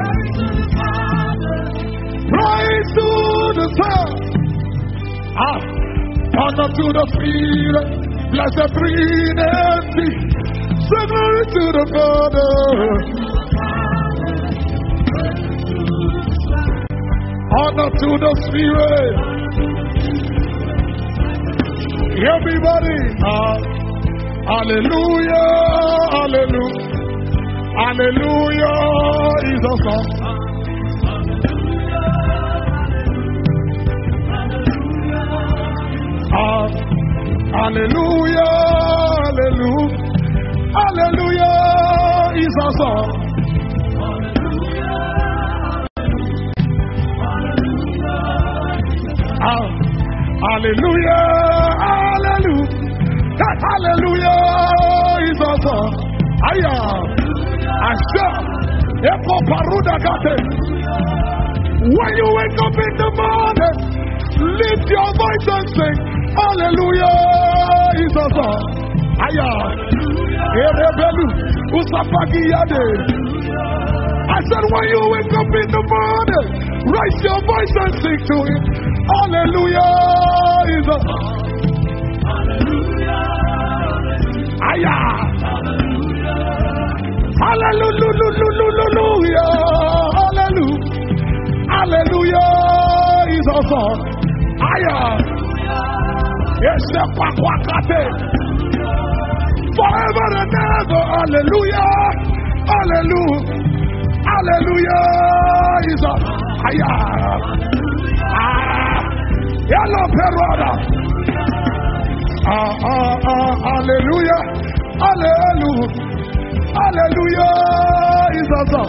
Praise to the Son. Ah. Honor to the Spirit. Blessed Trinity. Say glory to the Father. Honor to the Spirit. Everybody. Ah. Hallelujah. Hallelujah. Hallelujah is a song. Ah. Hallelujah, hallelujah, hallelujah is our song. Ah, hallelujah, hallelujah, hallelujah is our song. Aya, Asha, Eko Paruda Gate. When you wake up in the morning, lift your voice and sing. Hallelujah is a song. Aya. Erebelu. Usapagiyade. I said when you wake up in the morning, raise your voice and sing to him. Hallelujah is a song. Aya. Hallelujah. Hallelujah. Hallelujah is a song. Aya. Yes, forever and ever, hallelujah, hallelujah, hallelujah is a higher. Ah, yellow perada. Ah, ah, ah, hallelujah, hallelujah, hallelujah is a song.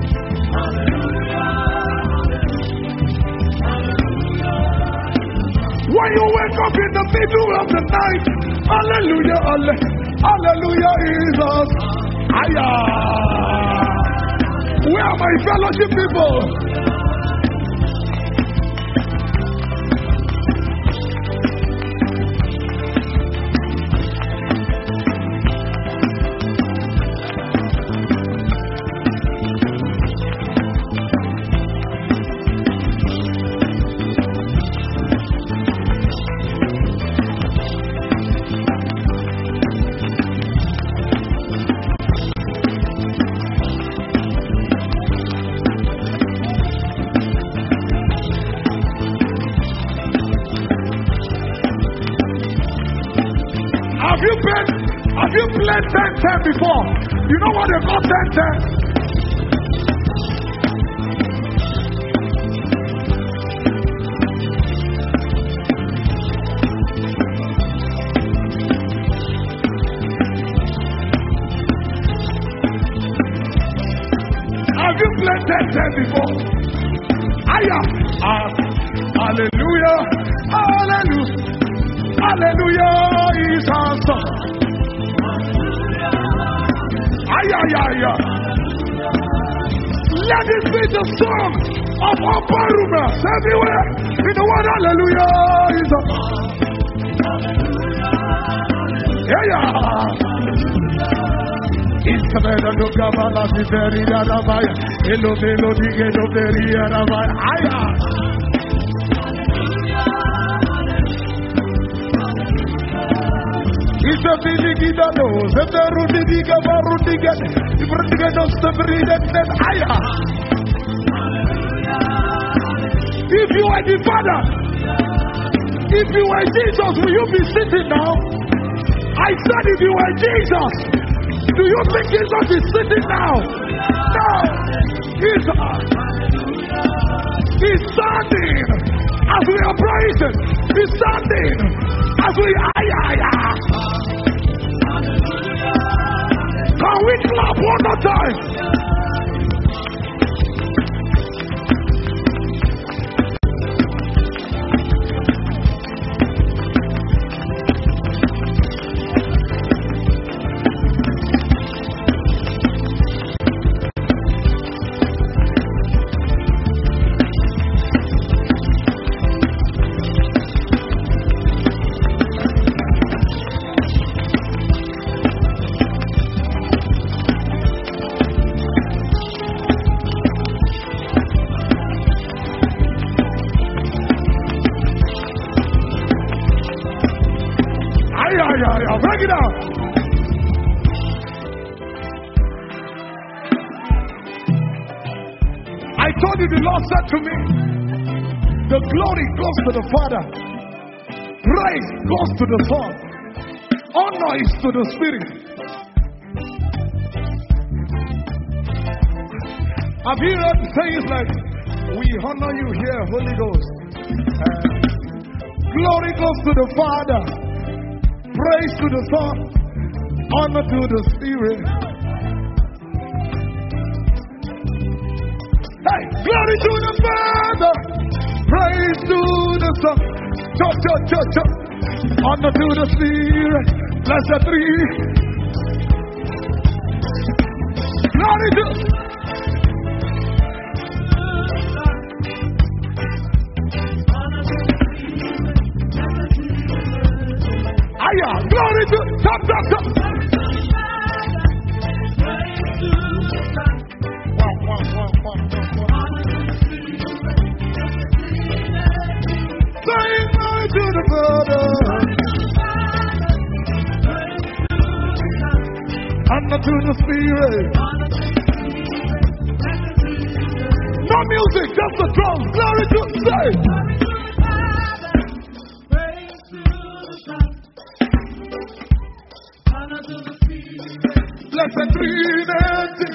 When you wake up in the middle of the night, hallelujah, hallelujah is us. Ayah. Where are my fellowship people? Have you played ten ten before? You know what they call ten ten? Have you played ten ten before? Aya. Ah, hallelujah. Hallelujah. Hallelujah is our song. Ay, ay, ay, ay. Let it be the song of upper rumors everywhere in the world. Hallelujah is a yeah, yeah. It's the man of Gabala, the very Rabaya, Hello, Hello, the gate of the Ria Rabaya. Aya. It's a feeling that knows that the Rudiga Barudiga, the Rudiga knows the breed and higher. If you are the Father, if you were Jesus, will you be sitting now? I said, if you were Jesus, do you think Jesus is sitting now? No. He's, uh, he's standing as we are praising. He's standing as we are. Can we clap one more time? Ay, ay, ay, ay. Break it out. I told you the Lord said to me, the glory goes to the Father, praise goes to the Son, honor is to the Spirit. Have you heard sayings like, we honor you here, Holy Ghost? Uh, glory goes to the Father, praise to the Son, honor to the Spirit. Hey, glory to the Father, praise to the Son, cho, cho, cho, cho. Honor to the Spirit. Blessed three. Glory to Aya, glory to top, top, top. To the Father, honor to the Spirit. No music, just the drums. Glory to say. Blessed Trinity.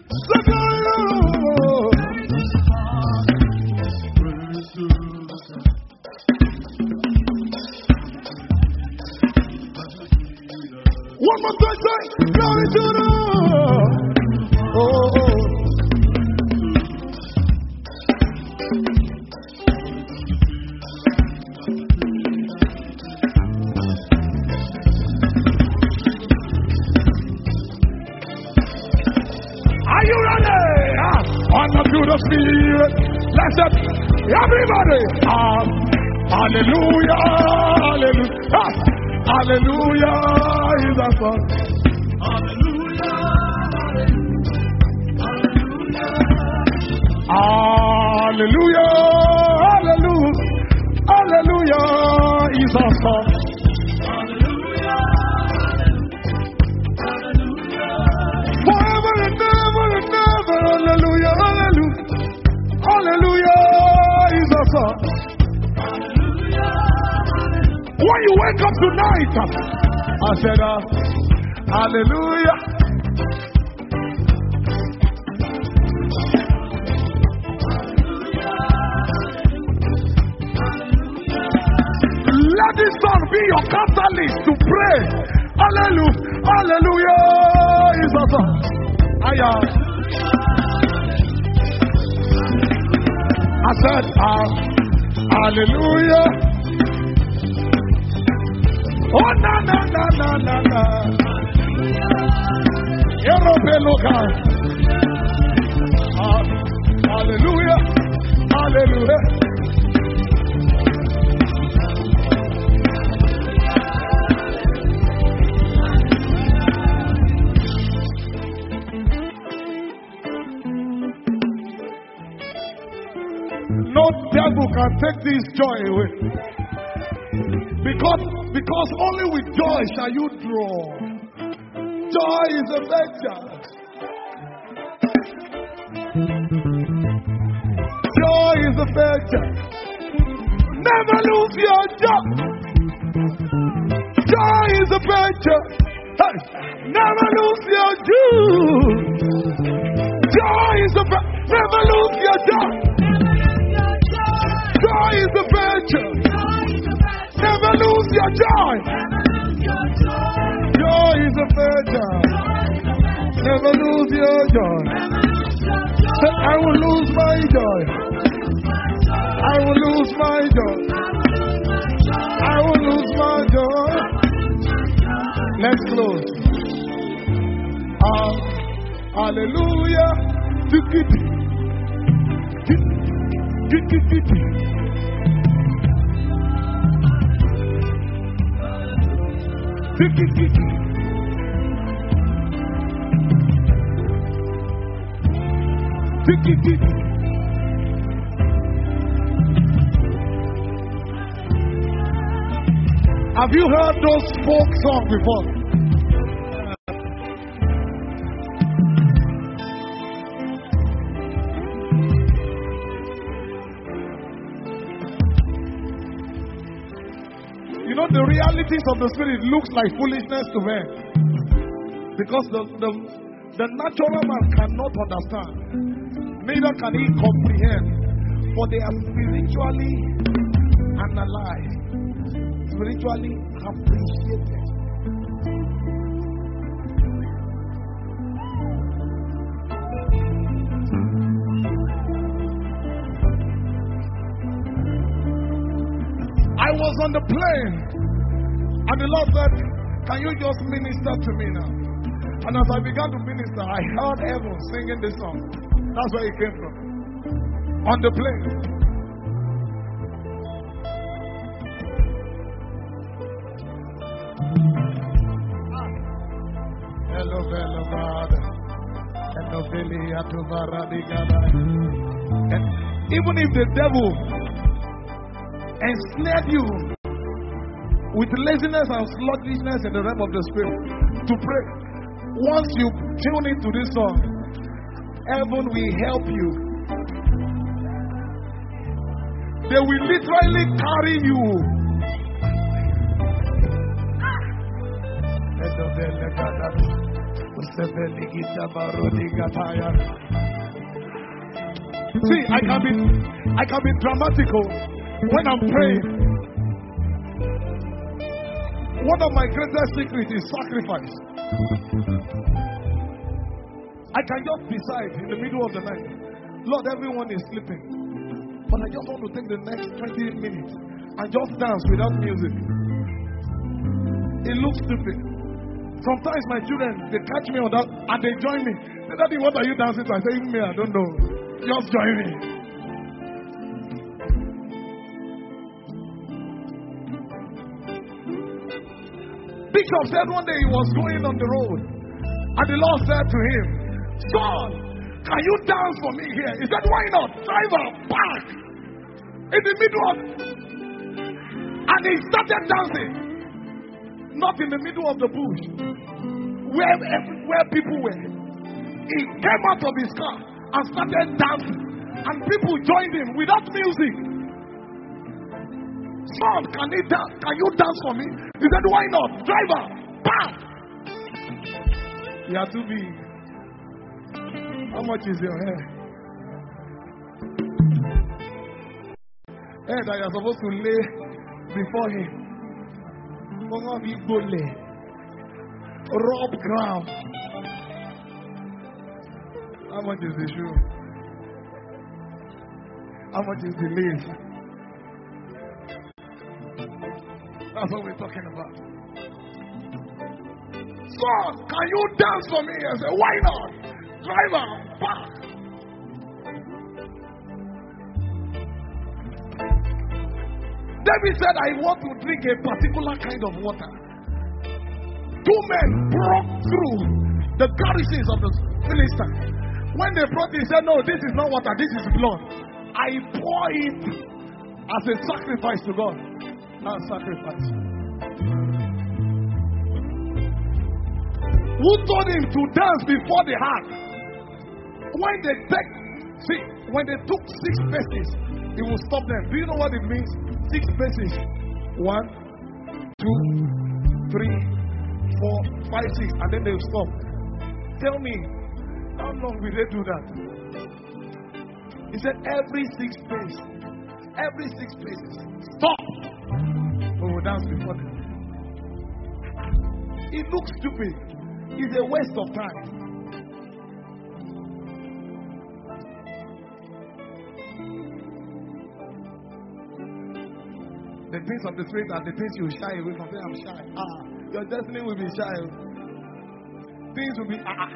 One more time, say, glory to the oh, oh. Are you ready? Ah, honor to the Spirit. Let's up, everybody. Ah, hallelujah, hallelujah. Ah. Hallelujah is the song. Hallelujah. Hallelujah. Hallelujah. Hallelujah is our song. Hallelujah. Forever and ever and ever. Hallelujah. Hallelujah. Hallelujah is our song. When you wake up tonight, I said, uh, hallelujah. Let this song be your catalyst to pray. Hallelujah. Hallelujah is awesome. I, uh, I said, uh, hallelujah. Oh, na, na, na, na, na, na. Hallelujah. Hallelujah. Hallelujah. No devil can take this joy away. Because, because only with joy shall you draw. Joy is a vector. Joy is a vector. Never lose your joy. Joy is a vector. Hey, never lose your joy. Joy is a vector. Never lose your joy. Joy is a vector. Never lose your joy. Joy is a vector. Never lose your joy. Say, I will lose my joy. I will lose my joy. I will lose my joy. Let's close. Uh, hallelujah. Have you heard those folk songs before? You know, the realities of the Spirit looks like foolishness to men. Because the, the, the natural man cannot understand. Neither can he comprehend. For they are spiritually analyzed. Spiritually appreciated. I was on the plane, and the Lord said, "Can you just minister to me now?" And as I began to minister, I heard heaven singing this song. That's where it came from. On the plane. Hello, hello, God. Hello, and even if the devil ensnared you with laziness and sluggishness in the realm of the Spirit to pray, once you tune into this song, heaven will help you. They will literally carry you. See, I can be I can be dramatical when I'm praying. One of my greatest secrets is sacrifice. I can just decide in the middle of the night, Lord, everyone is sleeping, but I just want to take the next twenty minutes and just dance without music. It looks stupid. Sometimes my children, they catch me on that and they join me. They say, Daddy, what are you dancing to? I say, even me, I don't know. Just join me. Bishop said one day he was going on the road, and the Lord said to him, "Son, can you dance for me here?" He said, "Why not? Driver, park in the middle of," and he started dancing. Not in the middle of the bush, where, where people were. He came out of his car and started dancing, and people joined him without music. Son, can he dance? Can you dance for me? He said, "Why not? Driver, park." You are too big. How much is your hair? Hair that you are supposed to lay before him. Rob ground. How much is the shoe? How much is the lace? That's what we're talking about. Son, can you dance for me? I said, "Why not? Driver, park." David said, "I want to drink a particular kind of water." Two men broke through the garrisons of the Philistines. When they brought it, he said, "No, this is not water, this is blood. I pour it as a sacrifice to God." Not sacrifice. Who told him to dance before the heart? When they take, see, when they took six paces, he will stop them. Do you know what it means? Six paces. One, two, three, four, five, six, and then they will stop. Tell me, how long will they do that? He said every six paces. Every six paces. Stop. We will dance before them. It looks stupid. It's a waste of time. The things of the Spirit are the things you shy away from. Say, "I'm shy." Ah, your destiny will be shy. Things will be ah.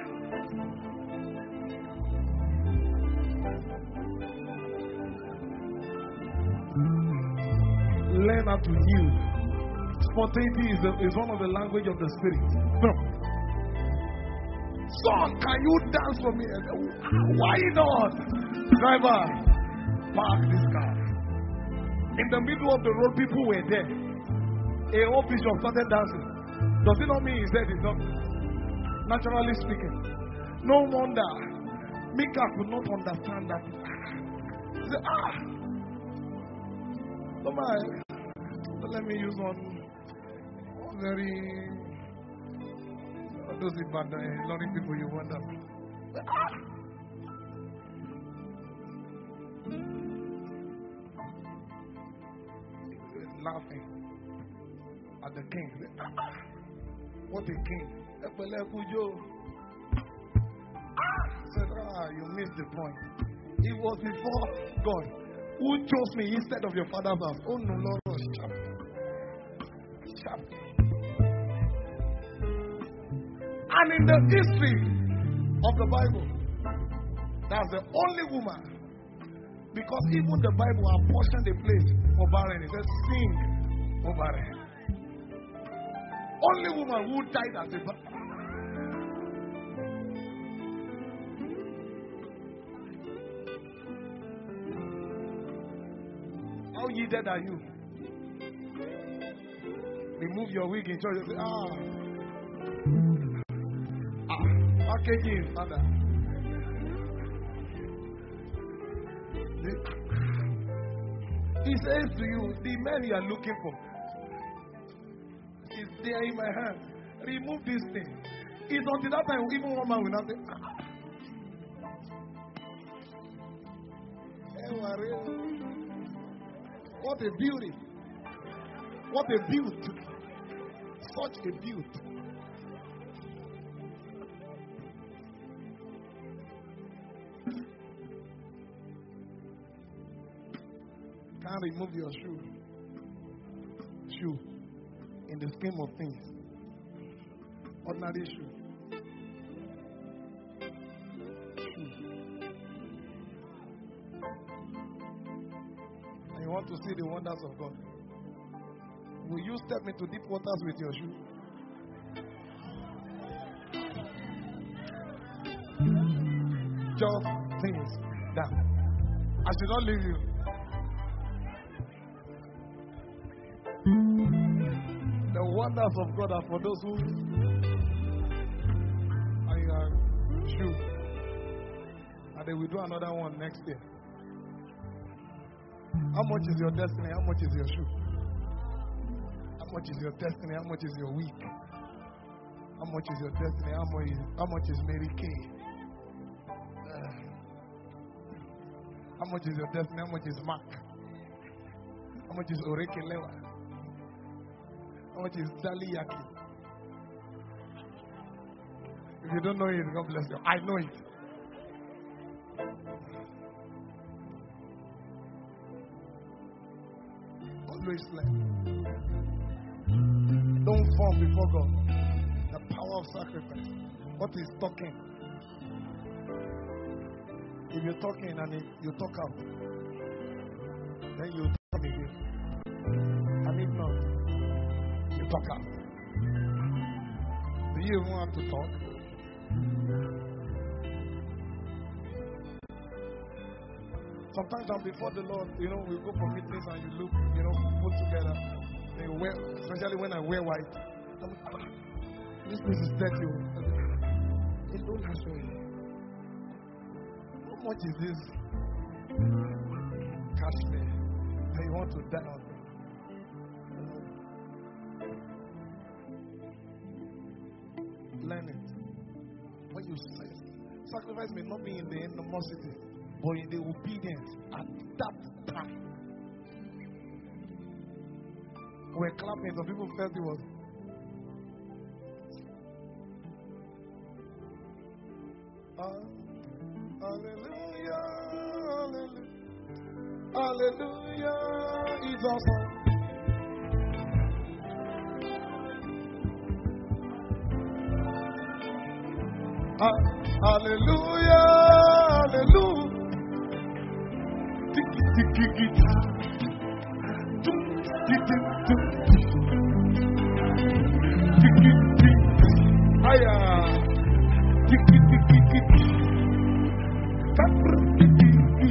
Learn how to yield. Spontaneity is, the, is one of the language of the Spirit. No. Son, can you dance for me? Why not? Driver, park this car. In the middle of the road, people were there. a whole bishop started dancing. Does it not mean his head is not naturally speaking? No wonder Micah could not understand that. He said, ah, so my, so let me use one, one very, those bad learning people you wonder. Ah. Laughing at the king. Ah, what a king. Ah, said, ah, you missed the point. It was before God who chose me instead of your father's house. Oh no, Lord, Lord, sharp. Sharp. And in the history of the Bible, that's the only woman. Because even the Bible apportioned a place for barren. It says, sing, O barren. Only woman who died as a barren. How yielded are you? Remove your wig in church and say, ah, ah, packaging, Father. He says to you, the man you are looking for is there in my hand. Remove this thing. It's until that time, even one man will not say, ah. What a beauty. What a beauty. Such a beauty. Can't remove your shoe. Shoe. In the scheme of things. Ordinary shoe. Shoe. And you want to see the wonders of God. Will you step into deep waters with your shoe? Just things down. I should not leave you. The wonders of God are for those who are in your shoe. And they will do another one next year. How much is your destiny? How much is your shoe? How much is your destiny? How much is your week? How much is your destiny? How much is, how much is Mary Kay? Uh, how much is your destiny? How much is Mark? How much is Oreke Lewa? How much is Dali Yaki? If you don't know it, God bless you. I know it. Always learn. Don't form before God. The power of sacrifice. What is talking? If you're talking and it, you talk out, then you come again. And if not, you talk out. Do you even have to talk? Sometimes I'm before the Lord, you know, we go for meetings and you look, you know, put together. And you wear, especially when I wear white. I'm like, ah, this place is dirty. It don't have to. How much is this cashmere that you want to die on? Learn it. When you say, sacrifice may not be in the animosity, but in the obedience at that time. We're clapping, some people felt it was. Uh, hallelujah, hallelujah, hallelujah, it's awesome. Uh, hallelujah, hallelujah. Tiki tiki tiki. Tum tiki tum. Tiki tiki. Aya. Tiki tiki tiki. Kapr tiki tiki.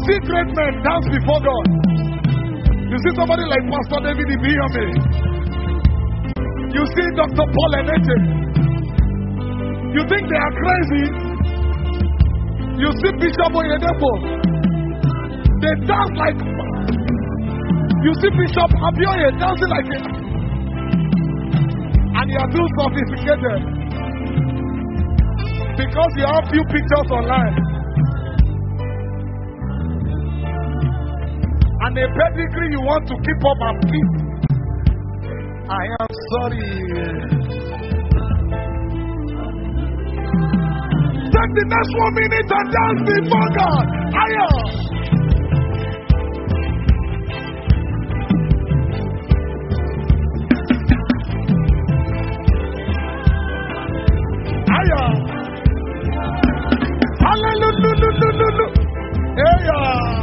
see great men dance before God. You see somebody like Pastor David Ibiyame. You see Doctor Paul Enete. You think they are crazy? You see Bishop Oyedepo. They dance like. You see Bishop Abioye dancing like it. And you are too sophisticated. Because you have few pictures online. And a pedigree you want to keep up and keep. I am sorry. Take the next one minute and dance before God. I am. Hallelujah. Yeah.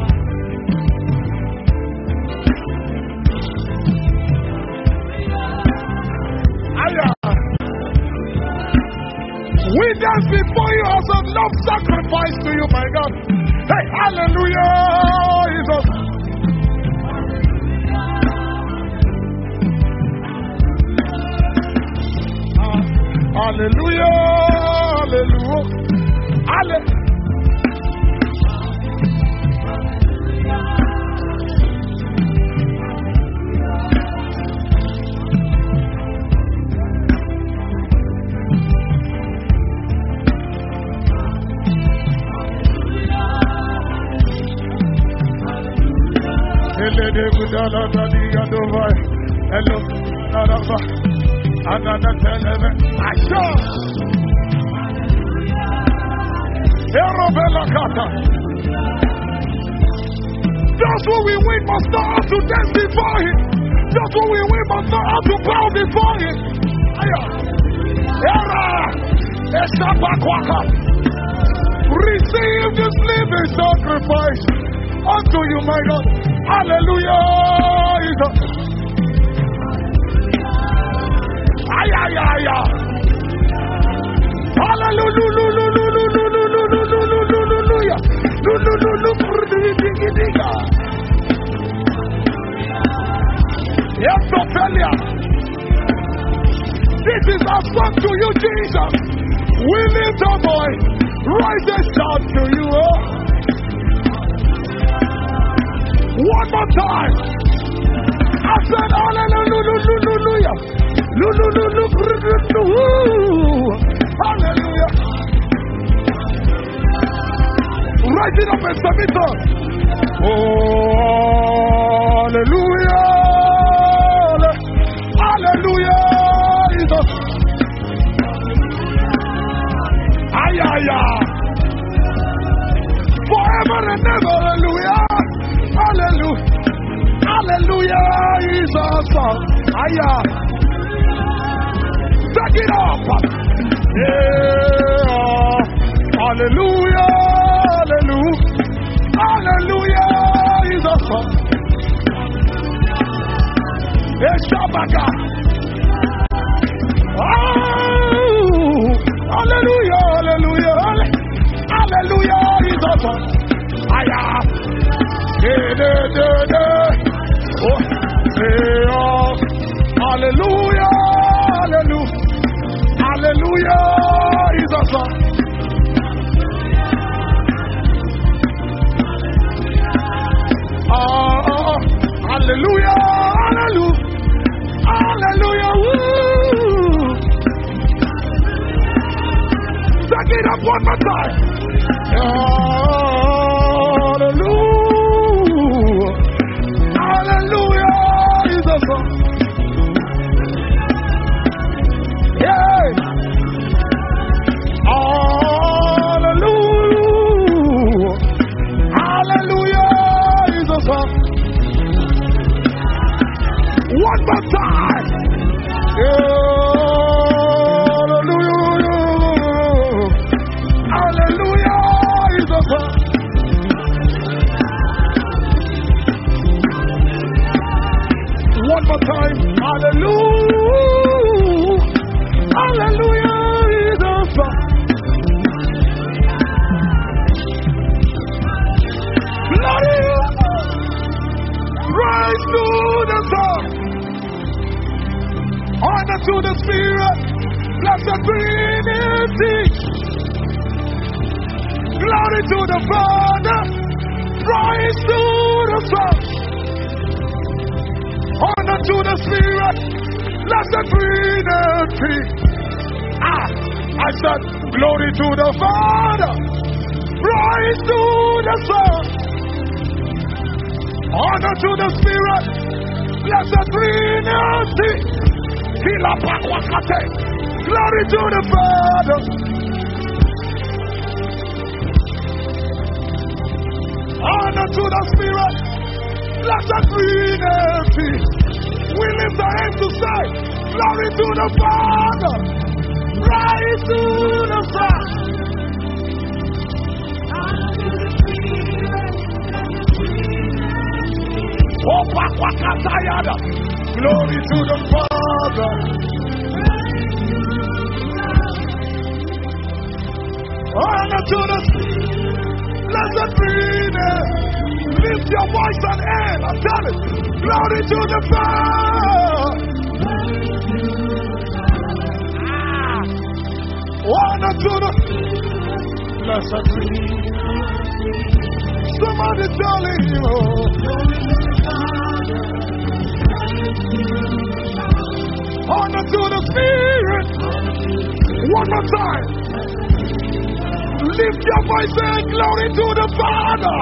We dance before you as a love sacrifice to you, my God. Hey, hallelujah, Jesus. Uh, hallelujah, hallelujah, hallelujah. Hello, Narava, another television. That's what we win, must not have to dance before him. That's what we win, must not have to bow before him. Receive this living sacrifice unto you, my God. Hallelujah. Ay, ay, ay, ay. Hallelujah. Yes, Ophelia. This is our song to you, Jesus. We lift our voice. Rise and shout to you. Oh. One more time. I said hallelujah. Hallelujah. Rise it up and submit us. Oh, hallelujah. Hallelujah. Jesus. Ay, ay, ay. Forever and ever. Hallelujah. Hallelujah. Hallelujah. Jesus. Ay, ay. Take it up. Yeah. Hallelujah. Hallelujah. Hallelujah. Jesus. Yes, Shabaka. Oh, hallelujah. Hallelujah. Hallelujah. Jesus. Aya. Oh, yeah. Hallelujah. Hallelujah. Hallelujah. Jesus. Ah, uh, hallelujah, hallelujah, hallelujah. Woo. Take it up one more time. Hallelujah, hallelujah, Jesus. Yeah. Hallelujah, hallelujah. One more time. Hallelujah. Hallelujah. Honor to the Spirit. Blessed Trinity. Glory to the Father. Praise to the Son. Honor to the Spirit. Blessed Trinity. Ah, I said, glory to the Father. Praise to the Son. Honor to the Spirit. Blessed Trinity. Glory to the Father. Honor to the Spirit. Blessed Trinity. We lift our hands to say, glory to the Father. Praise to the Son. Honor to the Spirit. Glory to the Father. Honor to the Blessed Trinity. Lift your voice and hand and tell it. Glory to the Father. Ah. Honor to the Blessed Trinity. Somebody tell him. Honor to the Spirit. One more time. Lift your voice and glory to the Father.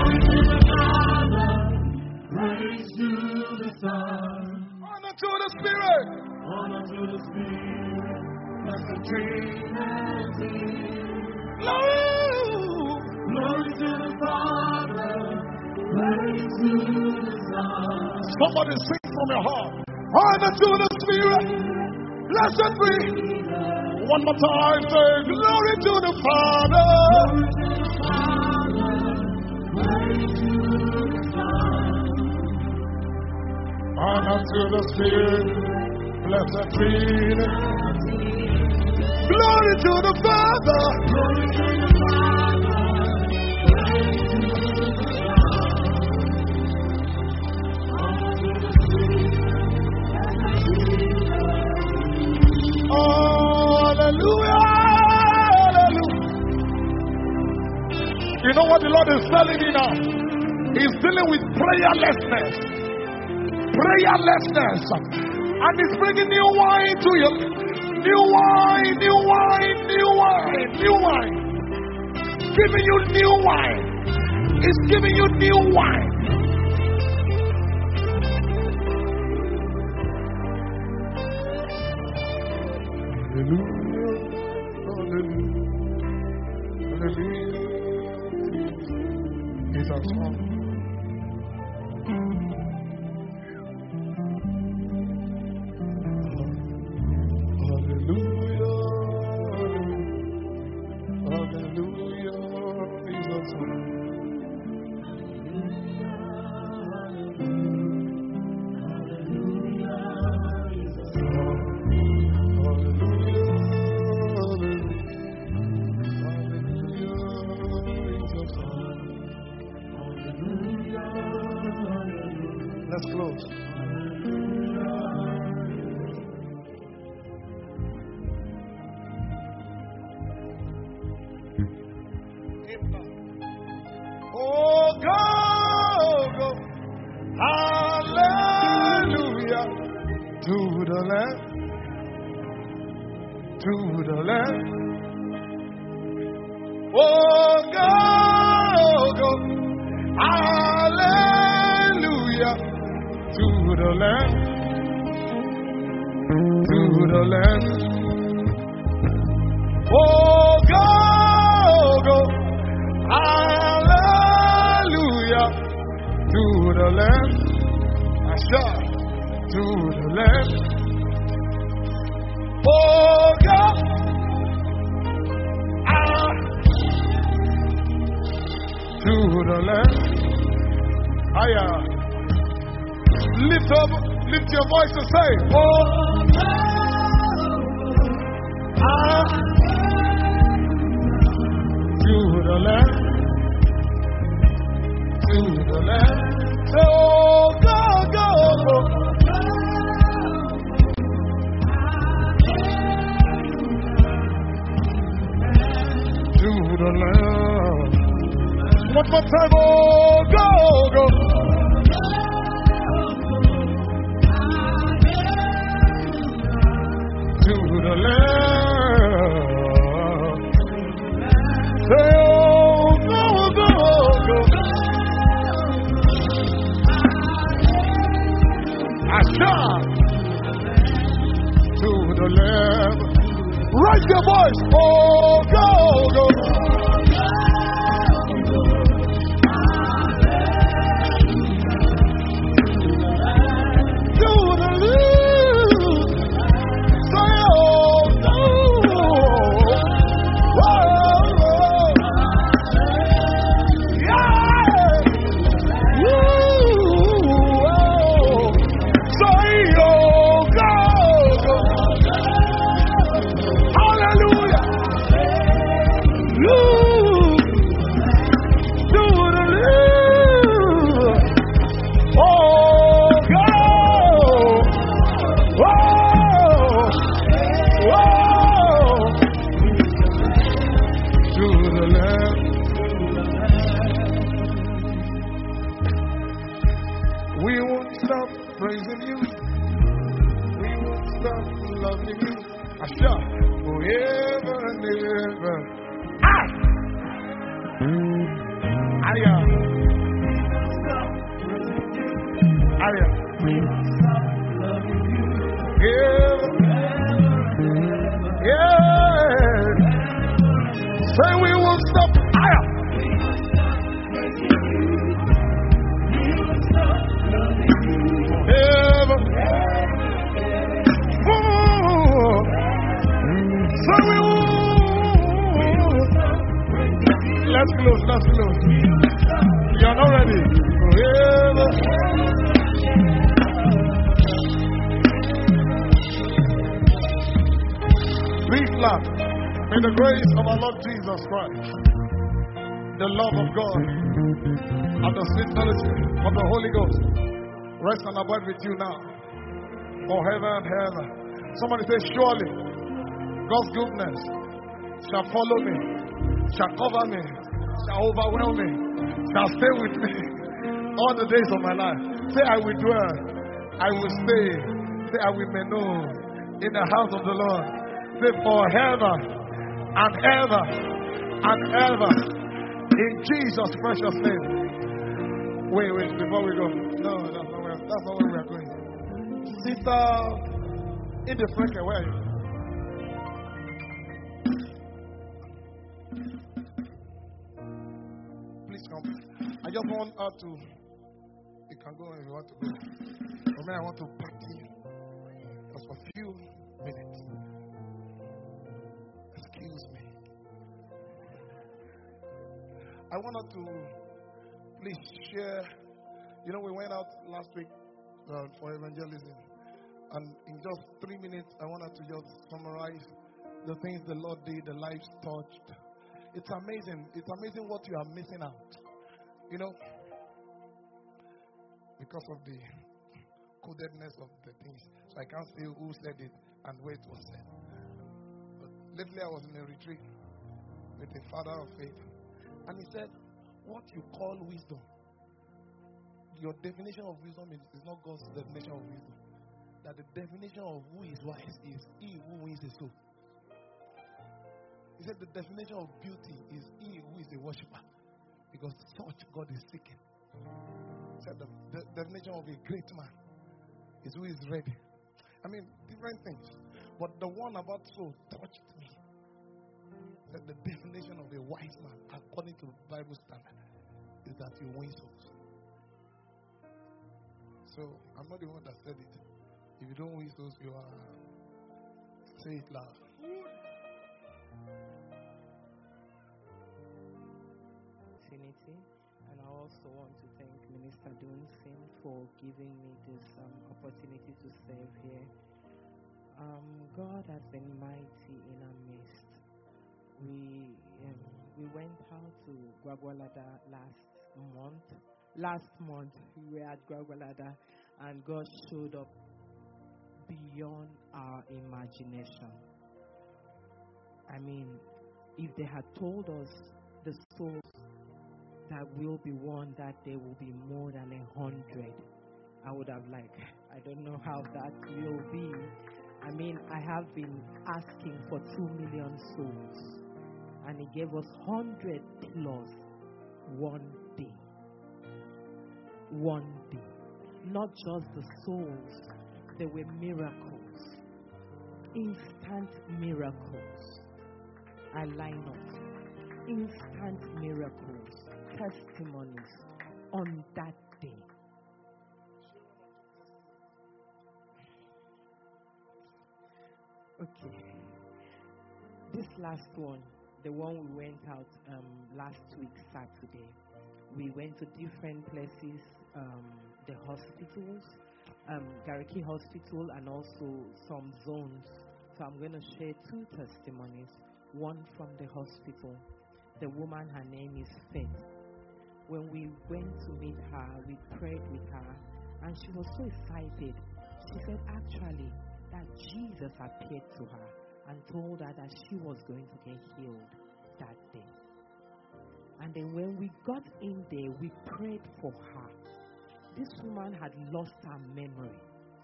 Praise to the Son. Honor to the Spirit. Honor to the Spirit. Blessed Trinity. Glory to the Father. Praise to the Son. Somebody sing from your heart. Honor to the Spirit. Blessed Trinity. One more time, say glory to the Father. Honor to the Spirit, blessed Trinity. Glory to the Father. Hallelujah, hallelujah. You know what the Lord is telling me now? He's dealing with prayerlessness. Prayerlessness. And He's bringing new wine to you. New wine, new wine, new wine, new wine. Giving you new wine. He's giving you new wine. Hallelujah, hallelujah, hallelujah. He's our song. Hallelujah, hallelujah, he's our song. Let's close. Oh, go, go. Hallelujah. To the Lamb. To the Lamb. Oh, go, go. Hallelujah. To the Lamb, to the Lamb. Oh, go, go, hallelujah. To the Lamb, I shout, to the Lamb. Oh, go, ah, to the Lamb. Higher. Lift up, lift your voice and say, oh, ah, to the Lamb, to the Lamb. Say, oh, go, go, go. Lamb. One more time, oh, go, go. To the Lamb. Say, oh, go, go, go. Asha. To the Lamb. Raise your voice, oh, go, go. May the grace of our Lord Jesus Christ, the love of God, and the sweet fellowship of the Holy Ghost rest and abide with you now, forever and ever. Somebody say, surely God's goodness shall follow me, shall cover me, shall overwhelm me, shall stay with me all the days of my life. Say, I will dwell, I will stay. Say, I will may know in the house of the Lord. Say, forever and ever and ever, in Jesus' precious name. Wait, wait, before we go. No, that's not where, that's not where we are going. Sister in the front, where are you? Please come. I just want her to. You can go if you want to go. For me, I want to party just for a few minutes. Excuse me. I wanted to please share. You know, we went out last week uh, for evangelism, and in just three minutes, I wanted to just summarize the things the Lord did, the lives touched. It's amazing. It's amazing what you are missing out. You know, because of the codedness of the things, so I can't say who said it and where it was said. Lately, I was in a retreat with a father of faith, and he said, what you call wisdom, your definition of wisdom is, is not God's definition of wisdom. That the definition of who is wise is he who wins the soul. He said the definition of beauty is he who is a worshiper, because such God is seeking. He said the, the definition of a great man is who is ready. I mean, different things. But the one about soul touched me. That the definition of a wise man, according to Bible standard, is that you win souls. So I'm not the one that said it. If you don't win souls, you are. Say it loud. Opportunity, and I also want to thank Minister Dunsin for giving me this um, opportunity to serve here. Um, God has been mighty in our midst. We um, we went out to Gwagwalada last month. Last month we were at Gwagwalada, and God showed up beyond our imagination. I mean, if they had told us the souls that will be won that day will be more than a hundred. I would have like, I don't know how that will be. I mean, I have been asking for two million souls, and He gave us hundred plus one day. One day. Not just the souls, there were miracles, instant miracles. I line up. Instant miracles, testimonies on that day. Okay. This last one, the one we went out um, last week, Saturday. We went to different places, um, the hospitals, um, Gariki Hospital, and also some zones. So I'm going to share two testimonies. One from the hospital. The woman, her name is Faith. When we went to meet her, we prayed with her, and she was so excited. She said, actually, that Jesus appeared to her and told her that she was going to get healed that day. And then when we got in there, we prayed for her. This woman had lost her memory.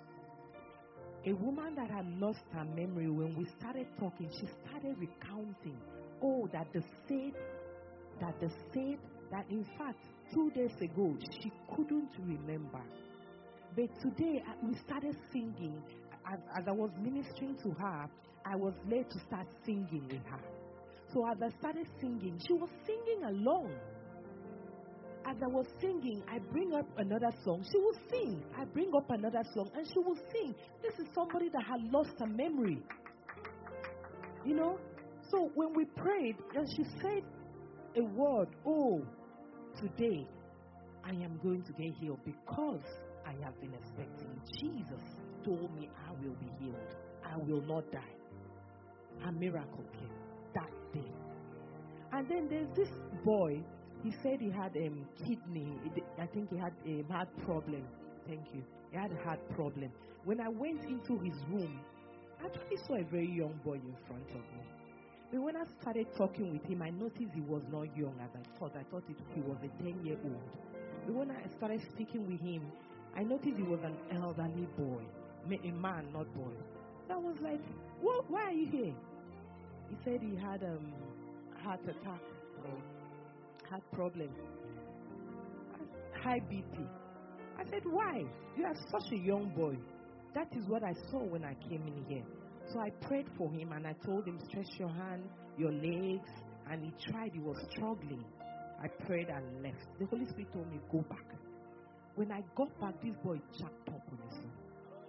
A woman that had lost her memory, when we started talking, she started recounting, oh, that the said, that the said, that in fact, two days ago, she couldn't remember. But today, we started singing. As, as I was ministering to her, I was led to start singing with her. So as I started singing, she was singing along. As I was singing, I bring up another song. She will sing. I bring up another song, and she will sing. This is somebody that had lost her memory. You know? So when we prayed, and she said a word, oh, today I am going to get healed because I have been expecting. Jesus told me I will be healed. I will not die. A miracle came that day. And then there's this boy. He said he had a um, kidney. I think he had a heart problem. Thank you. He had a heart problem. When I went into his room, I actually saw a very young boy in front of me. But when I started talking with him, I noticed he was not young as I thought. I thought it, he was a ten-year-old. But when I started speaking with him, I noticed he was an elderly boy. A man, not boy. So I was like, what? Why are you here? He said he had a um, heart attack. Or heart problem. High B P. I said, why? You are such a young boy. That is what I saw when I came in here. So I prayed for him and I told him, stretch your hand, your legs. And he tried, he was struggling. I prayed and left. The Holy Spirit told me, go back. When I got back, this boy jacked up on his own.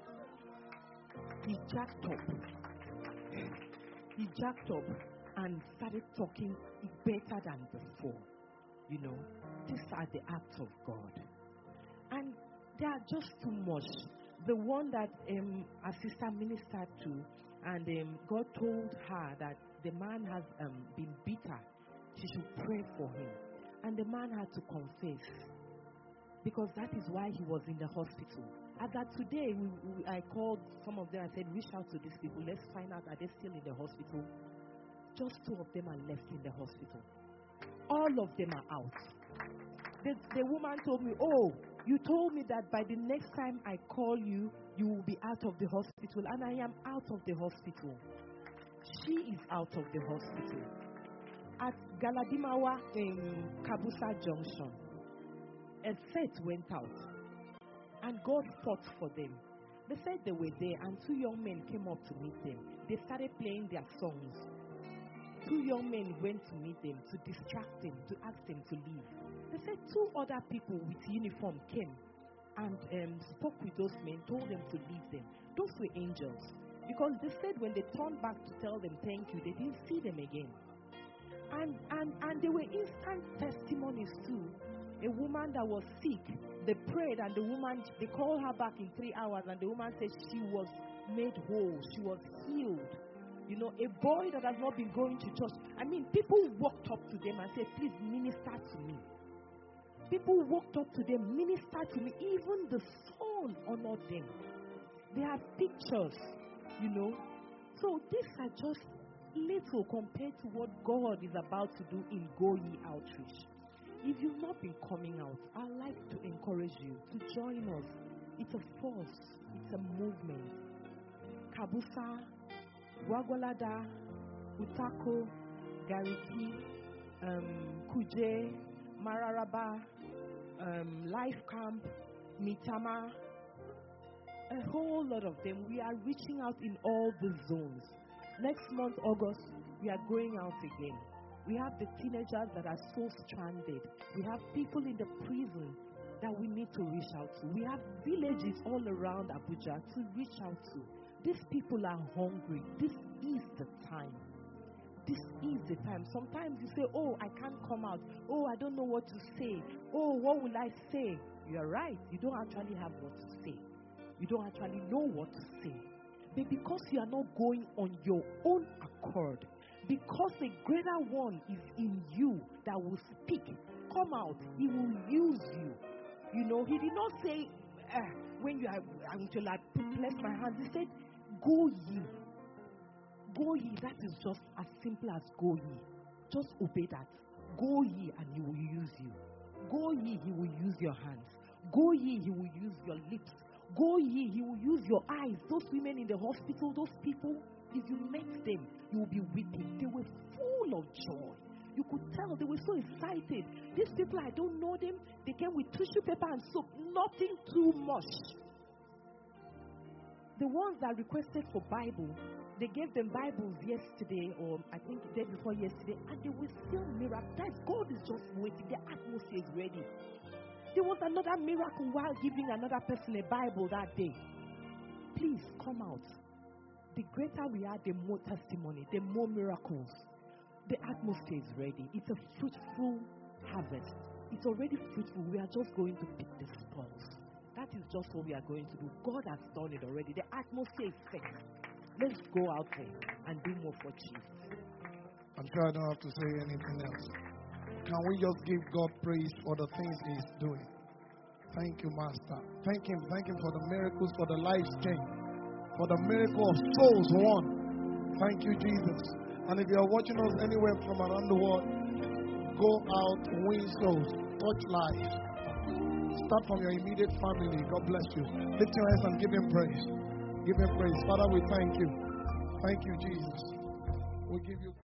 He jacked up. He jacked up and started talking better than before. You know, these are the acts of God. And they are just too much. The one that um, our sister ministered to, and um, God told her that the man has um, been bitter. She should pray for him. And the man had to confess. Because that is why he was in the hospital. And that today, we, we, I called some of them and said, reach out to these people. Let's find out, are they still in the hospital? Just two of them are left in the hospital. All of them are out. The, the woman told me, oh, you told me that by the next time I call you, you will be out of the hospital. And I am out of the hospital. She is out of the hospital. At Galadimawa in Kabusa Junction, a set went out. And God fought for them. They said they were there, and two young men came up to meet them. They started playing their songs. Two young men went to meet them to distract them, to ask them to leave. They said two other people with uniform came and um, spoke with those men, told them to leave them. Those were angels. Because they said when they turned back to tell them thank you, they didn't see them again. And, and, and there were instant testimonies too. A woman that was sick, they prayed and the woman, they called her back in three hours and the woman said she was made whole. She was healed. You know, a boy that has not been going to church. I mean, people walked up to them and said, please minister to me. People walked up to them, minister to me. Even the son honored them. They have pictures, you know. So these are just little compared to what God is about to do in Go Ye Outreach. If you've not been coming out, I'd like to encourage you to join us. It's a force. It's a movement. Kabusa, Wagwalada, Utako, Gariki, um, Kuje, Mararaba, um, Life Camp, Mitama, a whole lot of them. We are reaching out in all the zones. Next month, August, we are going out again. We have the teenagers that are so stranded. We have people in the prison that we need to reach out to. We have villages all around Abuja to reach out to. These people are hungry. This is the time. This is the time. Sometimes you say, oh, I can't come out. Oh, I don't know what to say. Oh, what will I say? You are right. You don't actually have what to say. You don't actually know what to say. But because you are not going on your own accord, because the greater one is in you that will speak, come out. He will use you. You know, he did not say, uh, when you are, until I bless my hands, he said, go ye. Go ye. That is just as simple as go ye. Just obey that. Go ye and he will use you. Go ye, he will use your hands. Go ye, he will use your lips. Go ye, he will use your eyes. Those women in the hospital, those people, if you met them, you will be weeping. They were full of joy. You could tell they were so excited. These people, I don't know them. They came with tissue paper and soap. Nothing too much. The ones that requested for Bible, they gave them Bibles yesterday, or I think the day before yesterday, and they were still miraculous. God is just waiting. The atmosphere is ready. There was another miracle while giving another person a Bible that day. Please come out. The greater we are, the more testimony, the more miracles. The atmosphere is ready. It's a fruitful harvest. It's already fruitful. We are just going to pick the spoils. That is just what we are going to do. God has done it already. The atmosphere is set. Let's go out there and do more for Jesus. I'm sure I don't have to say anything else. Can we just give God praise for the things He's doing? Thank you, Master. Thank Him. Thank Him for the miracles, for the life change, for the miracle of souls won. Thank you, Jesus. And if you are watching us anywhere from around the world, go out, win souls, touch lives. Start from your immediate family. God bless you. Lift your hands and give Him praise. Give Him praise. Father, we thank you. Thank you, Jesus. We give you